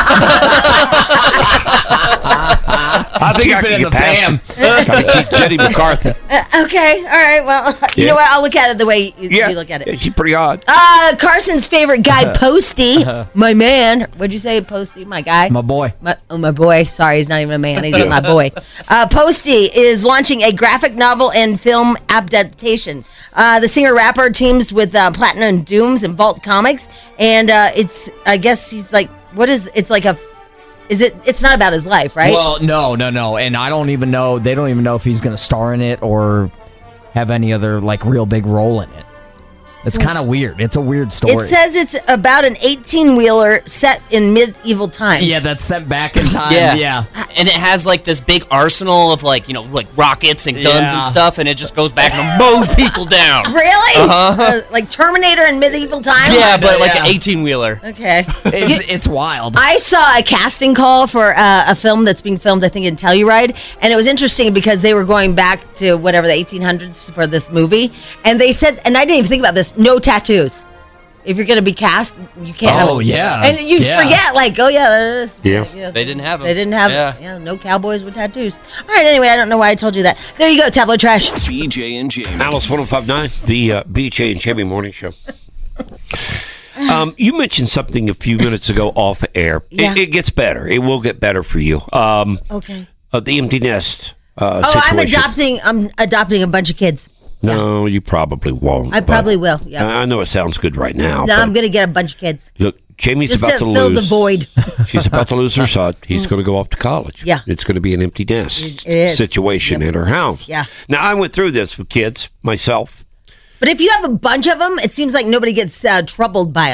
I think Keep I it can in get the past fam. it. Gotta keep Jenny McCarthy. Uh, okay. All right. Well, you Yeah. know what? I'll look at it the way you, Yeah, you look at yeah, it. she's pretty odd. Uh, Carson's favorite guy, Posty, my man. What'd you say, Posty? My guy? My boy. My, oh, my boy. Sorry, he's not even a man. He's my boy. Uh, Posty is launching a graphic novel and film adaptation. Uh, the singer-rapper teams with uh, Platinum Dooms and Vault Comics, and uh, it's, I guess he's like, what is, it's like a, is it, it's not about his life, right? Well, no, no, no. And I don't even know, they don't even know if he's going to star in it or have any other, like, real big role in it. It's kind of weird. It's a weird story. It says it's about an eighteen-wheeler set in medieval times. Yeah, that's set back in time. Yeah. Yeah. And it has like this big arsenal of like, you know, like rockets and guns Yeah. and stuff, and it just goes back and mows people down. Really? Uh-huh. Uh, like Terminator in medieval times? Yeah, but like Yeah. an eighteen-wheeler. Okay. It's, it's wild. I saw a casting call for uh, a film that's being filmed, I think, in Telluride, and it was interesting because they were going back to whatever the eighteen hundreds for this movie, and they said, and I didn't even think about this, no tattoos. If you're going to be cast, you can't. Oh, have, yeah. and you Yeah. forget, like, oh yeah, there it is. Yeah. They didn't have them. They didn't have, Yeah. yeah. no cowboys with tattoos. All right, anyway, I don't know why I told you that. There you go, tabloid trash. B J and Jamie. Alice one oh five point nine, the uh, B J and Jamie Morning Show. Um, you mentioned something a few minutes ago off air. Yeah. It, it gets better. It will get better for you. Um, Okay. uh, the empty nest uh, Oh, situation. I'm adopting. I'm adopting a bunch of kids. No, you probably won't. I but probably will. Yeah. I know it sounds good right now. No, but I'm gonna get a bunch of kids. look, Jamie's Just about to to fill lose. the void. She's about to lose her son. He's going to go off to college. Yeah. It's going to be an empty nest It- it is. situation Yep. in her house. Yeah. Now, I went through this with kids myself. But if you have a bunch of them, it seems like nobody gets uh, troubled by them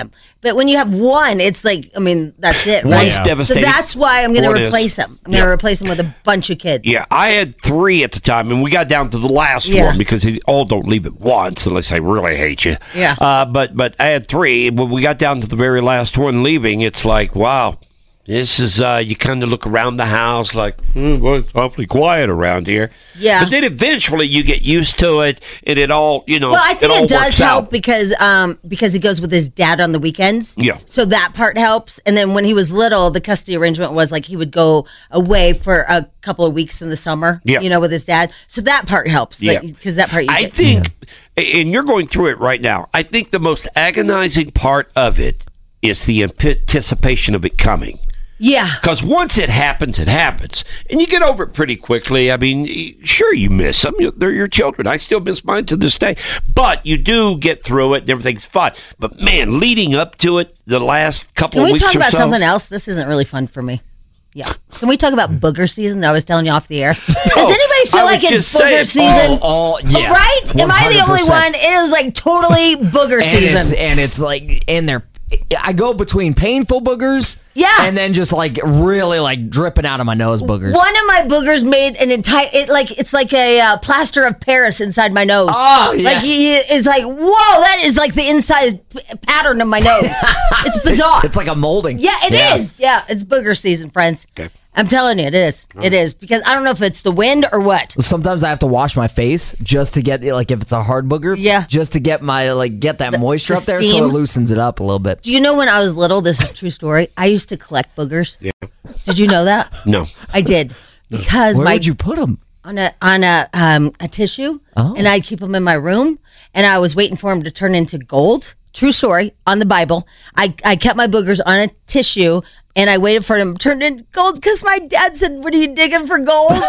But when you have one, it's like, I mean, that's it, One's right? Yeah. devastating. So that's why I'm going One to is. replace him. I'm going to Yeah. replace him with a bunch of kids. Yeah, I had three at the time, and we got down to the last Yeah. one because they all don't leave at once unless they really hate you. Yeah. Uh, but but I had three. When we got down to the very last one leaving, it's like, wow, this is, uh, you kind of look around the house like, hmm, well, it's awfully quiet around here. Yeah. But then eventually you get used to it, and it all, you know, Well, I think all it, does works help out. because um because he goes with his dad on the weekends. Yeah. So that part helps. And then when he was little, the custody arrangement was like he would go away for a couple of weeks in the summer. Yeah. You know, with his dad. So that part helps. Yeah. Because that part you I get, think, and you're going through it right now, I think the most agonizing part of it is the anticipation of it coming. Yeah. Because once it happens, it happens. And you get over it pretty quickly. I mean, sure, you miss them. They're your children. I still miss mine to this day. But you do get through it, and everything's fine. But, man, leading up to it, the last couple Can of we weeks talk or about so. something else? This isn't really fun for me. Yeah. Can we talk about booger season that I was telling you off the air? Does anybody feel I like was it's just booger saying, season? Oh, yes. Right? Am I the only one hundred percent. one? It is like totally booger and season. It's, and it's like, and they're, I go between painful boogers, Yeah. and then just like really like dripping out of my nose boogers. One of my boogers made an entire it like it's like a uh, plaster of Paris inside my nose. Oh, yeah. Like he is like, whoa, that is like the inside p- pattern of my nose. It's bizarre. It's like a molding. Yeah, it is. Yeah. Yeah, it's booger season, friends. Okay. I'm telling you, it is. It is because I don't know if it's the wind or what. Sometimes I have to wash my face just to get like if it's a hard booger. Yeah. Just to get my like get that moisture the up there so steam. it loosens it up a little bit. Do you know when I was little? This is a true story. I used to collect boogers. Yeah. Did you know that? No. I did because Where my would you put them? on a on a um a tissue, Oh. and I'd keep them in my room, and I was waiting for them to turn into gold. True story on the Bible. I I kept my boogers on a tissue. And I waited for them to turn into gold because my dad said, "What are you digging for gold?" And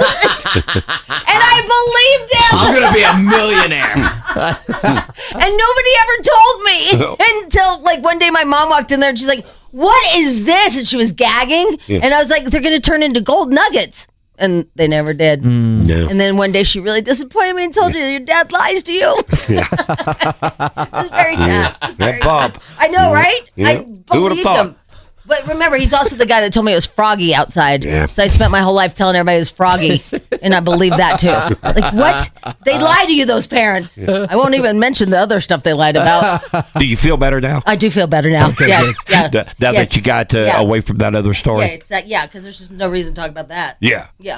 I believed him. I'm gonna be a millionaire. And nobody ever told me until like one day my mom walked in there and she's like, "What is this?" And she was gagging. Yeah. And I was like, "They're going to turn into gold nuggets." And they never did. No. And then one day she really disappointed me and told you, "Your dad lies to you." Yeah. It was very sad. It was very That Bob. sad. I know, right? Yeah. I Who would've believed thought? him. But remember, he's also the guy that told me it was froggy outside. Yeah. So I spent my whole life telling everybody it was froggy, and I believed that too. Like, what? They lie to you, those parents. I won't even mention the other stuff they lied about. Do you feel better now? I do feel better now. Yes, yes. Th- now yes. that you got uh, Yeah. away from that other Yeah, story? it's that. Yeah, because there's just no reason to talk about that. Yeah. Yeah.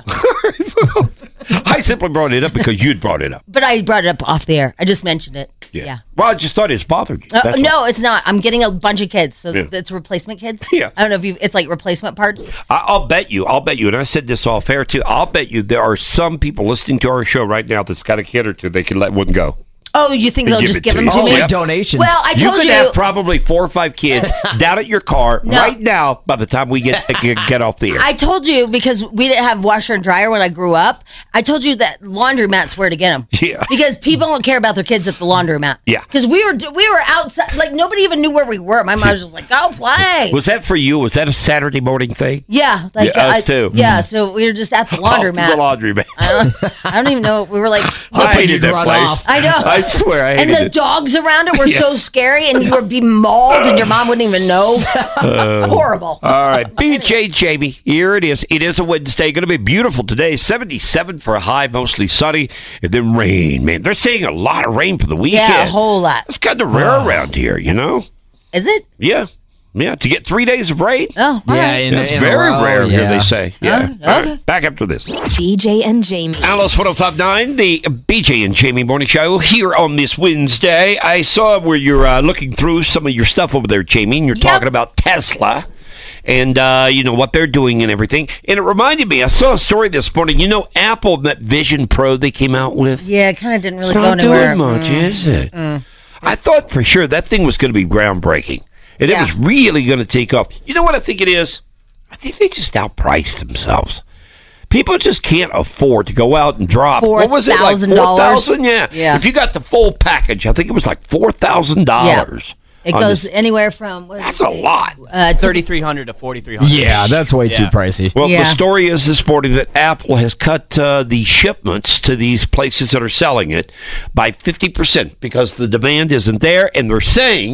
I simply brought it up because you'd brought it up. But I brought it up off the air. I just mentioned it. Yeah. Well, I just thought it's bothered you. Uh, That's no, all. it's not. I'm getting a bunch of kids, so Yeah. it's replacement kids. Yeah. I don't know if you. It's like replacement parts. I- I'll bet you, I'll bet you, and I said this off air too, I'll bet you there are some people listening to our show right now that's got a kid or two they can let one go. Oh, you think And they'll give just it give to them you. to Oh, me? yep. Donations. Well, I you told could you. have probably four or five kids down at your car No. right now by the time we get get, get off the air. I told you because we didn't have washer and dryer when I grew up. I told you that laundromats where to get them. Yeah. Because people don't care about their kids at the laundromat. Yeah. Because we were we were outside, like nobody even knew where we were. My mom was just like, "Go play." Was that for you? Was that a Saturday morning thing? Yeah, like Yeah, us I- too. Yeah, so we were just at the Off to laundromat. the laundromat. I don't, I don't even know. We were like, I hated that place. I know. I swear I hated And the it. dogs around it were Yeah. so scary, and you would be mauled, and your mom wouldn't even know. Uh, It's horrible. All right, B J Jamie, here it is. It is a Wednesday. Going to be beautiful today. seventy-seven for a high, mostly sunny, and then rain. Man, they're saying a lot of rain for the weekend. Yeah, a whole lot. It's kind of rare around here, you know? Is it? Yeah. Yeah, to get three days of rain. Oh, all Yeah, right. in, It's in a very row, rare here, yeah. they say. Yeah. Oh, All okay. right, back after this. B J and Jamie. Alice one oh five point nine, the B J and Jamie Morning Show here on this Wednesday. I saw where you're uh, looking through some of your stuff over there, Jamie, and you're talking about Tesla and, uh, you know, what they're doing and everything. And it reminded me, I saw a story this morning. You know, Apple, that Vision Pro they came out with? Yeah, it kind of didn't really It's go not anywhere. doing much, Mm. is it? Mm. I thought for sure that thing was going to be groundbreaking. And Yeah. it was really going to take off. You know what I think it is? I think they just outpriced themselves. People just can't afford to go out and drop. What was it, like four thousand four dollars? thousand? Yeah. Yeah. If you got the full package, I think it was like four thousand dollars. It goes anywhere from what That's a lot. Uh, to- thirty-three hundred to forty-three hundred. Yeah, that's way too Yeah. pricey. Well, the Yeah. story is this morning that Apple has cut uh, the shipments to these places that are selling it by fifty percent because the demand isn't there, and they're saying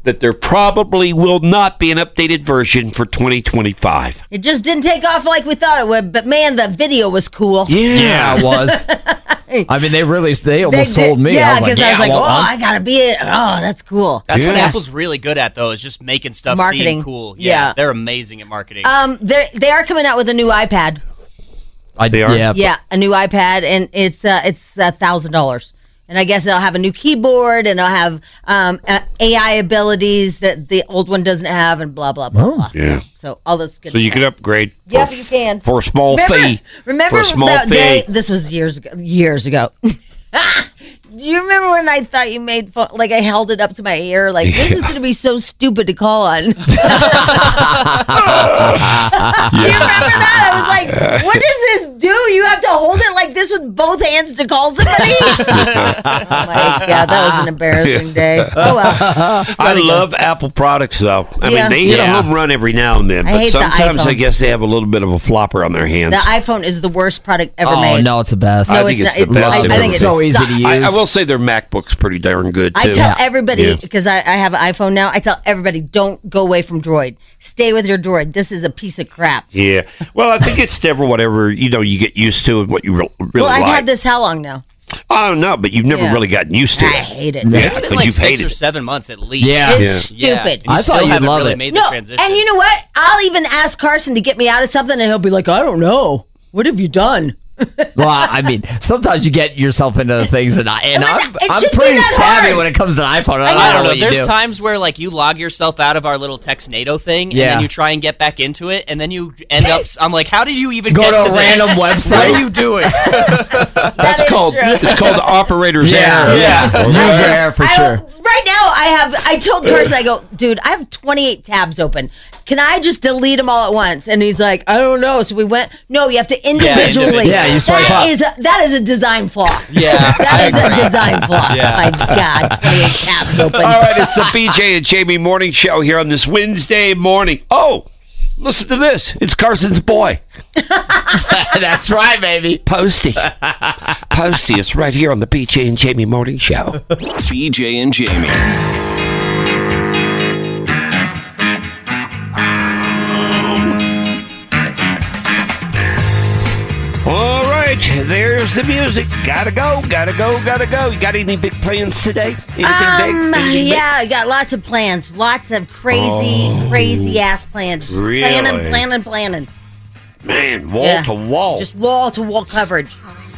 that there probably will not be an updated version for twenty twenty-five. It just didn't take off like we thought it would, but man, the video was cool. Yeah, yeah it was. I mean, they really, they almost They sold did- me. Yeah, I was like, because yeah, I was like, I oh, want one. I gotta be it. Oh, that's cool. That's what Yeah. Apple's really good at, though, is just making stuff Marketing. seem cool. Yeah, Yeah. they're amazing at marketing. Um, they they are coming out with a new iPad. I, They are? Yeah, Yeah, a new iPad, and it's uh, it's a thousand dollars. And I guess it'll have a new keyboard, and it'll have um, uh, A I abilities that the old one doesn't have, and blah blah blah. Oh. blah. Yeah. So all this good. So you stuff. can upgrade. Yep, for, you can. for a small remember, fee. Remember for a small that fee. day? This was years ago. Years ago. Do you remember when I thought you made fun? Like I held it up to my ear, like this is going to be so stupid to call on. You remember that? I was like, what does this do? You have to hold it like this with both hands to call somebody? Oh my God, that was an embarrassing day. Oh well. Just I let it go. love Apple products, though. I Yeah. mean, they hit Yeah. a home run every now and then, I but hate the sometimes I iPhone. guess they have a little bit of a flopper on their hands. The iPhone is the worst product ever Oh, made. no, it's the best. No, I think it's, not- the best. I, I they've think ever it's so easy to use. I, I will say their MacBook's pretty darn good, too. I tell everybody, Yeah. because I, I have an iPhone now, I tell everybody, don't go away from Droid. Stay with your Droid. This is a piece of crap. Yeah. Well, I think it's never whatever, you know, you get used to and what you re- really well, I've like. had this how long now? I don't know, but you've never Yeah. really gotten used to I it. hate it. Yeah, it's been 'cause like you've six hated or it. seven months at least. Yeah. It's Yeah. stupid. And you I still thought you'd haven't love really it. made the No, transition. and you know what? I'll even ask Carson to get me out of something, and he'll be like, I don't know. What have you done? Well, I mean, sometimes you get yourself into things, and, I, and But I'm, it I'm shouldn't be pretty that savvy hard. when it comes to an iPhone. I, I don't know don't know. what you There's do. times where like you log yourself out of our little Texnado thing, and Yeah. then you try and get back into it, and then you end up. I'm like, how did you even Go get to a to this? random website. What are you doing? That's is called, true. it's called the operator's Yeah, error. yeah. User error for I, sure. Right now, I have. I told Carson, I go, dude, I have twenty-eight tabs open. Can I just delete them all at once? And he's like, I don't know. So we went. No, you have to individually. individually. Yeah, you swipe That up. is a, that is a design flaw. Yeah, That I is a agree. design flaw. Yeah. My God, twenty-eight tabs open. All right, it's the B J and Jamie Morning Show here on this Wednesday morning. Oh, listen to this. It's Carson's boy. That's right, baby. Posty. Posty. It's right here on the B J and Jamie Morning Show. B J and Jamie. All right, there's the music. Gotta go, gotta go, gotta go. You got any big plans today? Anything Um, big? Anything yeah, I got lots of plans. Lots of crazy, Oh. crazy ass plans. Just Really? Planning, planning, planning. big? Man, wall Yeah. to wall. Just wall to wall coverage.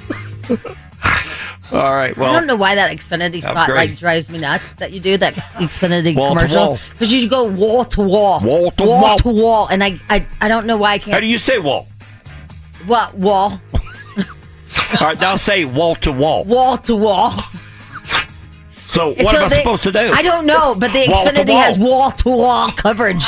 All right, well. I don't know why that Xfinity spot great. like drives me nuts that you do that Xfinity Wall to commercial wall. because you go wall to wall, Wall to wall, wall. to wall, and I, I I don't know why I How can't. do you say wall? What wall? All right, now say wall to wall. Wall to wall. So And what so am I they- supposed to do? I don't know, but the Wall to Xfinity wall. has wall to wall coverage.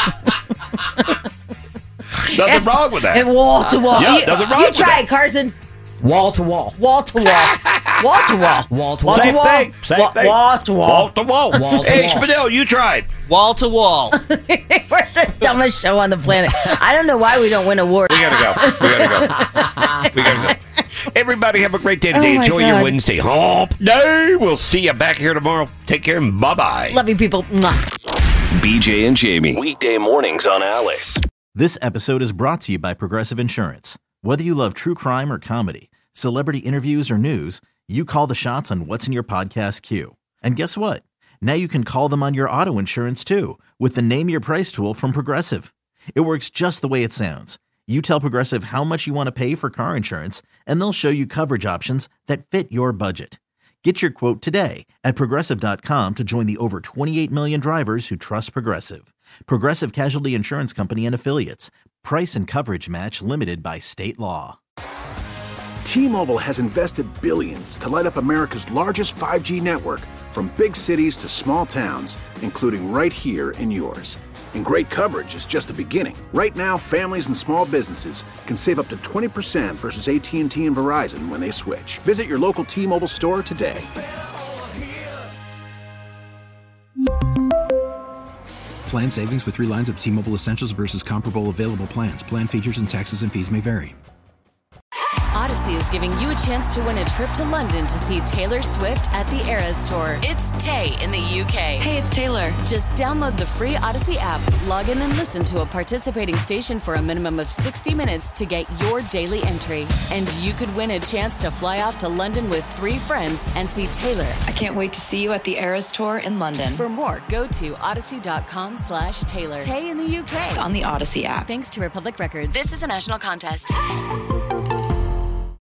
Nothing wrong with that. And wall to wall. Yeah, you, nothing wrong you with try that. it, Carson. Wall to wall. Wall to wall. Wall to wall. Wall to Wall wall. to Same wall. thing. Same Wa- thing. Wall to wall. Wall to wall. Wall to hey, wall. Spadil, you tried. Wall to wall. We're the dumbest show on the planet. I don't know why we don't win awards. We gotta go. We gotta go. We gotta go. Everybody have a great day today. Oh, my Enjoy your God. Wednesday hump day. We'll see you back here tomorrow. Take care and bye-bye. Love you, people. Mwah. B J and Jamie. Weekday mornings on Alice. This episode is brought to you by Progressive Insurance. Whether you love true crime or comedy, celebrity interviews or news, you call the shots on what's in your podcast queue. And guess what? Now you can call them on your auto insurance too with the Name Your Price tool from Progressive. It works just the way it sounds. You tell Progressive how much you want to pay for car insurance, and they'll show you coverage options that fit your budget. Get your quote today at Progressive dot com to join the over twenty-eight million drivers who trust Progressive. Progressive Casualty Insurance Company and Affiliates. Price and coverage match limited by state law. T-Mobile has invested billions to light up America's largest five G network, from big cities to small towns, including right here in yours. And great coverage is just the beginning. Right now, families and small businesses can save up to twenty percent versus A T and T and Verizon when they switch. Visit your local T-Mobile store today. Plan savings with three lines of T-Mobile Essentials versus comparable available plans. Plan features and taxes and fees may vary. Odyssey is giving you a chance to win a trip to London to see Taylor Swift at the Eras Tour. It's Tay in the U K. Hey, it's Taylor. Just download the free Odyssey app, log in and listen to a participating station for a minimum of sixty minutes to get your daily entry. And you could win a chance to fly off to London with three friends and see Taylor. I can't wait to see you at the Eras Tour in London. For more, go to odyssey.com slash Taylor. Tay in the U K. It's on the Odyssey app. Thanks to Republic Records. This is a national contest.